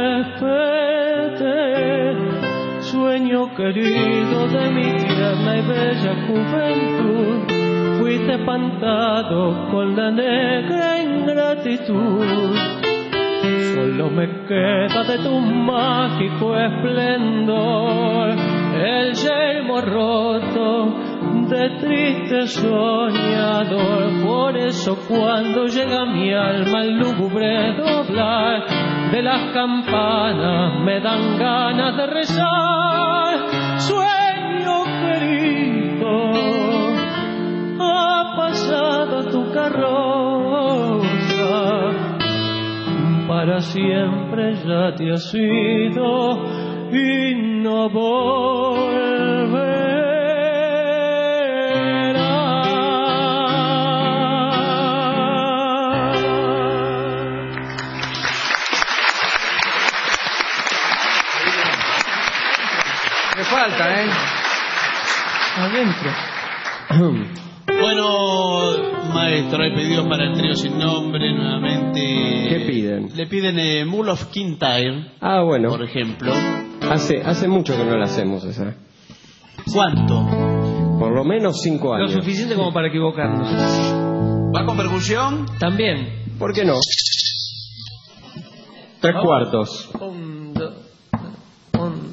desperté. Sueño querido de mi tierna y bella juventud, fuiste espantado con la negra ingratitud. Solo me queda de tu mágico esplendor el yelmo roto de triste soñador. Por eso cuando llega mi alma el lúgubre doblar de las campanas me dan ganas de rezar. Sueño querido, ha pasado tu carroza, para siempre ya te has ido y no volverás. Me falta, ¿eh? Adentro. Bueno, maestro, hay pedidos para el trío sin nombre nuevamente. ¿Qué piden? Le piden eh, Mull of Kintyre, Ah, bueno. por ejemplo. Hace, hace mucho que no la hacemos esa. ¿Cuánto? Por lo menos cinco Lo años. suficiente como para equivocarnos. ¿Va con percusión? También. ¿Por qué no? Tres Vamos. cuartos. Un, dos, un.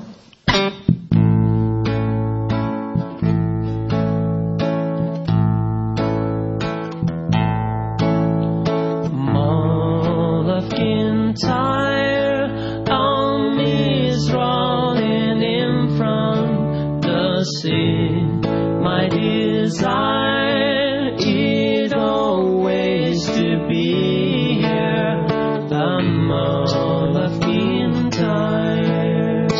Mull of Kintyre, on me is rolling in from the sea. My desire is always to be here. The Mull of Kintyre.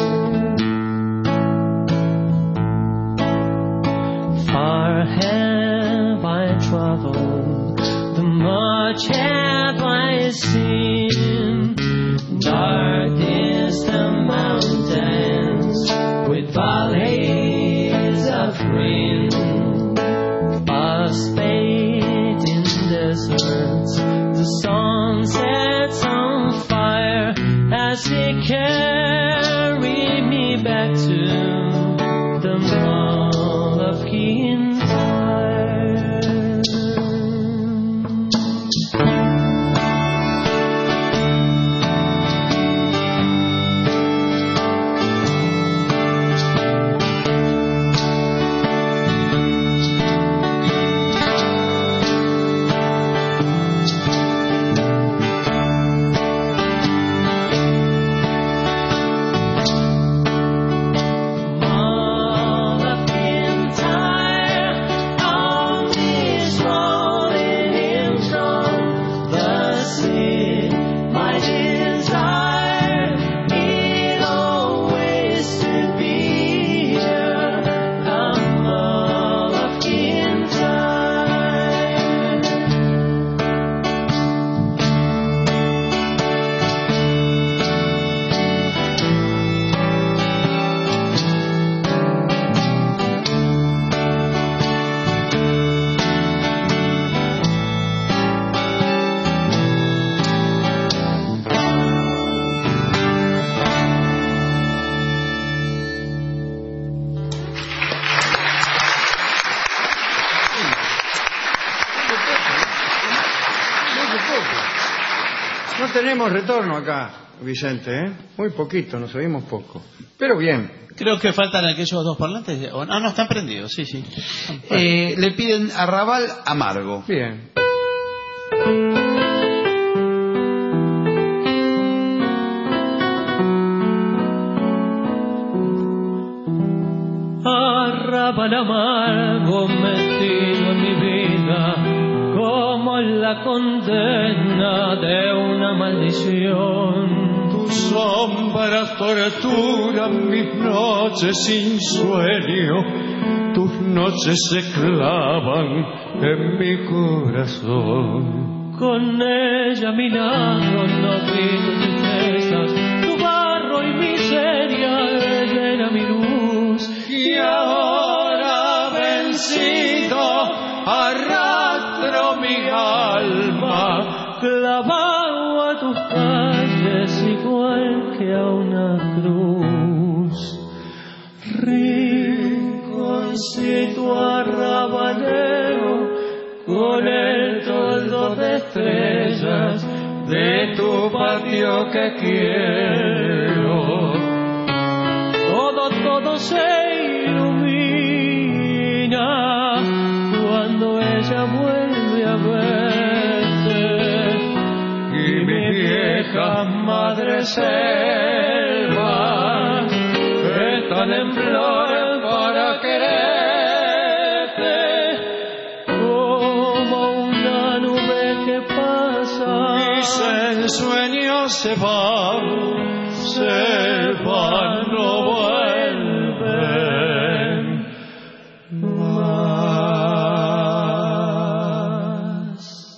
Far have I traveled, the much have I seen. Dark distant mountains with valleys of green, past fading deserts, the sun sets on fire as they carry me back to the Mull of Kintyre. Mull of Kintyre, all is rolling in from the sea. My desire is always to be here, the Mull of Kintyre. No tenemos retorno acá. Vicente, ¿eh? Muy poquito, nos oímos poco. Pero bien. Creo que faltan aquellos dos parlantes. Oh, no, no, están prendidos, sí, sí. Eh, le piden Arrabal Amargo. Bien. Arrabal amargo metido en mi vida, como en la condena de una maldición. Tus sombras torturan mis noches sin sueño, tus noches se clavan en mi corazón. Con ella a mi lado no grito tristezas, tu barro y miseria, ella era mi luz. Y ahora vencido arrastro mi alma, clavado a tus calles igual que a una cruz. Rinconcito arrabalero, con el toldo de estrellas de tu patio que quiero. Todo, todo se ilumina cuando ella vuelve a verte. Y mi vieja madre selva están en flor para quererte, como una nube que pasa y en sueños se va, se va, no vuelven más.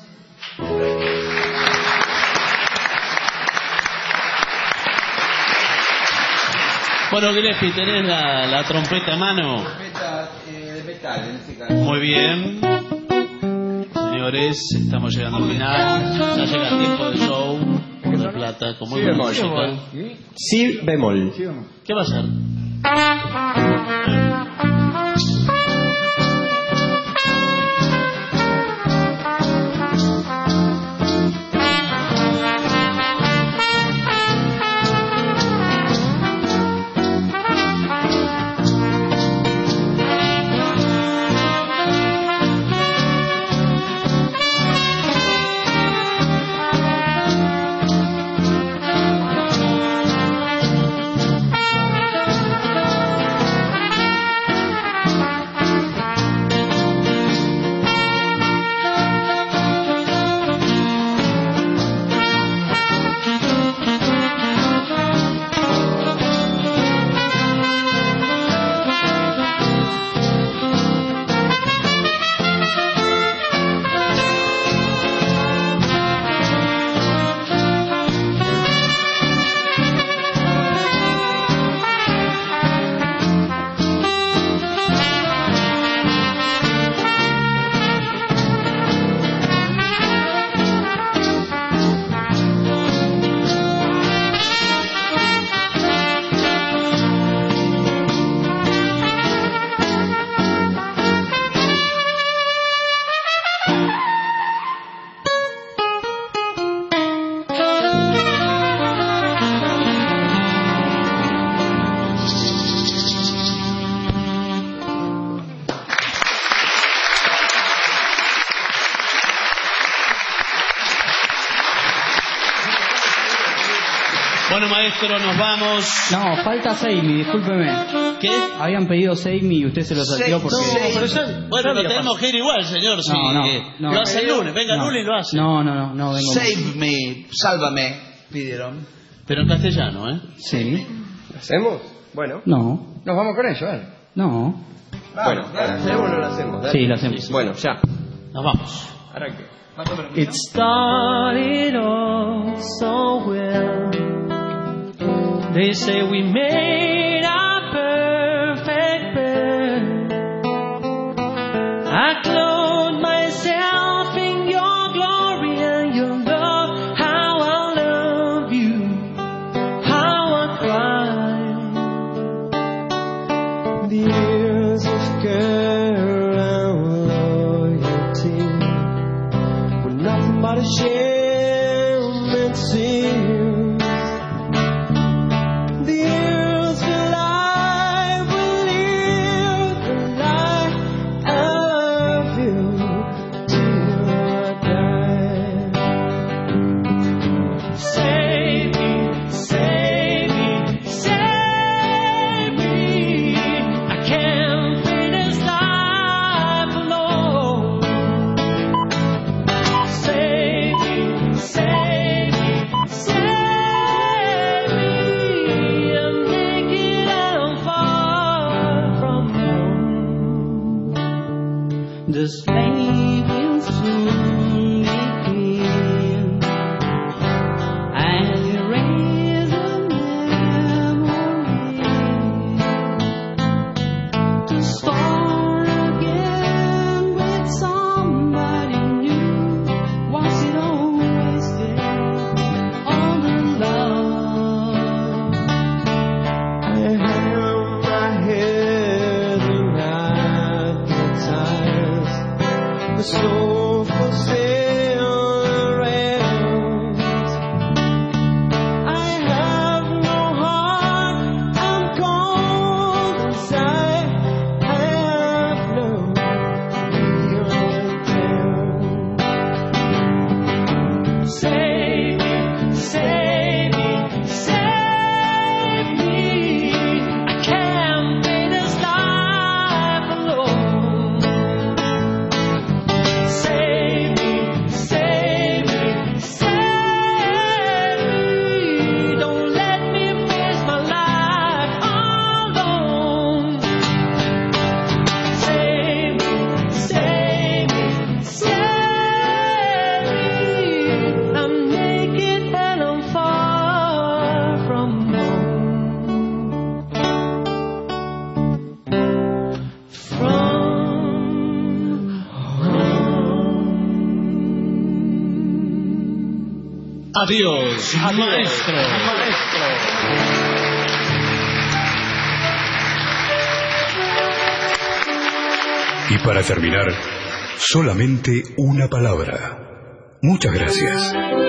Bueno, Gillespie, ¿tenés la, la trompeta a mano? Trompeta eh, de metal, en este caso. Muy bien. Señores, estamos llegando al final. Ya llega el tiempo del show. De plata, con muy Si buena bemol. música. Si bemol. ¿Qué va a ser? Bueno, maestro, nos vamos. No, falta Seimi, discúlpeme. ¿Qué? Habían pedido Seimi y usted se lo salteó porque... No, pero ya- bueno, lo tenemos que ir igual, señor. Si No, no, eh, no. lo hace el lunes, venga el No. lunes y lo hace. No, no, no, no vengo. Save me, sálvame, pidieron. Pero en castellano, ¿eh? Sí. ¿Lo hacemos? Bueno. No. Nos vamos con eso, ¿eh? No. Bueno, ¿lo hacemos o no lo hacemos? Dale. Sí, lo hacemos. Bueno, ya. Nos vamos. Arranque. It started off so well. They say we made a perfect pair. I clothed myself in your glory and your love. How I love you, how I cry. The years of care and loyalty were nothing but a shame and sin. Adiós, Adiós, maestro. maestro. Y para terminar, solamente una palabra. Muchas gracias.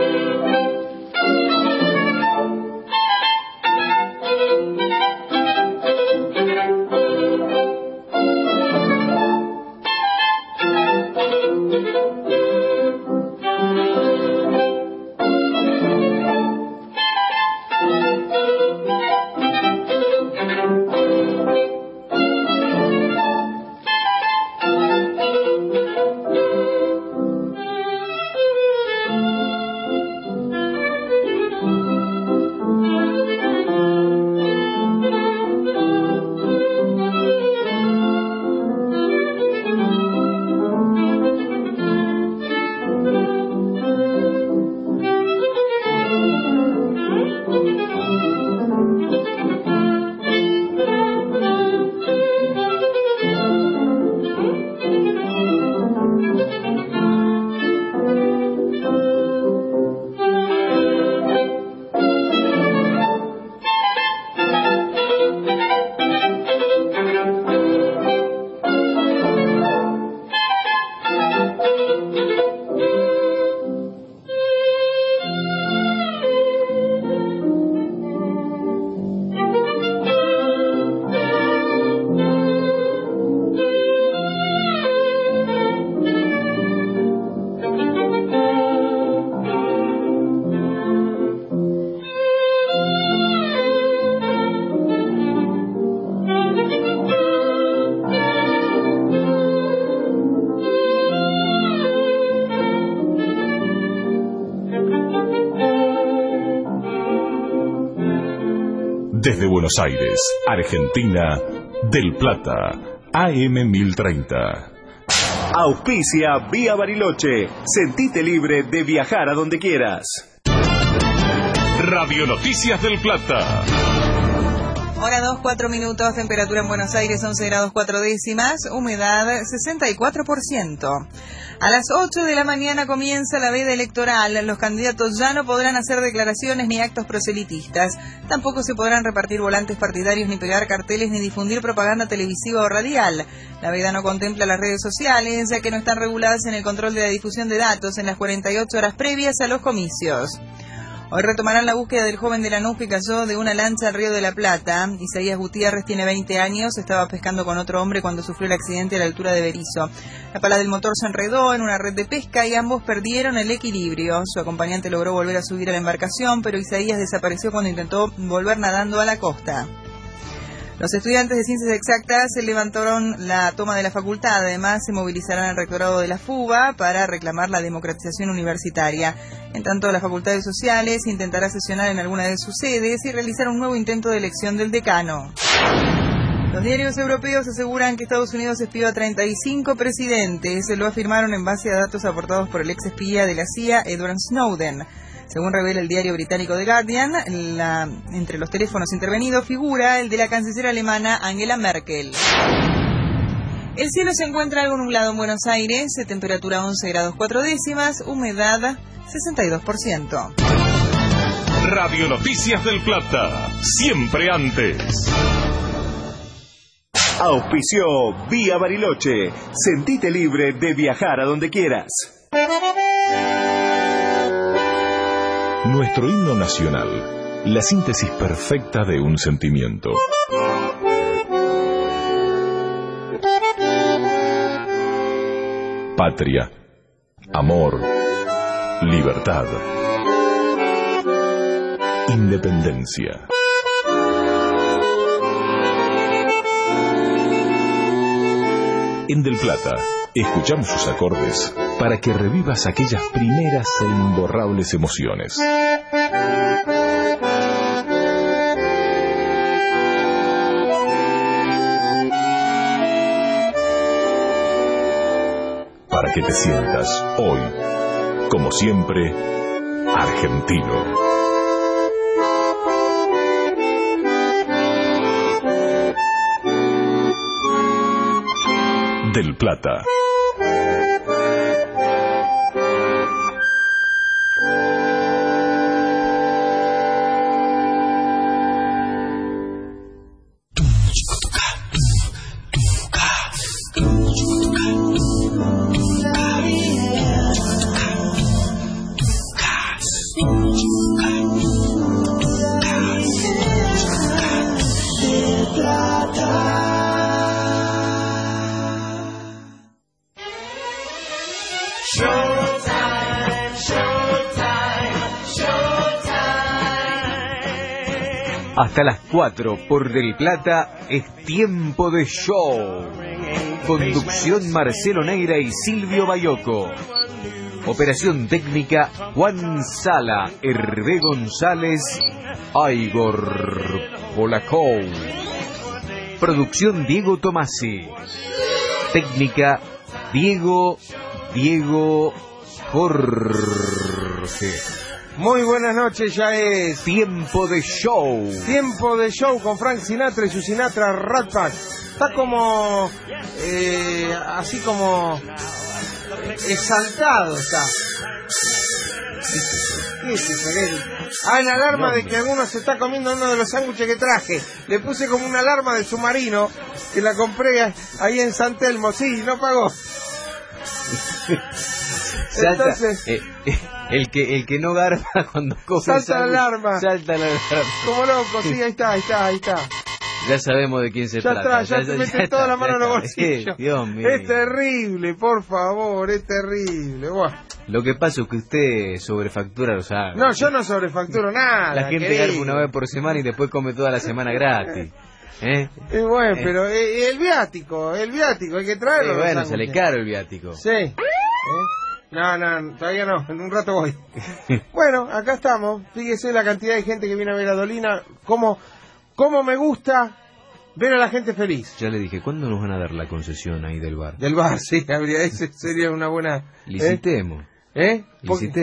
Desde Buenos Aires, Argentina, Del Plata, A M mil treinta. Auspicia Vía Bariloche. Sentite libre de viajar a donde quieras. Radio Noticias del Plata. Hora dos, cuatro minutos, temperatura en Buenos Aires once grados cuatro décimas, humedad sesenta y cuatro por ciento. A las ocho de la mañana comienza la veda electoral. Los candidatos ya no podrán hacer declaraciones ni actos proselitistas. Tampoco se podrán repartir volantes partidarios, ni pegar carteles, ni difundir propaganda televisiva o radial. La veda no contempla las redes sociales, ya que no están reguladas en el control de la difusión de datos en las cuarenta y ocho horas previas a los comicios. Hoy retomarán la búsqueda del joven de Lanús que cayó de una lancha al Río de la Plata. Isaías Gutiérrez tiene veinte años, estaba pescando con otro hombre cuando sufrió el accidente a la altura de Berizo. La pala del motor se enredó en una red de pesca y ambos perdieron el equilibrio. Su acompañante logró volver a subir a la embarcación, pero Isaías desapareció cuando intentó volver nadando a la costa. Los estudiantes de Ciencias Exactas se levantaron la toma de la facultad. Además, se movilizarán al rectorado de la FUBA para reclamar la democratización universitaria. En tanto, la Facultad de Sociales intentará sesionar en alguna de sus sedes y realizar un nuevo intento de elección del decano. Los diarios europeos aseguran que Estados Unidos espió a treinta y cinco presidentes. Lo afirmaron en base a datos aportados por el ex espía de la C I A, Edward Snowden. Según revela el diario británico The Guardian, la, entre los teléfonos intervenidos figura el de la canciller alemana Angela Merkel. El cielo se encuentra algo nublado en Buenos Aires, temperatura once grados cuatro décimas, humedad sesenta y dos por ciento. Radio Noticias del Plata, siempre antes. Auspició Vía Bariloche. Sentite libre de viajar a donde quieras. Nuestro himno nacional, la síntesis perfecta de un sentimiento. Patria, amor, libertad, independencia. En Del Plata, escuchamos sus acordes para que revivas aquellas primeras e imborrables emociones. Para que te sientas hoy, como siempre, argentino. Del Plata. Showtime, showtime, showtime. Hasta las cuatro por Del Plata es tiempo de show. Conducción Marcelo Neira y Silvio Bayoco. Operación técnica Juan Sala, Hervé González, Igor Polakov. Producción Diego Tomasi. Técnica Diego, Diego Jorge. Muy buenas noches, ya es tiempo de show. Tiempo de show con Frank Sinatra y su Sinatra Rat Pack. Está como, eh, así como exaltado está. ¿Qué es eso? Ah, la alarma de que alguno se está comiendo uno de los sándwiches que traje. Le puse como una alarma del submarino que la compré ahí en San Telmo. Sí, no pagó. Salta, Entonces, eh, eh, el que el que no garpa cuando coge salta la alarma. Salta la alarma. Como loco, sí, ahí está, ahí está, ahí está. Ya sabemos de quién se Ya trata. está, ya, ya te metes toda la mano en los bolsillos. Eh, Dios mío. Es terrible, por favor, es terrible. Buah. Lo que pasa es que usted sobrefactura los sábados. No, yo no sobrefacturo nada. La gente querido. garpa una vez por semana y después come toda la semana gratis. ¿Eh? Y bueno, Eh. pero eh, el viático, el viático, hay que traerlo. Eh, los bueno, sándwiches. sale caro el viático. Sí. ¿Eh? No, no, todavía no, en un rato voy. Bueno, acá estamos. Fíjese la cantidad de gente que viene a ver a Dolina. Cómo, cómo me gusta ver a la gente feliz. Ya le dije, ¿cuándo nos van a dar la concesión ahí del bar? Del bar, sí, habría, ese sería una buena... Licitemos. ¿Eh? Licitemos.